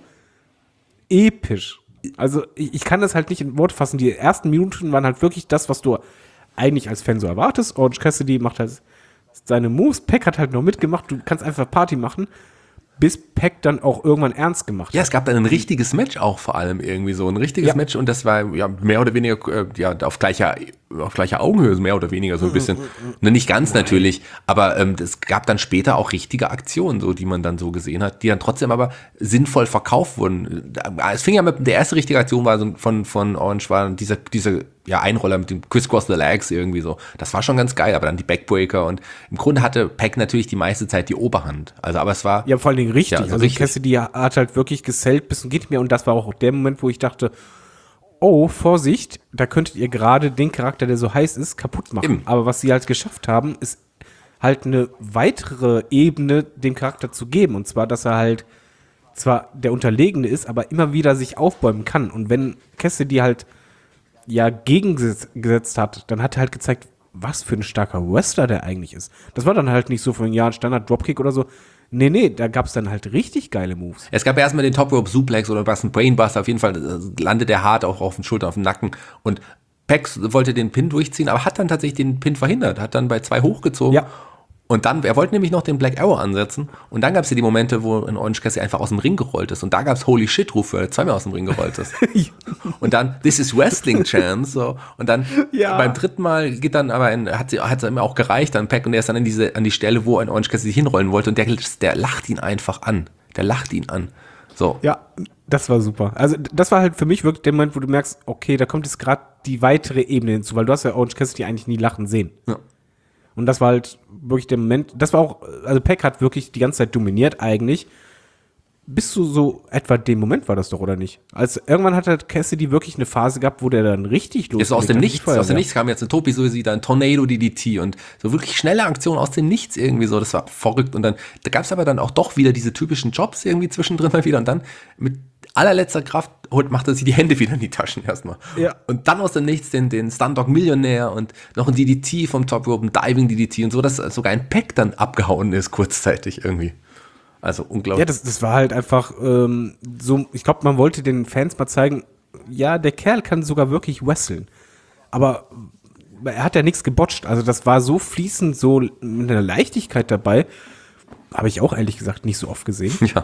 episch. Also ich, ich kann das halt nicht in Worte fassen. Die ersten Minuten waren halt wirklich das, was du eigentlich als Fan so erwartest. Orange Cassidy macht halt seine Moves. Pack hat halt noch mitgemacht. Du kannst einfach Party machen, bis Pack dann auch irgendwann ernst gemacht ja, hat. es gab dann ein richtiges Match auch vor allem irgendwie so, ein richtiges Ja. Match und das war ja mehr oder weniger äh, ja, auf gleicher, auf gleicher Augenhöhe, mehr oder weniger so ein bisschen. Ne, nicht ganz natürlich, aber ähm, es gab dann später auch richtige Aktionen, so, die man dann so gesehen hat, die dann trotzdem aber sinnvoll verkauft wurden. Es fing ja mit, der erste richtige Aktion war so von, von Orange, war dieser, dieser ja, Einroller mit dem Crisscross the Legs irgendwie so. Das war schon ganz geil, aber dann die Backbreaker und im Grunde hatte Pack natürlich die meiste Zeit die Oberhand. Also, aber es war, Ja, vor allen Dingen richtig. Ja, so also richtig. Cassidy hat halt wirklich gesellt bis zum geht nicht mehr und das war auch der Moment, wo ich dachte, oh, Vorsicht, da könntet ihr gerade den Charakter, der so heiß ist, kaputt machen. Eben. Aber was sie halt geschafft haben, ist halt eine weitere Ebene dem Charakter zu geben. Und zwar, dass er halt zwar der Unterlegene ist, aber immer wieder sich aufbäumen kann. Und wenn Cassidy halt ja gegengesetzt hat, dann hat er halt gezeigt, was für ein starker Wrestler der eigentlich ist. Das war dann halt nicht so von, ja, ein Standard-Dropkick oder so. Nee, nee, da gab es dann halt richtig geile Moves. Es gab erstmal den Top Rope Suplex oder was, ein Brainbuster, auf jeden Fall äh, landet er hart auch auf den Schultern, auf dem Nacken und Pac wollte den Pin durchziehen, aber hat dann tatsächlich den Pin verhindert, hat dann bei zwei hochgezogen. Ja. Und dann, er wollte nämlich noch den Black Arrow ansetzen und dann gab es ja die Momente, wo ein Orange Cassidy einfach aus dem Ring gerollt ist und da gab es Holy Shit Rufe, weil er zweimal aus dem Ring gerollt ist. Und dann, this is Wrestling Chance, so. Und dann Ja. beim dritten Mal geht dann aber ein, hat sie, hat es immer auch gereicht dann Pac und er ist dann an diese, an die Stelle, wo ein Orange Cassidy hinrollen wollte und der, der lacht ihn einfach an. Der lacht ihn an. So. Ja, das war super. Also das war halt für mich wirklich der Moment, wo du merkst, okay, da kommt jetzt gerade die weitere Ebene hinzu, weil du hast ja Orange Cassidy eigentlich nie lachen sehen. Ja. Und das war halt wirklich der Moment, das war auch, also Pac hat wirklich die ganze Zeit dominiert eigentlich. Bis zu so etwa dem Moment war das doch, oder nicht? Als irgendwann hat halt Cassidy wirklich eine Phase gehabt, wo der dann richtig los Ist aus dem Nichts, aus dem Nichts kam jetzt ein Topi Suicida, ein Tornado D D T und so wirklich schnelle Aktionen aus dem Nichts irgendwie so, das war verrückt und dann, da gab es aber dann auch doch wieder diese typischen Jobs irgendwie zwischendrin mal wieder und dann mit allerletzter Kraft holt, macht er sich die Hände wieder in die Taschen erstmal. Ja. Und dann aus dem Nichts den, den Stundog Millionär und noch ein D D T vom Top Rope, ein Diving D D T und so, dass sogar ein Pack dann abgehauen ist kurzzeitig irgendwie. Also unglaublich. Ja, das, das war halt einfach ähm, so, ich glaube, man wollte den Fans mal zeigen, ja, der Kerl kann sogar wirklich wresteln. Aber er hat ja nichts gebotcht. Also das war so fließend, so mit einer Leichtigkeit dabei. Habe ich auch ehrlich gesagt nicht so oft gesehen. Ja.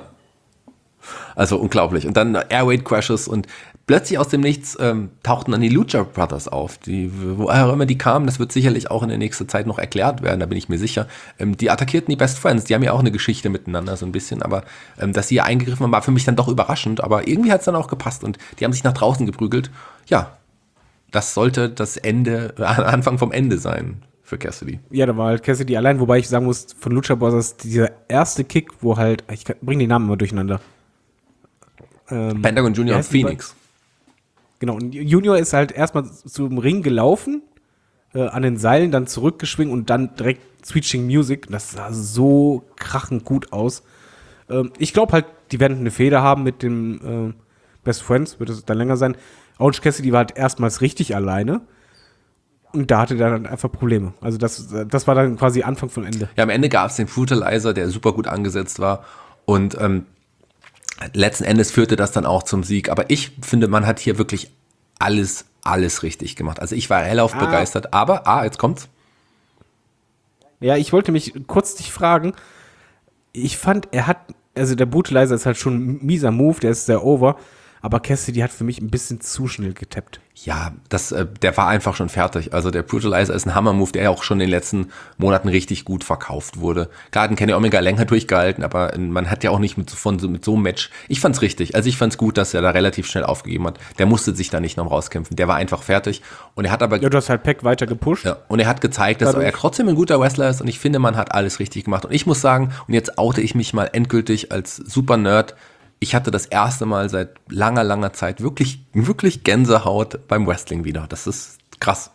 Also unglaublich. Und dann Airweight Crashes und plötzlich aus dem Nichts ähm, tauchten dann die Lucha Brothers auf. Die, woher immer die kamen, das wird sicherlich auch in der nächsten Zeit noch erklärt werden, da bin ich mir sicher. Ähm, die attackierten die Best Friends, die haben ja auch eine Geschichte miteinander so ein bisschen, aber ähm, dass sie hier eingegriffen haben, war für mich dann doch überraschend, aber irgendwie hat es dann auch gepasst und die haben sich nach draußen geprügelt. Ja, das sollte das Ende, äh, Anfang vom Ende sein für Cassidy. Ja, da war halt Cassidy allein, wobei ich sagen muss, von Lucha Brothers, dieser erste Kick, wo halt, ich bringe die Namen immer durcheinander. Ähm, Pentagon Junior und Phoenix. Genau, und Junior ist halt erstmal zum Ring gelaufen, äh, an den Seilen, dann zurückgeschwingt und dann direkt Switching Music. Das sah so krachend gut aus. Ähm, ich glaube halt, die werden eine Fehde haben mit dem äh, Best Friends, wird es dann länger sein. Orange Cassidy war halt erstmals richtig alleine. Und da hatte er dann einfach Probleme. Also das, das war dann quasi Anfang von Ende. Ja, am Ende gab es den Brutalizer, der super gut angesetzt war. Und ähm, letzten Endes führte das dann auch zum Sieg. Aber ich finde, man hat hier wirklich alles, alles richtig gemacht. Also ich war hellauf Ah. begeistert. Aber, ah, jetzt kommt's. Ja, ich wollte mich kurz dich fragen. Ich fand, er hat, also der Brutalizer ist halt schon ein mieser Move, der ist sehr over. Aber Cassidy hat für mich ein bisschen zu schnell getappt. Ja, das, äh, der war einfach schon fertig. Also der Brutalizer ist ein Hammer-Move, der ja auch schon in den letzten Monaten richtig gut verkauft wurde. Klar, den Kenny Omega länger durchgehalten, aber man hat ja auch nicht mit, von, mit so einem Match. Ich fand's richtig. Also ich fand's gut, dass er da relativ schnell aufgegeben hat. Der musste sich da nicht noch rauskämpfen. Der war einfach fertig. Und er hat aber... Ja, du hast halt Pac weiter gepusht. Ja, und er hat gezeigt, dass Dadurch. er trotzdem ein guter Wrestler ist und ich finde, man hat alles richtig gemacht. Und ich muss sagen, und jetzt oute ich mich mal endgültig als Super-Nerd, ich hatte das erste Mal seit langer, langer Zeit wirklich, wirklich Gänsehaut beim Wrestling wieder. Das ist krass.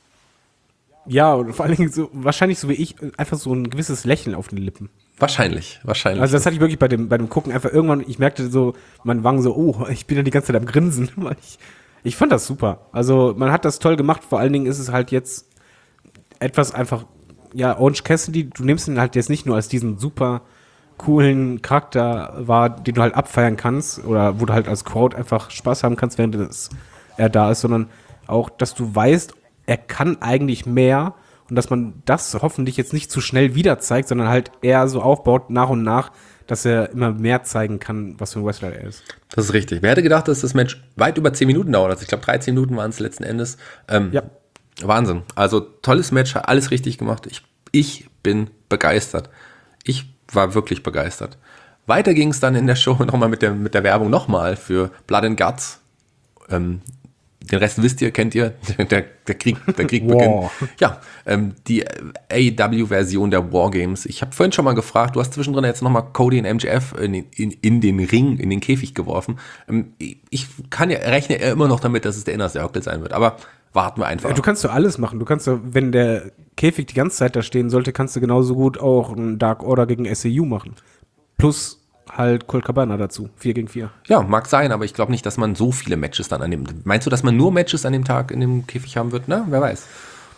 Ja, und vor allen Dingen so, wahrscheinlich so wie ich, einfach so ein gewisses Lächeln auf den Lippen. Wahrscheinlich, wahrscheinlich. Also das hatte ich wirklich bei dem, bei dem Gucken einfach irgendwann, ich merkte so, mein Wangen so, oh, ich bin ja die ganze Zeit am Grinsen. Weil Ich, ich fand das super. Also man hat das toll gemacht, vor allen Dingen ist es halt jetzt etwas einfach, ja, Orange Cassidy, du nimmst ihn halt jetzt nicht nur als diesen super coolen Charakter wahr, den du halt abfeiern kannst oder wo du halt als Crowd einfach Spaß haben kannst, während das, er da ist, sondern auch, dass du weißt, er kann eigentlich mehr und dass man das hoffentlich jetzt nicht zu schnell wieder zeigt, sondern halt eher so aufbaut nach und nach, dass er immer mehr zeigen kann, was für ein Wrestler er ist. Das ist richtig. Wer hätte gedacht, dass das Match weit über zehn Minuten dauert? Also ich glaube, dreizehn Minuten waren es letzten Endes. Ähm, Ja. Wahnsinn. Also tolles Match, hat alles richtig gemacht. Ich, ich bin begeistert. Ich war wirklich begeistert. Weiter ging es dann in der Show nochmal mit der, mit der Werbung nochmal für Blood and Guts. Ähm, den Rest wisst ihr, kennt ihr, der, der Krieg, der Krieg beginnt. Ja, ähm, die A E W-Version der Wargames. Ich habe vorhin schon mal gefragt, du hast zwischendrin jetzt nochmal Cody und M J F in, in, in den Ring, in den Käfig geworfen. Ähm, ich kann ja, rechne ja immer noch damit, dass es der Inner Circle sein wird, aber warten wir einfach. Ja, du kannst doch alles machen. Du kannst doch, wenn der Käfig die ganze Zeit da stehen sollte, kannst du genauso gut auch einen Dark Order gegen S C U machen. Plus halt Colt Cabana dazu. vier gegen vier. Ja, mag sein, aber ich glaube nicht, dass man so viele Matches dann annimmt. Meinst du, dass man nur Matches an dem Tag in dem Käfig haben wird? Na, wer weiß.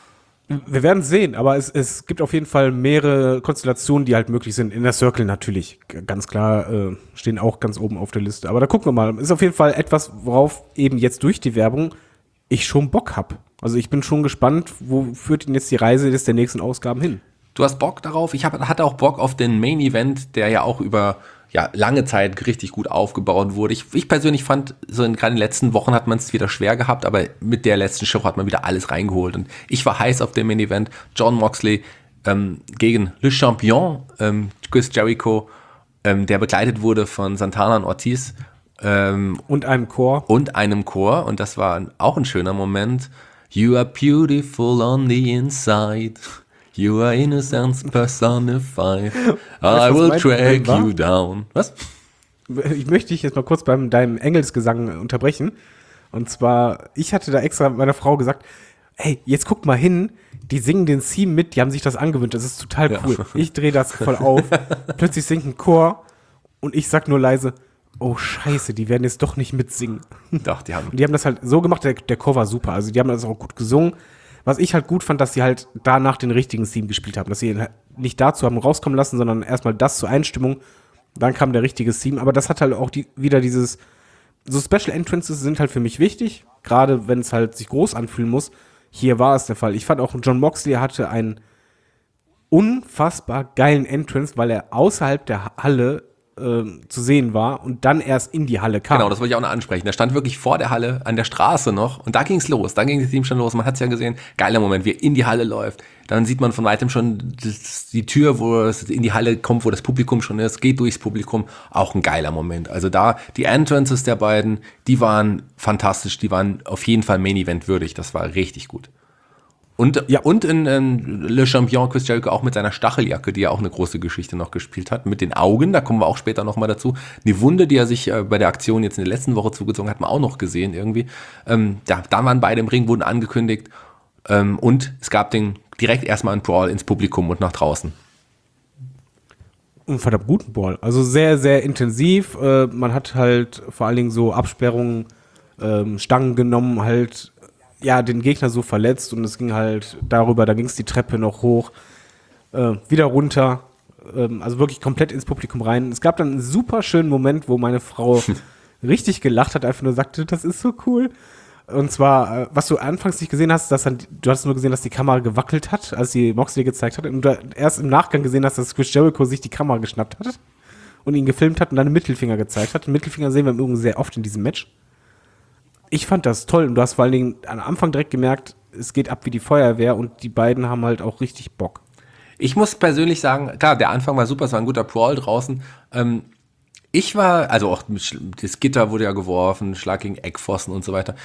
Wir werden sehen, aber es, es gibt auf jeden Fall mehrere Konstellationen, die halt möglich sind. In der Circle natürlich, g- ganz klar, äh, stehen auch ganz oben auf der Liste. Aber da gucken wir mal. Ist auf jeden Fall etwas, worauf eben jetzt durch die Werbung ich schon Bock hab. Also ich bin schon gespannt, wo führt denn jetzt die Reise des der nächsten Ausgaben hin? Du hast Bock darauf? Ich hab, hatte auch Bock auf den Main Event, der ja auch über ja, lange Zeit richtig gut aufgebaut wurde. Ich, ich persönlich fand, so in, gerade in den letzten Wochen hat man es wieder schwer gehabt, aber mit der letzten Show hat man wieder alles reingeholt. Und ich war heiß auf dem Main Event. Jon Moxley ähm, gegen Le Champion, ähm, Chris Jericho, ähm, der begleitet wurde von Santana und Ortiz. Ähm, Und einem Chor. und einem Chor. Und das war auch ein schöner Moment. You are beautiful on the inside. You are innocence personified. I was will mein Problem track war? you down. Was? Ich möchte dich jetzt mal kurz beim deinem Engelsgesang unterbrechen. Und zwar, ich hatte da extra mit meiner Frau gesagt, hey, jetzt guck mal hin, die singen den Theme mit, die haben sich das angewöhnt, das ist total Ja. cool. Ich drehe das voll auf, plötzlich singt ein Chor und ich sag nur leise, oh scheiße, die werden jetzt doch nicht mitsingen. Doch, die haben. Und die haben das halt so gemacht, der, der Chor war super, also die haben das auch gut gesungen. Was ich halt gut fand, dass sie halt danach den richtigen Theme gespielt haben, dass sie ihn halt nicht dazu haben rauskommen lassen, sondern erstmal das zur Einstimmung, dann kam der richtige Theme, aber das hat halt auch die, wieder dieses, so Special Entrances sind halt für mich wichtig, gerade wenn es halt sich groß anfühlen muss. Hier war es der Fall. Ich fand auch, Jon Moxley hatte einen unfassbar geilen Entrance, weil er außerhalb der Halle ähm, zu sehen war und dann erst in die Halle kam. Genau, das wollte ich auch noch ansprechen. Der stand wirklich vor der Halle, an der Straße noch. Und da ging es los. Da ging das Team schon los. Man hat es ja gesehen. Geiler Moment, wie er in die Halle läuft. Dann sieht man von weitem schon das, die Tür, wo es in die Halle kommt, wo das Publikum schon ist. Geht durchs Publikum. Auch ein geiler Moment. Also da, die Entrances der beiden, die waren fantastisch. Die waren auf jeden Fall Main Event würdig. Das war richtig gut. Und, Ja. und in, in Le Champion Chris Jericho auch mit seiner Stacheljacke, die ja auch eine große Geschichte noch gespielt hat, mit den Augen, da kommen wir auch später nochmal dazu. Die Wunde, die er sich äh, bei der Aktion jetzt in der letzten Woche zugezogen hat, hat man auch noch gesehen irgendwie. Ähm, ja, da waren beide im Ring, wurden angekündigt ähm, und es gab den direkt erstmal einen Brawl ins Publikum und nach draußen. Ein verdammt guten Ball. Also sehr, sehr intensiv. Äh, man hat halt vor allen Dingen so Absperrungen, ähm, Stangen genommen, halt ja den Gegner so verletzt und es ging halt darüber, da ging es die Treppe noch hoch, äh, wieder runter, ähm, also wirklich komplett ins Publikum rein. Es gab dann einen super schönen Moment, wo meine Frau richtig gelacht hat, einfach nur sagte, das ist so cool. Und zwar, äh, was du anfangs nicht gesehen hast, dass dann, du hast nur gesehen, dass die Kamera gewackelt hat, als sie Moxley gezeigt hat. Und du erst im Nachgang gesehen hast, dass Chris Jericho sich die Kamera geschnappt hat und ihn gefilmt hat und dann einen Mittelfinger gezeigt hat. Den Mittelfinger sehen wir im Übrigen sehr oft in diesem Match. Ich fand das toll und du hast vor allen Dingen am Anfang direkt gemerkt, es geht ab wie die Feuerwehr und die beiden haben halt auch richtig Bock. Ich muss persönlich sagen, klar, der Anfang war super, es war ein guter Brawl draußen. Ähm, ich war, also auch das Gitter wurde ja geworfen, Schlag gegen Eckpfosten und so weiter.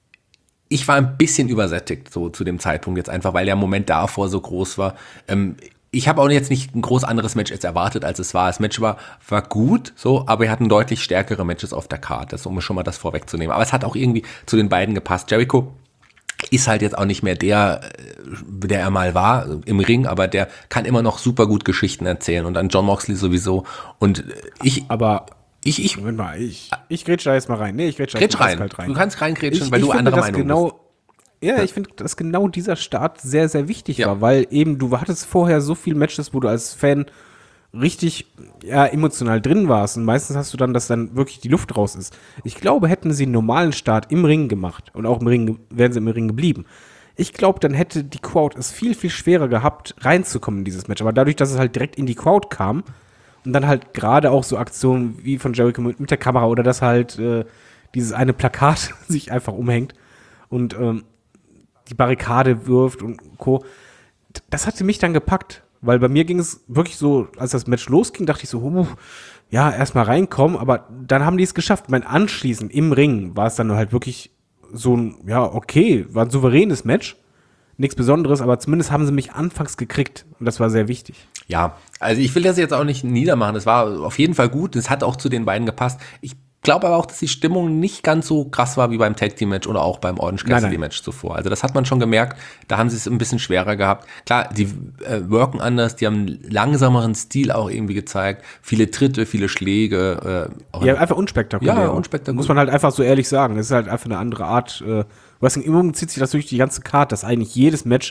Ich war ein bisschen übersättigt so zu dem Zeitpunkt jetzt einfach, weil der Moment davor so groß war. Ähm, ich habe auch jetzt nicht ein groß anderes Match jetzt erwartet, als es war. Das Match war, war gut, so, aber wir hatten deutlich stärkere Matches auf der Karte, um schon mal das vorwegzunehmen. Aber es hat auch irgendwie zu den beiden gepasst. Jericho ist halt jetzt auch nicht mehr der, der er mal war im Ring, aber der kann immer noch super gut Geschichten erzählen und an Jon Moxley sowieso. Und ich, Aber ich, ich, Moment mal, ich, ich grätsch da jetzt mal rein. Nee, ich grätsch da grätsch jetzt mal rein. eiskalt rein. Du kannst reingrätschen, Ich- weil ich du finde, anderer dass Meinung genau, bist. Ja, ich finde, dass genau dieser Start sehr, sehr wichtig Ja. war, weil eben du hattest vorher so viele Matches, wo du als Fan richtig ja, emotional drin warst und meistens hast du dann, dass dann wirklich die Luft raus ist. Ich glaube, hätten sie einen normalen Start im Ring gemacht und auch im Ring, wären sie im Ring geblieben. Ich glaube, dann hätte die Crowd es viel, viel schwerer gehabt, reinzukommen in dieses Match. Aber dadurch, dass es halt direkt in die Crowd kam und dann halt gerade auch so Aktionen wie von Jericho mit, mit der Kamera oder dass halt äh, dieses eine Plakat sich einfach umhängt und ähm, die Barrikade wirft und Co. Das hatte mich dann gepackt, weil bei mir ging es wirklich so, als das Match losging, dachte ich so, uh, ja, erstmal reinkommen, aber dann haben die es geschafft. Mein anschließend im Ring war es dann halt wirklich so ein, ja, okay, war ein souveränes Match, nichts Besonderes, aber zumindest haben sie mich anfangs gekriegt und das war sehr wichtig. Ja, also ich will das jetzt auch nicht niedermachen. Es war auf jeden Fall gut. Es hat auch zu den beiden gepasst. Ich glaube aber auch, dass die Stimmung nicht ganz so krass war wie beim Tag Team Match oder auch beim Orange Nein, Cassidy nein. Match zuvor. Also das hat man schon gemerkt. Da haben sie es ein bisschen schwerer gehabt. Klar, die äh, worken anders. Die haben einen langsameren Stil auch irgendwie gezeigt. Viele Tritte, viele Schläge. Äh, auch Ja, einfach unspektakulär. Ja, unspektakulär. Muss man halt einfach so ehrlich sagen. Es ist halt einfach eine andere Art. Äh, Wrestling, im Moment zieht sich das durch die ganze Karte, dass eigentlich jedes Match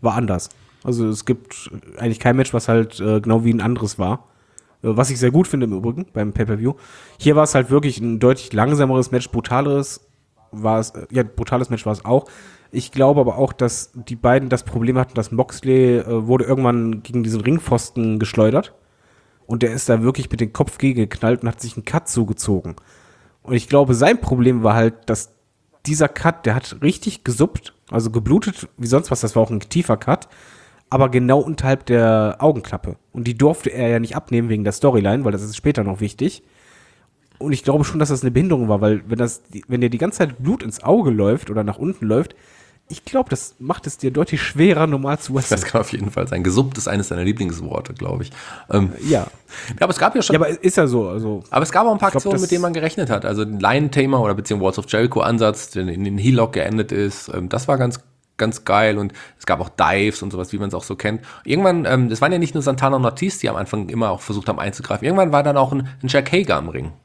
war anders. Also es gibt eigentlich kein Match, was halt äh, genau wie ein anderes war. Äh, was ich sehr gut finde im Übrigen beim Pay-Per-View. Hier war es halt wirklich ein deutlich langsameres Match, brutaleres war es, äh, ja, brutales Match war es auch. Ich glaube aber auch, dass die beiden das Problem hatten, dass Moxley äh, wurde irgendwann gegen diesen Ringpfosten geschleudert. Und der ist da wirklich mit dem Kopf gegengeknallt und hat sich einen Cut zugezogen. Und ich glaube, sein Problem war halt, dass dieser Cut, der hat richtig gesuppt, also geblutet wie sonst was, das war auch ein tiefer Cut, aber genau unterhalb der Augenklappe. Und die durfte er ja nicht abnehmen wegen der Storyline, weil das ist später noch wichtig. Und ich glaube schon, dass das eine Behinderung war, weil wenn das, wenn dir die ganze Zeit Blut ins Auge läuft oder nach unten läuft, ich glaube, das macht es dir deutlich schwerer, normal zu wresteln. Das kann auf jeden Fall sein. Gesuppt ist eines deiner Lieblingsworte, glaube ich. Ähm, ja. ja. Aber es gab ja schon. Ja, aber ist ja so. Also, aber es gab auch ein paar glaub, Aktionen, mit denen man gerechnet hat. Also den Lion-Tamer oder beziehungsweise Walls of Jericho-Ansatz, der in den Heel-Lock geendet ist. Ähm, das war ganz, ganz geil. Und es gab auch Dives und sowas, wie man es auch so kennt. Irgendwann, ähm, das waren ja nicht nur Santana und Ortiz, die am Anfang immer auch versucht haben einzugreifen. Irgendwann war dann auch ein, ein Jack Hager im Ring.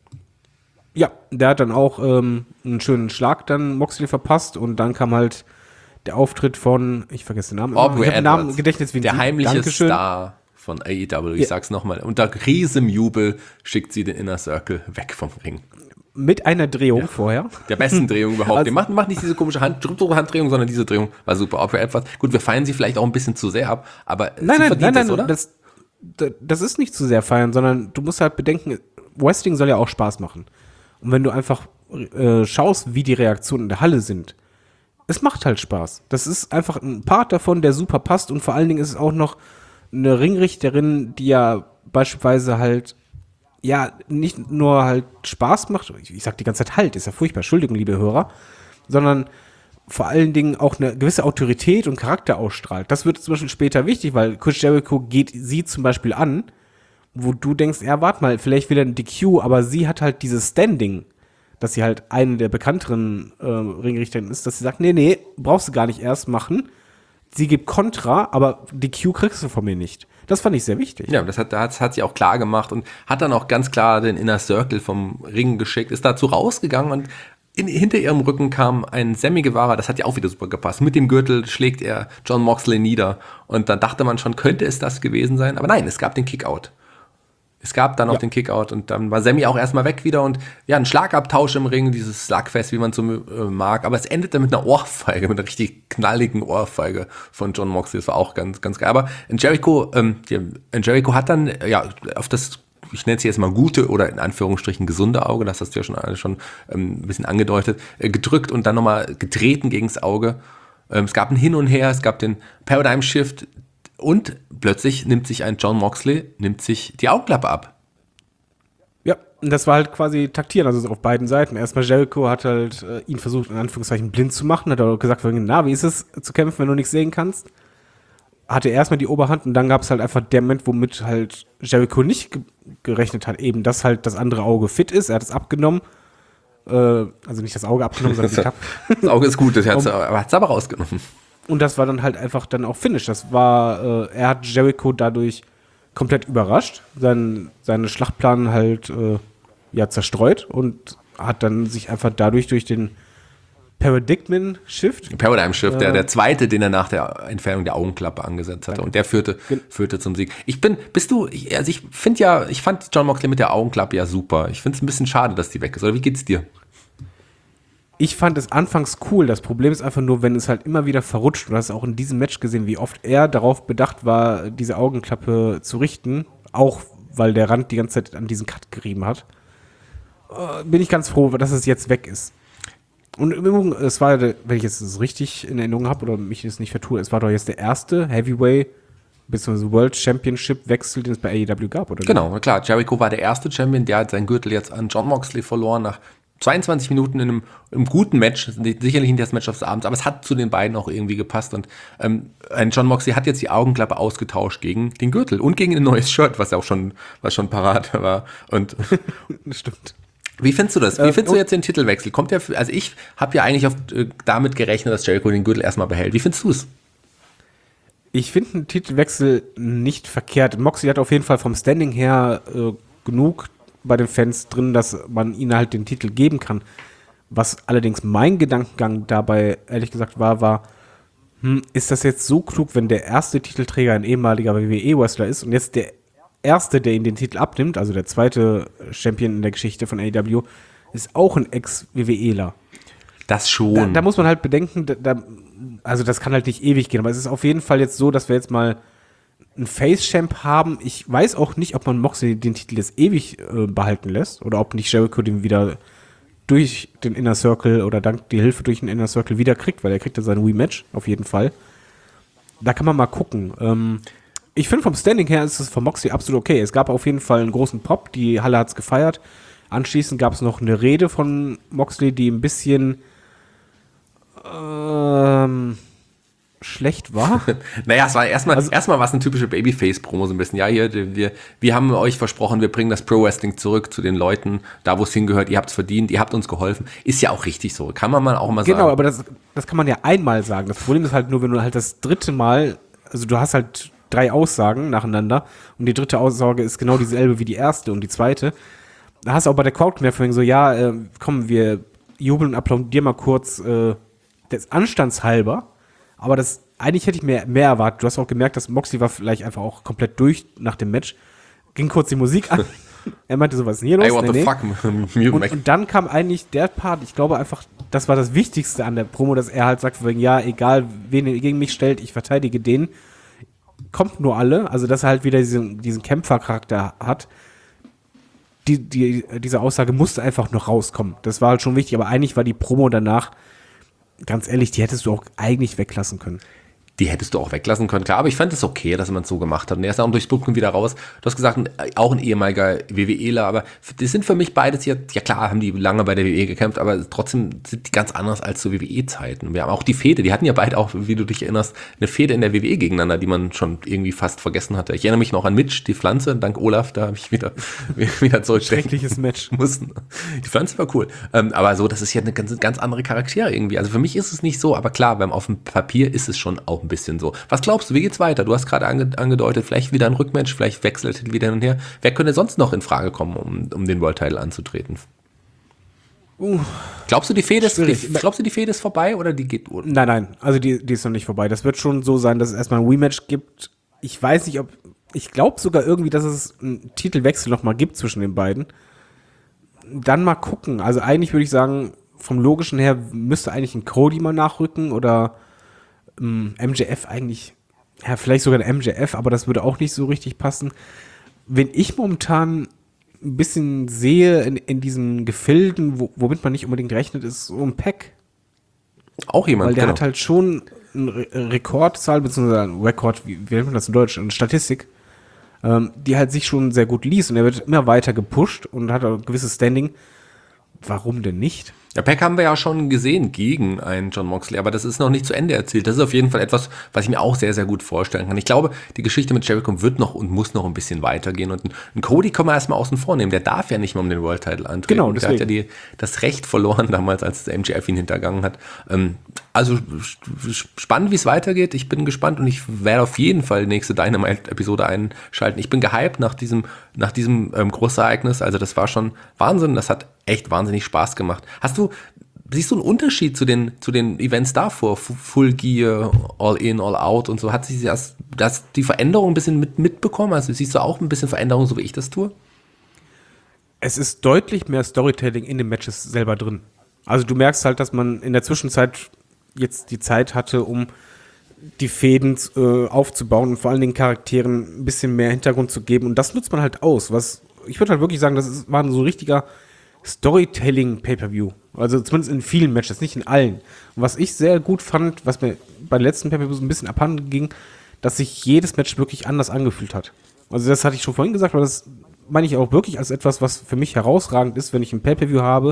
Ja, der hat dann auch ähm, einen schönen Schlag dann Moxley verpasst und dann kam halt der Auftritt von, ich vergesse den Namen, Aubrey ich habe den Namen im Gedächtnis wie ein der Sieg. heimliche Dankeschön. Star von A E W, ich Ja. sag's nochmal. Unter riesem Jubel schickt sie den Inner Circle weg vom Ring. Mit einer Drehung vorher. Der besten Drehung überhaupt. Also- Die macht, macht nicht diese komische Hand, Handdrehung, sondern diese Drehung war super. Aubrey Edwards, gut, wir feiern sie vielleicht auch ein bisschen zu sehr ab, aber Nein, sie nein, verdient nein, nein, es, oder? Das, das, das ist nicht zu sehr feiern, sondern du musst halt bedenken, Wrestling soll ja auch Spaß machen. Und wenn du einfach äh, schaust, wie die Reaktionen in der Halle sind, es macht halt Spaß. Das ist einfach ein Part davon, der super passt und vor allen Dingen ist es auch noch eine Ringrichterin, die ja beispielsweise halt ja nicht nur halt Spaß macht, ich, ich sag die ganze Zeit halt, ist ja furchtbar, Entschuldigung, liebe Hörer, sondern vor allen Dingen auch eine gewisse Autorität und Charakter ausstrahlt. Das wird zum Beispiel später wichtig, weil Chris Jericho geht sie zum Beispiel an, wo du denkst, ja, warte mal, vielleicht will er ein D Q, aber sie hat halt dieses Standing, dass sie halt eine der bekannteren äh, Ringrichterinnen ist, dass sie sagt, nee, nee, brauchst du gar nicht erst machen. Sie gibt Kontra, aber D Q kriegst du von mir nicht. Das fand ich sehr wichtig. Ja, das hat, das hat sie auch klar gemacht und hat dann auch ganz klar den Inner Circle vom Ring geschickt, ist dazu rausgegangen und in, hinter ihrem Rücken kam ein Sammy Guevara, das hat ja auch wieder super gepasst. Mit dem Gürtel schlägt er John Moxley nieder und dann dachte man schon, könnte es das gewesen sein, aber nein, es gab den Kickout. Es gab dann auch Ja. den Kickout und dann war Sammy auch erstmal weg wieder und ja, ein Schlagabtausch im Ring, dieses Slugfest, wie man so äh, mag, aber es endete mit einer Ohrfeige, mit einer richtig knalligen Ohrfeige von John Moxley, das war auch ganz, ganz geil, aber in Jericho, ähm, die, in Jericho hat dann, äh, ja, auf das, ich nenne es jetzt mal gute oder in Anführungsstrichen gesunde Auge, das hast du ja schon, schon ähm, ein bisschen angedeutet, äh, gedrückt und dann nochmal getreten gegens Auge. Ähm, es gab ein Hin und Her, es gab den Paradigm Shift, und plötzlich nimmt sich ein John Moxley, nimmt sich die Augenklappe ab. Ja, und das war halt quasi taktieren, also auf beiden Seiten. Erstmal Jericho hat halt äh, ihn versucht, in Anführungszeichen blind zu machen, hat er gesagt, na, wie ist es zu kämpfen, wenn du nichts sehen kannst? Hatte erstmal die Oberhand und dann gab es halt einfach der Moment, womit halt Jericho nicht ge- gerechnet hat, eben, dass halt das andere Auge fit ist. Er hat es abgenommen. Äh, also nicht das Auge abgenommen, sondern die Klappe. Das Auge ist gut, das hat's, aber hat es aber rausgenommen. Und das war dann halt einfach dann auch Finish. Das war, äh, er hat Jericho dadurch komplett überrascht, sein, seine Schlachtplan halt äh, ja zerstreut und hat dann sich einfach dadurch durch den Paradigm Shift. Paradigm Shift, Äh. der, der zweite, den er nach der Entfernung der Augenklappe angesetzt hatte. Und der führte, führte zum Sieg. Ich bin, bist du, ich, also ich finde ja, ich fand John Moxley mit der Augenklappe ja super. Ich finde es ein bisschen schade, dass die weg ist. Oder wie geht's dir? Ich fand es anfangs cool. Das Problem ist einfach nur, wenn es halt immer wieder verrutscht. Du hast auch in diesem Match gesehen, wie oft er darauf bedacht war, diese Augenklappe zu richten. Auch weil der Rand die ganze Zeit an diesen Cut gerieben hat. Äh, bin ich ganz froh, dass es jetzt weg ist. Und im Übrigen, es war, wenn ich jetzt das richtig in Erinnerung habe oder mich das nicht vertue, es war doch jetzt der erste Heavyweight bzw. World Championship Wechsel, den es bei A E W gab, oder? Genau, klar. Jericho war der erste Champion, der hat seinen Gürtel jetzt an John Moxley verloren nach zweiundzwanzig Minuten in einem, einem guten Match, sicherlich nicht das Match des Abends, aber es hat zu den beiden auch irgendwie gepasst und ähm, ein John Moxley hat jetzt die Augenklappe ausgetauscht gegen den Gürtel und gegen ein neues Shirt, was ja auch schon, was schon parat war. Und Das stimmt. wie findest du das? Wie Äh, findest du jetzt den Titelwechsel? Kommt der, also ich habe ja eigentlich auf, äh, damit gerechnet, dass Jericho den Gürtel erstmal behält. Wie findest du es? Ich finde einen Titelwechsel nicht verkehrt. Moxley hat auf jeden Fall vom Standing her äh, genug bei den Fans drin, dass man ihnen halt den Titel geben kann. Was allerdings mein Gedankengang dabei, ehrlich gesagt, war, war, hm, ist das jetzt so klug, wenn der erste Titelträger ein ehemaliger W W E-Wrestler ist und jetzt der erste, der ihn den Titel abnimmt, also der zweite Champion in der Geschichte von A E W, ist auch ein Ex-WWEler. Das schon. Da, da muss man halt bedenken, da, da, also das kann halt nicht ewig gehen, aber es ist auf jeden Fall jetzt so, dass wir jetzt mal einen Face-Champ haben. Ich weiß auch nicht, ob man Moxley den Titel jetzt ewig äh, behalten lässt oder ob nicht Jericho den wieder durch den Inner Circle oder dank die Hilfe durch den Inner Circle wieder kriegt, weil er kriegt ja sein Rematch auf jeden Fall. Da kann man mal gucken. Ähm, ich finde vom Standing her ist es von Moxley absolut okay. Es gab auf jeden Fall einen großen Pop, die Halle hat es gefeiert. Anschließend gab es noch eine Rede von Moxley, die ein bisschen ähm, schlecht war. Naja, es war erstmal, Also- erstmal war es eine typische Babyface-Promo so ein bisschen. Ja, hier, wir, wir haben euch versprochen, wir bringen das Pro-Wrestling zurück zu den Leuten, da wo es hingehört, ihr habt es verdient, ihr habt uns geholfen. Ist ja auch richtig so, kann man mal auch mal sagen. Genau, aber das, das kann man ja einmal sagen. Das Problem ist halt nur, wenn du halt das dritte Mal, also du hast halt drei Aussagen nacheinander und die dritte Aussage ist genau dieselbe wie die erste und die zweite. Da hast du auch bei der Crowd mehr vorhin so, ja, äh, komm, wir jubeln und applaudieren mal kurz äh, des Anstandshalber. Aber das, eigentlich hätte ich mir mehr erwartet. Du hast auch gemerkt, dass Moxley war vielleicht einfach auch komplett durch nach dem Match. Ging kurz die Musik an. Er meinte so, was ist denn hier los? Ey, what Nee, the nee. fuck? Und, und dann kam eigentlich der Part, ich glaube einfach, das war das Wichtigste an der Promo, dass er halt sagt, wegen, ja, egal, wen ihr gegen mich stellt, ich verteidige den. Kommt nur alle, also dass er halt wieder diesen, diesen Kämpfercharakter hat. Die, die, diese Aussage musste einfach noch rauskommen. Das war halt schon wichtig, aber eigentlich war die Promo danach, ganz ehrlich, die hättest du auch eigentlich weglassen können. Die hättest du auch weglassen können, klar, aber ich fand es okay, dass man es so gemacht hat. Und er ist auch durchs Publikum wieder raus. Du hast gesagt, ein, auch ein ehemaliger WWEler, aber das sind für mich beides jetzt, ja klar, haben die lange bei der W W E gekämpft, aber trotzdem sind die ganz anders als zu W W E-Zeiten. Wir haben auch die Fehde, die hatten ja beide auch, wie du dich erinnerst, eine Fehde in der W W E gegeneinander, die man schon irgendwie fast vergessen hatte. Ich erinnere mich noch an Mitch, die Pflanze, dank Olaf, da habe ich wieder, wieder zurückdenken Schreckliches Match. mussten. Die Pflanze war cool. Ähm, aber so, das ist ja eine ganz, ganz andere Charaktere irgendwie. Also für mich ist es nicht so, aber klar, beim auf dem Papier ist es schon auch ein bisschen so. Was glaubst du, wie geht's weiter? Du hast gerade ange, angedeutet, vielleicht wieder ein Rückmatch, vielleicht wechselt es wieder hin und her. Wer könnte sonst noch in Frage kommen, um, um den World Title anzutreten? Uh, Glaubst du, die Fehde ist, schwierig. die, glaubst du, die Fehde ist vorbei oder die geht? Nein, nein, also die, die ist noch nicht vorbei. Das wird schon so sein, dass es erstmal ein Rematch gibt. Ich weiß nicht, ob, ich glaube sogar irgendwie, dass es einen Titelwechsel nochmal gibt zwischen den beiden. Dann mal gucken. Also eigentlich würde ich sagen, vom Logischen her müsste eigentlich ein Cody mal nachrücken oder ähm, M J F eigentlich, ja, vielleicht sogar ein M J F, aber das würde auch nicht so richtig passen. Wenn ich momentan ein bisschen sehe in, in diesen Gefilden, wo, womit man nicht unbedingt rechnet, ist so ein Pack. Auch jemand, Weil der genau. hat halt schon eine Re- Rekordzahl, beziehungsweise ein Rekord, wie, wie nennt man das in Deutsch, eine Statistik, ähm, die halt sich schon sehr gut liest und er wird immer weiter gepusht und hat auch ein gewisses Standing. Warum denn nicht? Ja, Pack haben wir ja schon gesehen gegen einen John Moxley, aber das ist noch nicht zu Ende erzählt. Das ist auf jeden Fall etwas, was ich mir auch sehr, sehr gut vorstellen kann. Ich glaube, die Geschichte mit Jericho wird noch und muss noch ein bisschen weitergehen. Und einen Cody können wir erstmal außen vor nehmen. Der darf ja nicht mehr um den World Title antreten. Genau, der hat ja deswegen. die, das Recht verloren damals, als M J F ihn hintergangen hat. Ähm, also sp- spannend, wie es weitergeht. Ich bin gespannt und ich werde auf jeden Fall nächste Dynamite-Episode einschalten. Ich bin gehypt nach diesem, nach diesem ähm, Großereignis. Also das war schon Wahnsinn. Das hat echt wahnsinnig Spaß gemacht. Hast du Siehst du einen Unterschied zu den, zu den Events davor? Full Gear, All In, All Out und so. Hat sich das, das die Veränderung ein bisschen mit, mitbekommen? Also siehst du auch ein bisschen Veränderung, so wie ich das tue? Es ist deutlich mehr Storytelling in den Matches selber drin. Also du merkst halt, dass man in der Zwischenzeit jetzt die Zeit hatte, um die Fäden äh, aufzubauen und vor allen Dingen Charakteren ein bisschen mehr Hintergrund zu geben. Und das nutzt man halt aus. Was ich würde halt wirklich sagen, das ist, war so ein richtiger Storytelling-Pay-Per-View. Also zumindest in vielen Matches, nicht in allen. Und was ich sehr gut fand, was mir bei den letzten Pay-Per-Views ein bisschen abhanden ging, dass sich jedes Match wirklich anders angefühlt hat. Also das hatte ich schon vorhin gesagt, aber das meine ich auch wirklich als etwas, was für mich herausragend ist, wenn ich ein Pay-Per-View habe,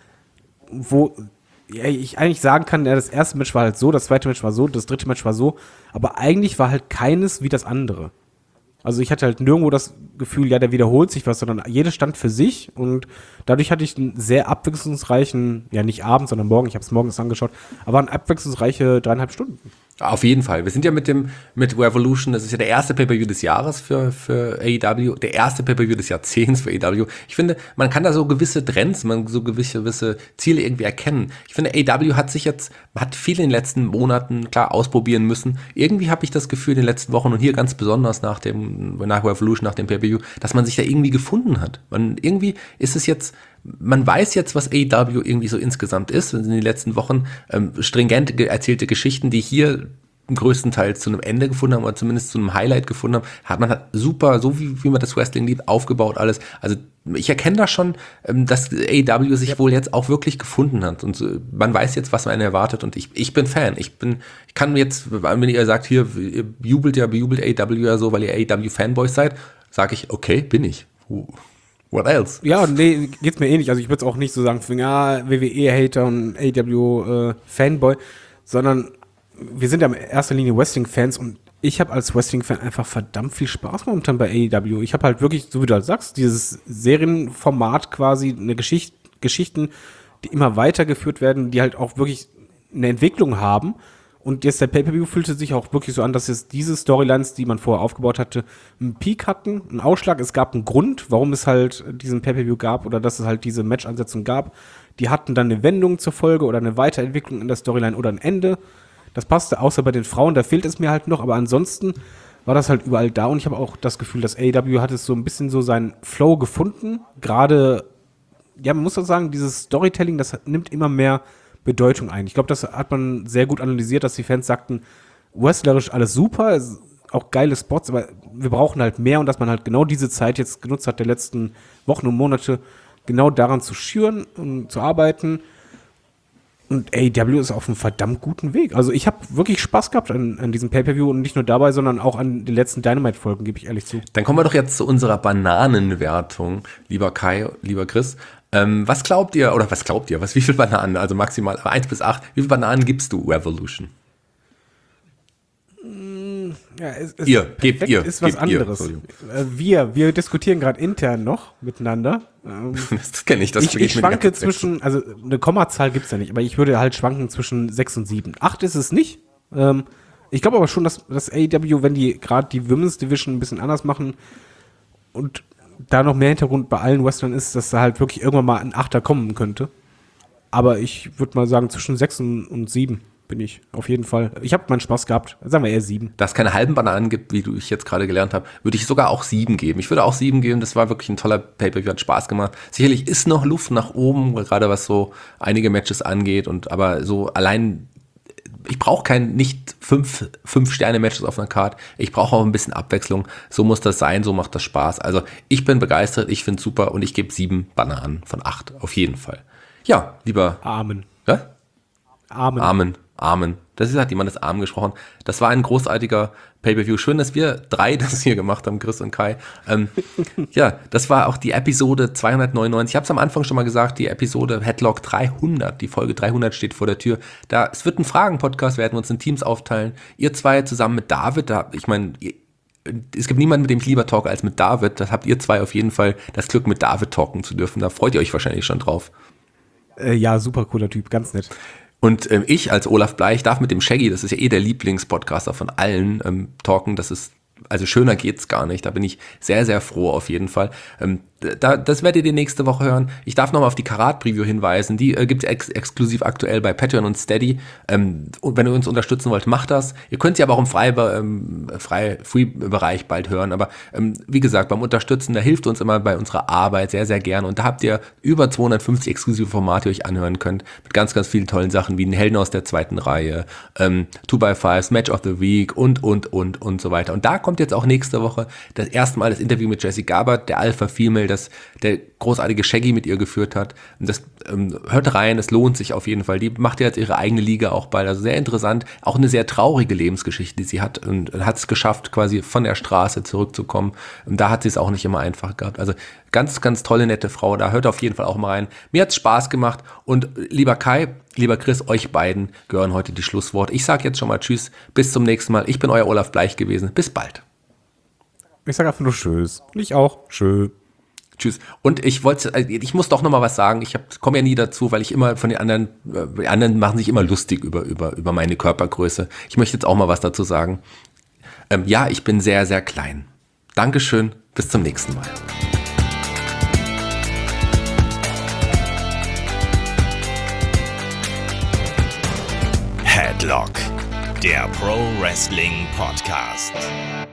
wo ja, ich eigentlich sagen kann, ja, das erste Match war halt so, das zweite Match war so, das dritte Match war so, aber eigentlich war halt keines wie das andere. Also ich hatte halt nirgendwo das Gefühl, ja, der wiederholt sich was, sondern jedes stand für sich und dadurch hatte ich einen sehr abwechslungsreichen, ja nicht Abend, sondern morgen, ich habe es morgens angeschaut, aber eine abwechslungsreiche dreieinhalb Stunden. Auf jeden Fall. Wir sind ja mit dem mit Revolution, das ist ja der erste Pay-Per-View des Jahres für, für A E W, der erste Pay-Per-View des Jahrzehnts für A E W. Ich finde, man kann da so gewisse Trends, man so gewisse, gewisse Ziele irgendwie erkennen. Ich finde, A E W hat sich jetzt, hat viel in den letzten Monaten klar ausprobieren müssen. Irgendwie habe ich das Gefühl in den letzten Wochen und hier ganz besonders nach dem, nach Revolution, nach dem Pay-Per-View, dass man sich da irgendwie gefunden hat. Man, irgendwie ist es jetzt, man weiß jetzt, was A E W irgendwie so insgesamt ist. In den letzten Wochen ähm, stringent ge- erzählte Geschichten, die hier größtenteils zu einem Ende gefunden haben oder zumindest zu einem Highlight gefunden haben, hat man hat super, so wie, wie man das Wrestling liebt, aufgebaut alles. Also ich erkenne da schon, ähm, dass A E W sich wohl jetzt auch wirklich gefunden hat und so, man weiß jetzt, was man erwartet und ich, ich bin Fan. Ich bin, ich kann jetzt, wenn ihr sagt, hier, ihr jubelt ja, bejubelt A E W ja so, weil ihr A E W-Fanboys seid, sage ich, okay, bin ich. Uh. What else? Ja, nee, geht's mir ähnlich. Also ich würde es auch nicht so sagen, ja, W W E-Hater und A E W-Fanboy, äh, sondern wir sind ja in erster Linie Wrestling-Fans und ich habe als Wrestling-Fan einfach verdammt viel Spaß momentan bei A E W. Ich habe halt wirklich, so wie du halt sagst, dieses Serienformat quasi, eine Geschichte, Geschichten, die immer weitergeführt werden, die halt auch wirklich eine Entwicklung haben. Und jetzt der Pay-Per-View fühlte sich auch wirklich so an, dass jetzt diese Storylines, die man vorher aufgebaut hatte, einen Peak hatten, einen Ausschlag. Es gab einen Grund, warum es halt diesen Pay-Per-View gab oder dass es halt diese Match-Ansetzung gab. Die hatten dann eine Wendung zur Folge oder eine Weiterentwicklung in der Storyline oder ein Ende. Das passte, außer bei den Frauen, da fehlt es mir halt noch. Aber ansonsten war das halt überall da. Und ich habe auch das Gefühl, dass A E W hat es so ein bisschen so seinen Flow gefunden. Gerade, ja, man muss auch sagen, dieses Storytelling, das nimmt immer mehr Bedeutung ein. Ich glaube, das hat man sehr gut analysiert, dass die Fans sagten, wrestlerisch alles super, auch geile Spots, aber wir brauchen halt mehr und dass man halt genau diese Zeit jetzt genutzt hat, der letzten Wochen und Monate, genau daran zu schüren und zu arbeiten. Und A E W ist auf einem verdammt guten Weg. Also ich habe wirklich Spaß gehabt an, an diesem Pay-Per-View und nicht nur dabei, sondern auch an den letzten Dynamite-Folgen, gebe ich ehrlich zu. Dann kommen wir doch jetzt zu unserer Bananenwertung, lieber Kai, lieber Chris. Ähm, was glaubt ihr, oder was glaubt ihr, was, wie viele Bananen, also maximal eins bis acht, wie viele Bananen gibst du Revolution? Ja, es, es ihr, gebt ihr. ist was gebt anderes. Ihr, wir, wir diskutieren gerade intern noch miteinander. Das kenne ich, das ich, ich schwanke zwischen, also eine Kommazahl gibt's ja nicht, aber ich würde halt schwanken zwischen sechs und sieben. acht ist es nicht. Ähm, ich glaube aber schon, dass das A E W, wenn die gerade die Women's Division ein bisschen anders machen und da noch mehr Hintergrund bei allen Wrestlern ist, dass da halt wirklich irgendwann mal ein Achter kommen könnte. Aber ich würde mal sagen, zwischen sechs und sieben bin ich, auf jeden Fall. Ich habe meinen Spaß gehabt, sagen wir eher sieben. Da es keine halben Bananen gibt, wie du ich jetzt gerade gelernt habe, würde ich sogar auch sieben geben. Ich würde auch sieben geben, das war wirklich ein toller Pay-Per-View, hat Spaß gemacht. Sicherlich ist noch Luft nach oben, gerade was so einige Matches angeht, und aber so allein, ich brauche kein, nicht fünf, fünf Sterne-Matches auf einer Card, ich brauche auch ein bisschen Abwechslung, so muss das sein, so macht das Spaß. Also ich bin begeistert, ich finde es super und ich gebe sieben Bananen von acht, auf jeden Fall. Ja, lieber... Amen. Ja? Amen. Amen. Amen. Das ist, hat jemand das Amen gesprochen. Das war ein großartiger Pay-Per-View. Schön, dass wir drei das hier gemacht haben, Chris und Kai. Ähm, ja, das war auch die Episode zweihundertneunundneunzig. Ich habe es am Anfang schon mal gesagt, die Episode Headlock dreihundert. Die Folge dreihundert steht vor der Tür. Da, es wird ein Fragen-Podcast, werden wir uns in Teams aufteilen. Ihr zwei zusammen mit David, da, ich meine, es gibt niemanden, mit dem ich lieber talke als mit David. Das habt ihr zwei auf jeden Fall das Glück, mit David talken zu dürfen. Da freut ihr euch wahrscheinlich schon drauf. Äh, ja, super cooler Typ, ganz nett. Und ähm, ich als Olaf Bleich darf mit dem Shaggy, das ist ja eh der Lieblingspodcaster von allen, ähm, talken. Das ist, also schöner geht's gar nicht. Da bin ich sehr, sehr froh auf jeden Fall. Ähm, da, das werdet ihr nächste Woche hören. Ich darf nochmal auf die Karat-Preview hinweisen. Die äh, gibt es ex- exklusiv aktuell bei Patreon und Steady. Ähm, und wenn ihr uns unterstützen wollt, macht das. Ihr könnt sie aber auch im Frei, ähm, Frei, Free-Bereich bald hören. Aber ähm, wie gesagt, beim Unterstützen, da hilft uns immer bei unserer Arbeit sehr, sehr gern. Und da habt ihr über zweihundertfünfzig exklusive Formate, die ihr euch anhören könnt. Mit ganz, ganz vielen tollen Sachen, wie den Helden aus der zweiten Reihe, ähm, two by fives, Match of the Week und, und, und, und so weiter. Und da kommt jetzt auch nächste Woche das erste Mal das Interview mit Jessie Gabert, der Alpha Female, das der großartige Shaggy mit ihr geführt hat. Und das ähm, hört rein, es lohnt sich auf jeden Fall. Die macht ja jetzt ihre eigene Liga auch bald. Also sehr interessant. Auch eine sehr traurige Lebensgeschichte, die sie hat, und hat es geschafft, quasi von der Straße zurückzukommen. Und da hat sie es auch nicht immer einfach gehabt. Also ganz, ganz tolle, nette Frau. Da hört auf jeden Fall auch mal rein. Mir hat es Spaß gemacht. Und lieber Kai, lieber Chris, euch beiden gehören heute die Schlussworte. Ich sage jetzt schon mal Tschüss, bis zum nächsten Mal. Ich bin euer Olaf Bleich gewesen. Bis bald. Ich sage einfach nur Tschüss. Und ich auch. Tschö. Tschüss. Und ich wollte, ich muss doch noch mal was sagen. Ich komme ja nie dazu, weil ich immer von den anderen, äh, die anderen machen sich immer lustig über, über, über meine Körpergröße. Ich möchte jetzt auch mal was dazu sagen. Ähm, ja, ich bin sehr, sehr klein. Dankeschön, bis zum nächsten Mal. Headlock, der Pro Wrestling Podcast.